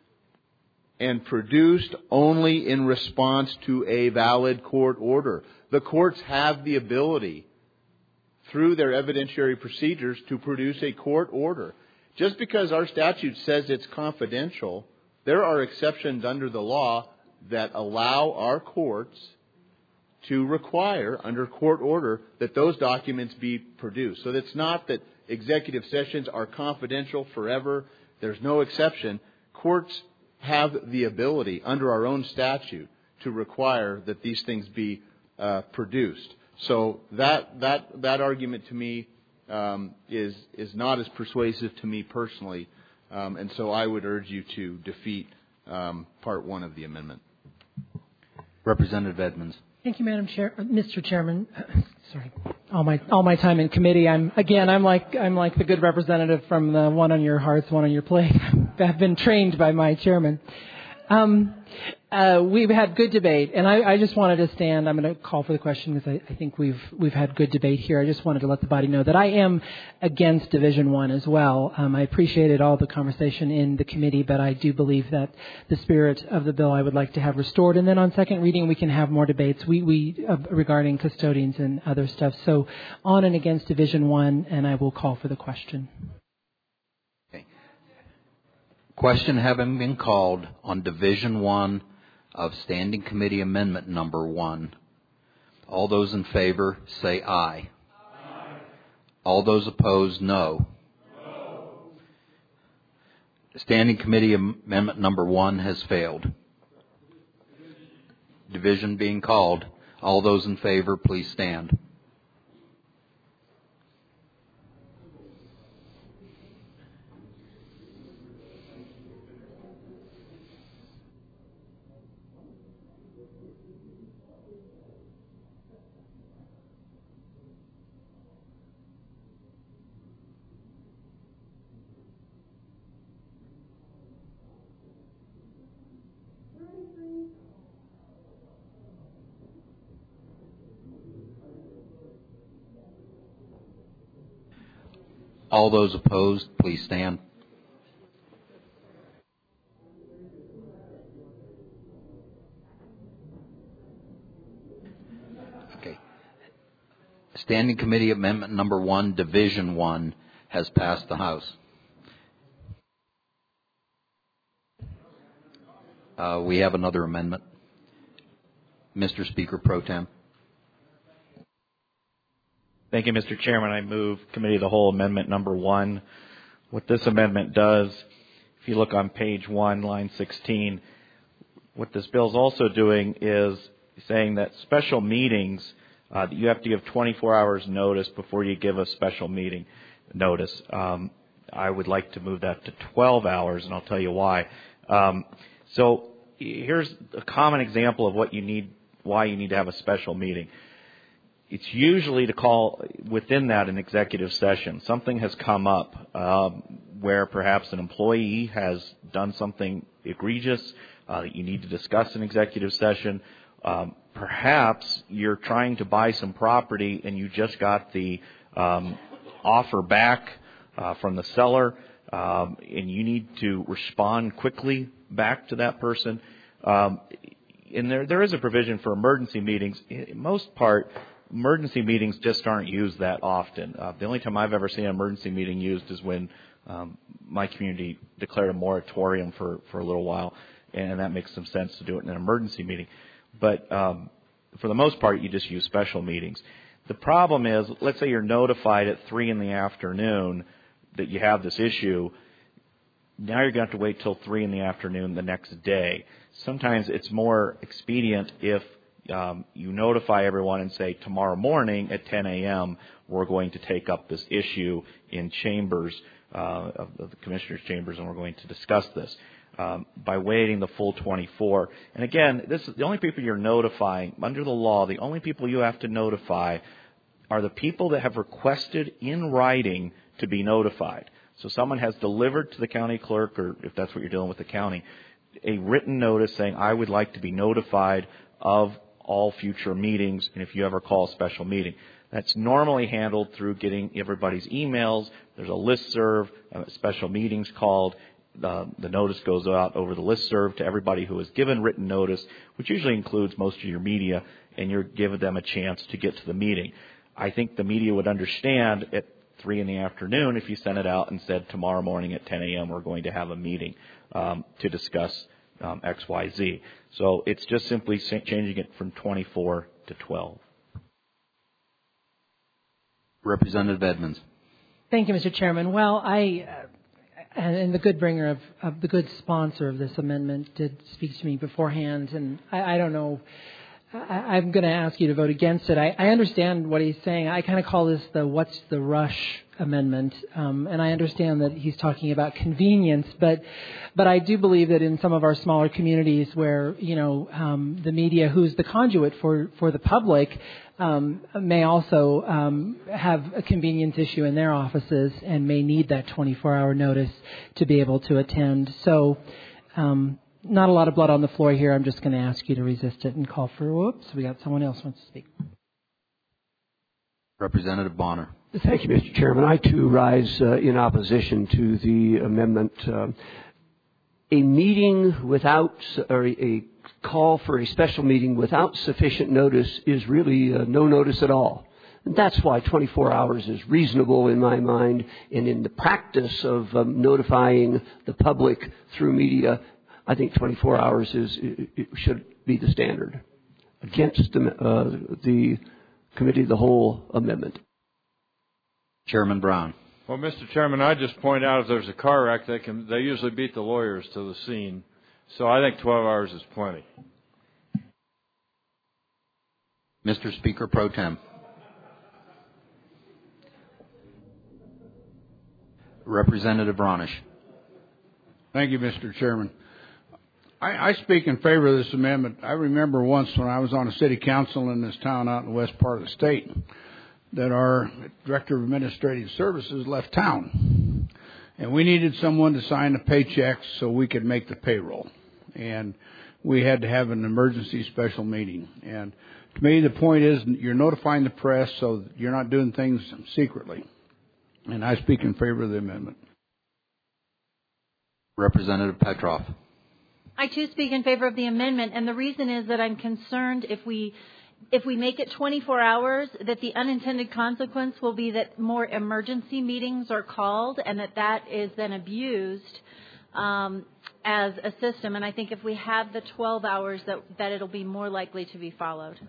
and produced only in response to a valid court order. The courts have the ability, through their evidentiary procedures, to produce a court order. Just because our statute says it's confidential, there are exceptions under the law that allow our courts to require, under court order, that those documents be produced. So it's not that executive sessions are confidential forever. There's no exception. Courts have the ability, under our own statute, to require that these things be uh, produced. So that that that argument to me um, is is not as persuasive to me personally, um, and so I would urge you to defeat um, Part One of the amendment. Representative Edmonds. Thank you, Madam Chair, Mister Chairman. Sorry, all my all my time in committee. I'm again. I'm like I'm like the good representative from the one on your hearts, one on your plate. I've been trained by my chairman. Um, uh, we've had good debate, and I, I just wanted to stand. I'm going to call for the question because I, I think we've we've had good debate here. I just wanted to let the body know that I am against Division One as well. Um, I appreciated all the conversation in the committee, but I do believe that the spirit of the bill I would like to have restored. And then on second reading, we can have more debates we, we uh, regarding custodians and other stuff. So on and against Division One, and I will call for the question. Question having been called on Division One of Standing Committee Amendment Number One. All those in favor say aye. Aye. All those opposed, no. No. Standing Committee Amendment Number One has failed. Division being called. All those in favor, please stand. All those opposed, please stand. Okay. Standing Committee Amendment Number One, Division One, has passed the House. Uh, we have another amendment. Mister Speaker Pro Tem. Thank you, Mister Chairman. I move Committee of the Whole Amendment Number One. What this amendment does, if you look on page one, line sixteen, what this bill is also doing is saying that special meetings, uh, you have to give twenty-four hours notice before you give a special meeting notice. Um, I would like to move that to twelve hours, and I'll tell you why. Um, so here's a common example of what you need, why you need to have a special meeting. It's usually to call within that an executive session. Something has come up um, where perhaps an employee has done something egregious uh, that you need to discuss in executive session. Um, perhaps you're trying to buy some property and you just got the um, offer back uh, from the seller, um, and you need to respond quickly back to that person. Um, and there there is a provision for emergency meetings. In most part, emergency meetings just aren't used that often. Uh, the only time I've ever seen an emergency meeting used is when um, my community declared a moratorium for, for a little while, and that makes some sense to do it in an emergency meeting. But um, for the most part, you just use special meetings. The problem is, let's say you're notified at three in the afternoon that you have this issue. Now you're going to have to wait till three in the afternoon the next day. Sometimes it's more expedient if um, you notify everyone and say, tomorrow morning at ten a.m., we're going to take up this issue in chambers, uh, of the commissioners' chambers, and we're going to discuss this. Um, by waiting the full twenty-four. And again, this is the only people you're notifying under the law. The only people you have to notify are the people that have requested in writing to be notified. So someone has delivered to the county clerk, or if that's what you're dealing with the county, a written notice saying, I would like to be notified of all future meetings, and if you ever call a special meeting. That's normally handled through getting everybody's emails. There's a listserv, uh, special meetings called. Uh, the notice goes out over the listserv to everybody who has given written notice, which usually includes most of your media, and you're giving them a chance to get to the meeting. I think the media would understand at three in the afternoon if you sent it out and said tomorrow morning at ten a.m. we're going to have a meeting um, to discuss um, X Y Z. So it's just simply changing it from twenty-four to twelve. Representative Edmonds. Thank you, Mister Chairman. Well, I... Uh, And, and the good bringer of, of the good sponsor of this amendment did speak to me beforehand, and I, I don't know. I, I'm going to ask you to vote against it. I, I understand what he's saying. I kind of call this the "what's the rush" amendment, um, and I understand that he's talking about convenience. But, but I do believe that in some of our smaller communities, where you know um, the media, who's the conduit for for the public, Um, may also um, have a convenience issue in their offices and may need that twenty-four hour notice to be able to attend. So um, not a lot of blood on the floor here. I'm just going to ask you to resist it and call for, whoops, we got someone else wants to speak. Representative Bonner. Thank you, Mister Chairman. I, too, rise uh, in opposition to the amendment. Uh, a meeting without, or a call for a special meeting without sufficient notice is really uh, no notice at all. And that's why twenty-four hours is reasonable in my mind. And in the practice of um, notifying the public through media, I think twenty-four hours is it, it should be the standard. Against the, uh, the Committee of the Whole amendment. Chairman Brown. Well, Mister Chairman, I just point out if there's a car wreck, they can they usually beat the lawyers to the scene. So I think twelve hours is plenty. Mister Speaker Pro Tem. Representative Ronish. Thank you, Mister Chairman. I, I speak in favor of this amendment. I remember once when I was on a city council in this town out in the west part of the state that our Director of Administrative Services left town. And we needed someone to sign the paychecks so we could make the payroll. And we had to have an emergency special meeting. And to me, the point is you're notifying the press so you're not doing things secretly. And I speak in favor of the amendment. Representative Petroff. I too speak in favor of the amendment, and the reason is that I'm concerned if we if we make it twenty-four hours, that the unintended consequence will be that more emergency meetings are called, and that that is then abused um, as a system. And I think if we have the twelve hours, that that it'll be more likely to be followed.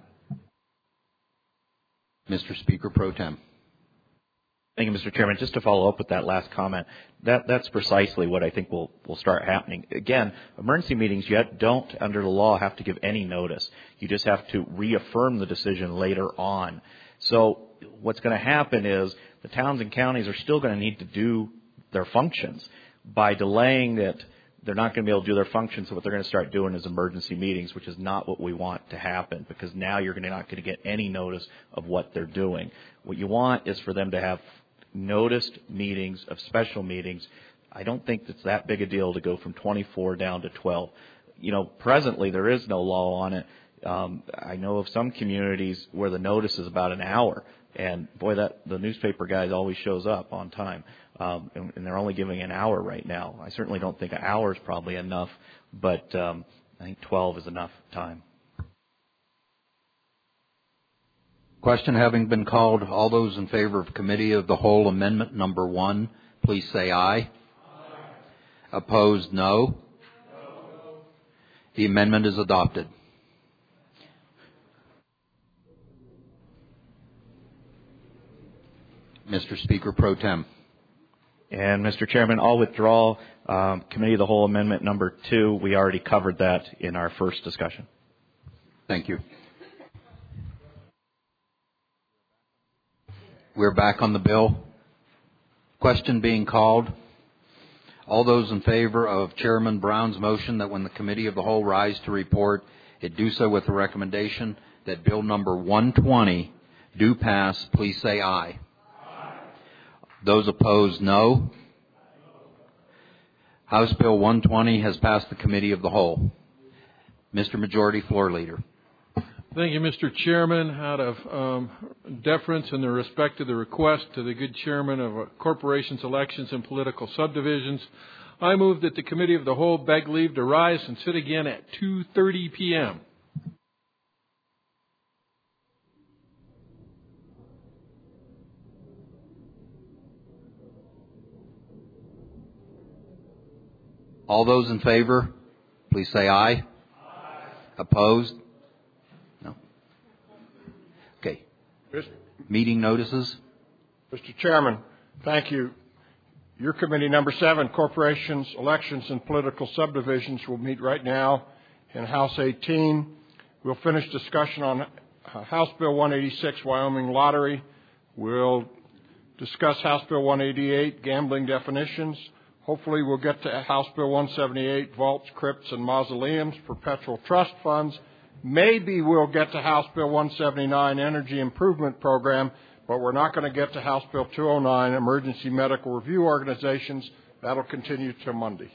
Mister Speaker Pro Tem. Thank you, Mister Chairman. Just to follow up with that last comment, that, that's precisely what I think will, will start happening. Again, emergency meetings, you don't, under the law, have to give any notice. You just have to reaffirm the decision later on. So what's going to happen is the towns and counties are still going to need to do their functions. By delaying it, they're not going to be able to do their functions, so what they're going to start doing is emergency meetings, which is not what we want to happen, because now you're not going to get any notice of what they're doing. What you want is for them to have noticed meetings of special meetings. I don't think it's that big a deal to go from twenty-four down to twelve. You know, presently there is no law on it. Um, I know of some communities where the notice is about an hour, and boy, that the newspaper guy always shows up on time, um, and, and they're only giving an hour right now. I certainly don't think an hour is probably enough, but um, I think twelve is enough time. Question having been called, all those in favor of Committee of the Whole Amendment Number One, please say aye. Aye. Opposed, no. No. The amendment is adopted. Mister Speaker Pro Tem. And Mister Chairman, I'll withdraw um, Committee of the Whole Amendment Number Two. We already covered that in our first discussion. Thank you. We're back on the bill. Question being called. All those in favor of Chairman Brown's motion that when the Committee of the Whole rise to report, it do so with the recommendation that Bill number one twenty do pass, please say aye. Aye. Those opposed, no. House Bill one twenty has passed the Committee of the Whole. Mister Majority Floor Leader. Thank you, Mister Chairman. Out of um, deference and the respect to the request to the good chairman of uh, corporations, elections, and political subdivisions, I move that the Committee of the Whole beg leave to rise and sit again at two thirty p.m. All those in favor, please say aye. Aye. Opposed? No. Okay. Meeting notices. Mister Chairman, thank you. Your committee number seven, Corporations, Elections, and Political Subdivisions, will meet right now in House eighteen. We'll finish discussion on House Bill one eighty-six, Wyoming Lottery. We'll discuss House Bill one eighty-eight, Gambling Definitions. Hopefully we'll get to House Bill one seventy-eight, Vaults, Crypts, and Mausoleums, Perpetual Trust Funds. Maybe we'll get to House Bill one seventy-nine, Energy Improvement Program, but we're not going to get to House Bill two oh nine, Emergency Medical Review Organizations. That'll continue till Monday.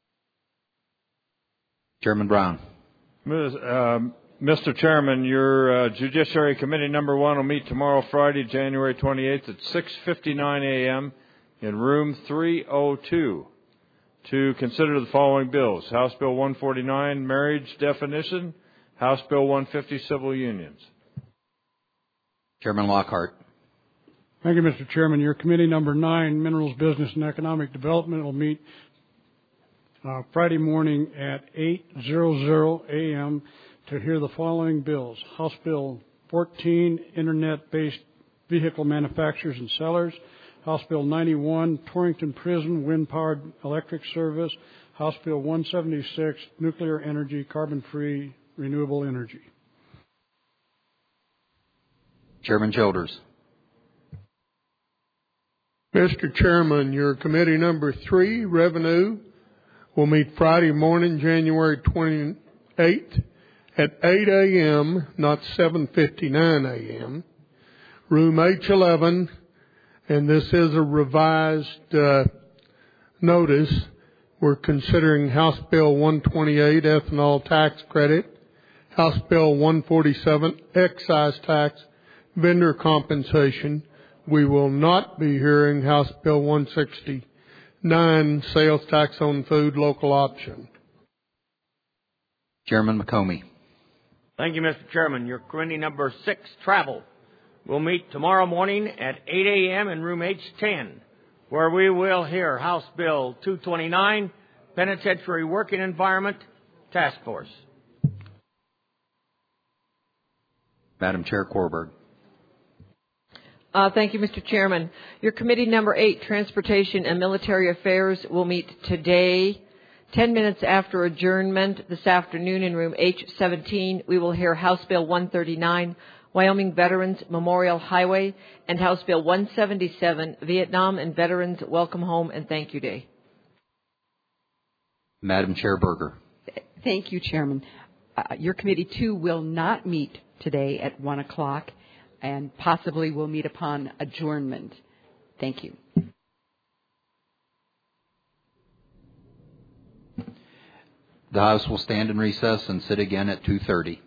Chairman Brown. Um, Mister Chairman, your uh, Judiciary Committee number one will meet tomorrow, Friday, January twenty-eighth at six fifty-nine a.m. in room three oh two to consider the following bills. House Bill one forty-nine, Marriage Definition. House Bill one fifty, Civil Unions. Chairman Lockhart. Thank you, Mister Chairman. Your committee number nine, Minerals Business and Economic Development, will meet uh, Friday morning at eight hundred a.m. to hear the following bills. House Bill fourteen, Internet-Based Vehicle Manufacturers and Sellers. House Bill ninety-one, Torrington Prison Wind-Powered Electric Service. House Bill one seventy-six, Nuclear Energy, Carbon-Free, Renewable Energy. Chairman Childers. Mister Chairman, your committee number three, Revenue, will meet Friday morning, January twenty-eighth at eight a.m., not seven fifty-nine a.m., room H eleven, and this is a revised uh, notice. We're considering House Bill one twenty-eight, Ethanol Tax Credit, House Bill one forty-seven, Excise Tax, Vendor Compensation. We will not be hearing House Bill one sixty-nine, Sales Tax on Food, Local Option. Chairman McComey. Thank you, Mister Chairman. Your committee number six, Travel, will meet tomorrow morning at eight a.m. in room H ten, where we will hear House Bill two twenty-nine, Penitentiary Working Environment Task Force. Madam Chair Korberg. Uh, thank you, Mister Chairman. Your committee number eight, Transportation and Military Affairs, will meet today, ten minutes after adjournment this afternoon in room H seventeen. We will hear House Bill one thirty-nine, Wyoming Veterans Memorial Highway, and House Bill one seventy-seven, Vietnam and Veterans Welcome Home and Thank You Day. Madam Chair Berger. Thank you, Chairman. Uh, your committee, too, will not meet today at one o'clock and possibly will meet upon adjournment. Thank you. The House will stand in recess and sit again at two thirty.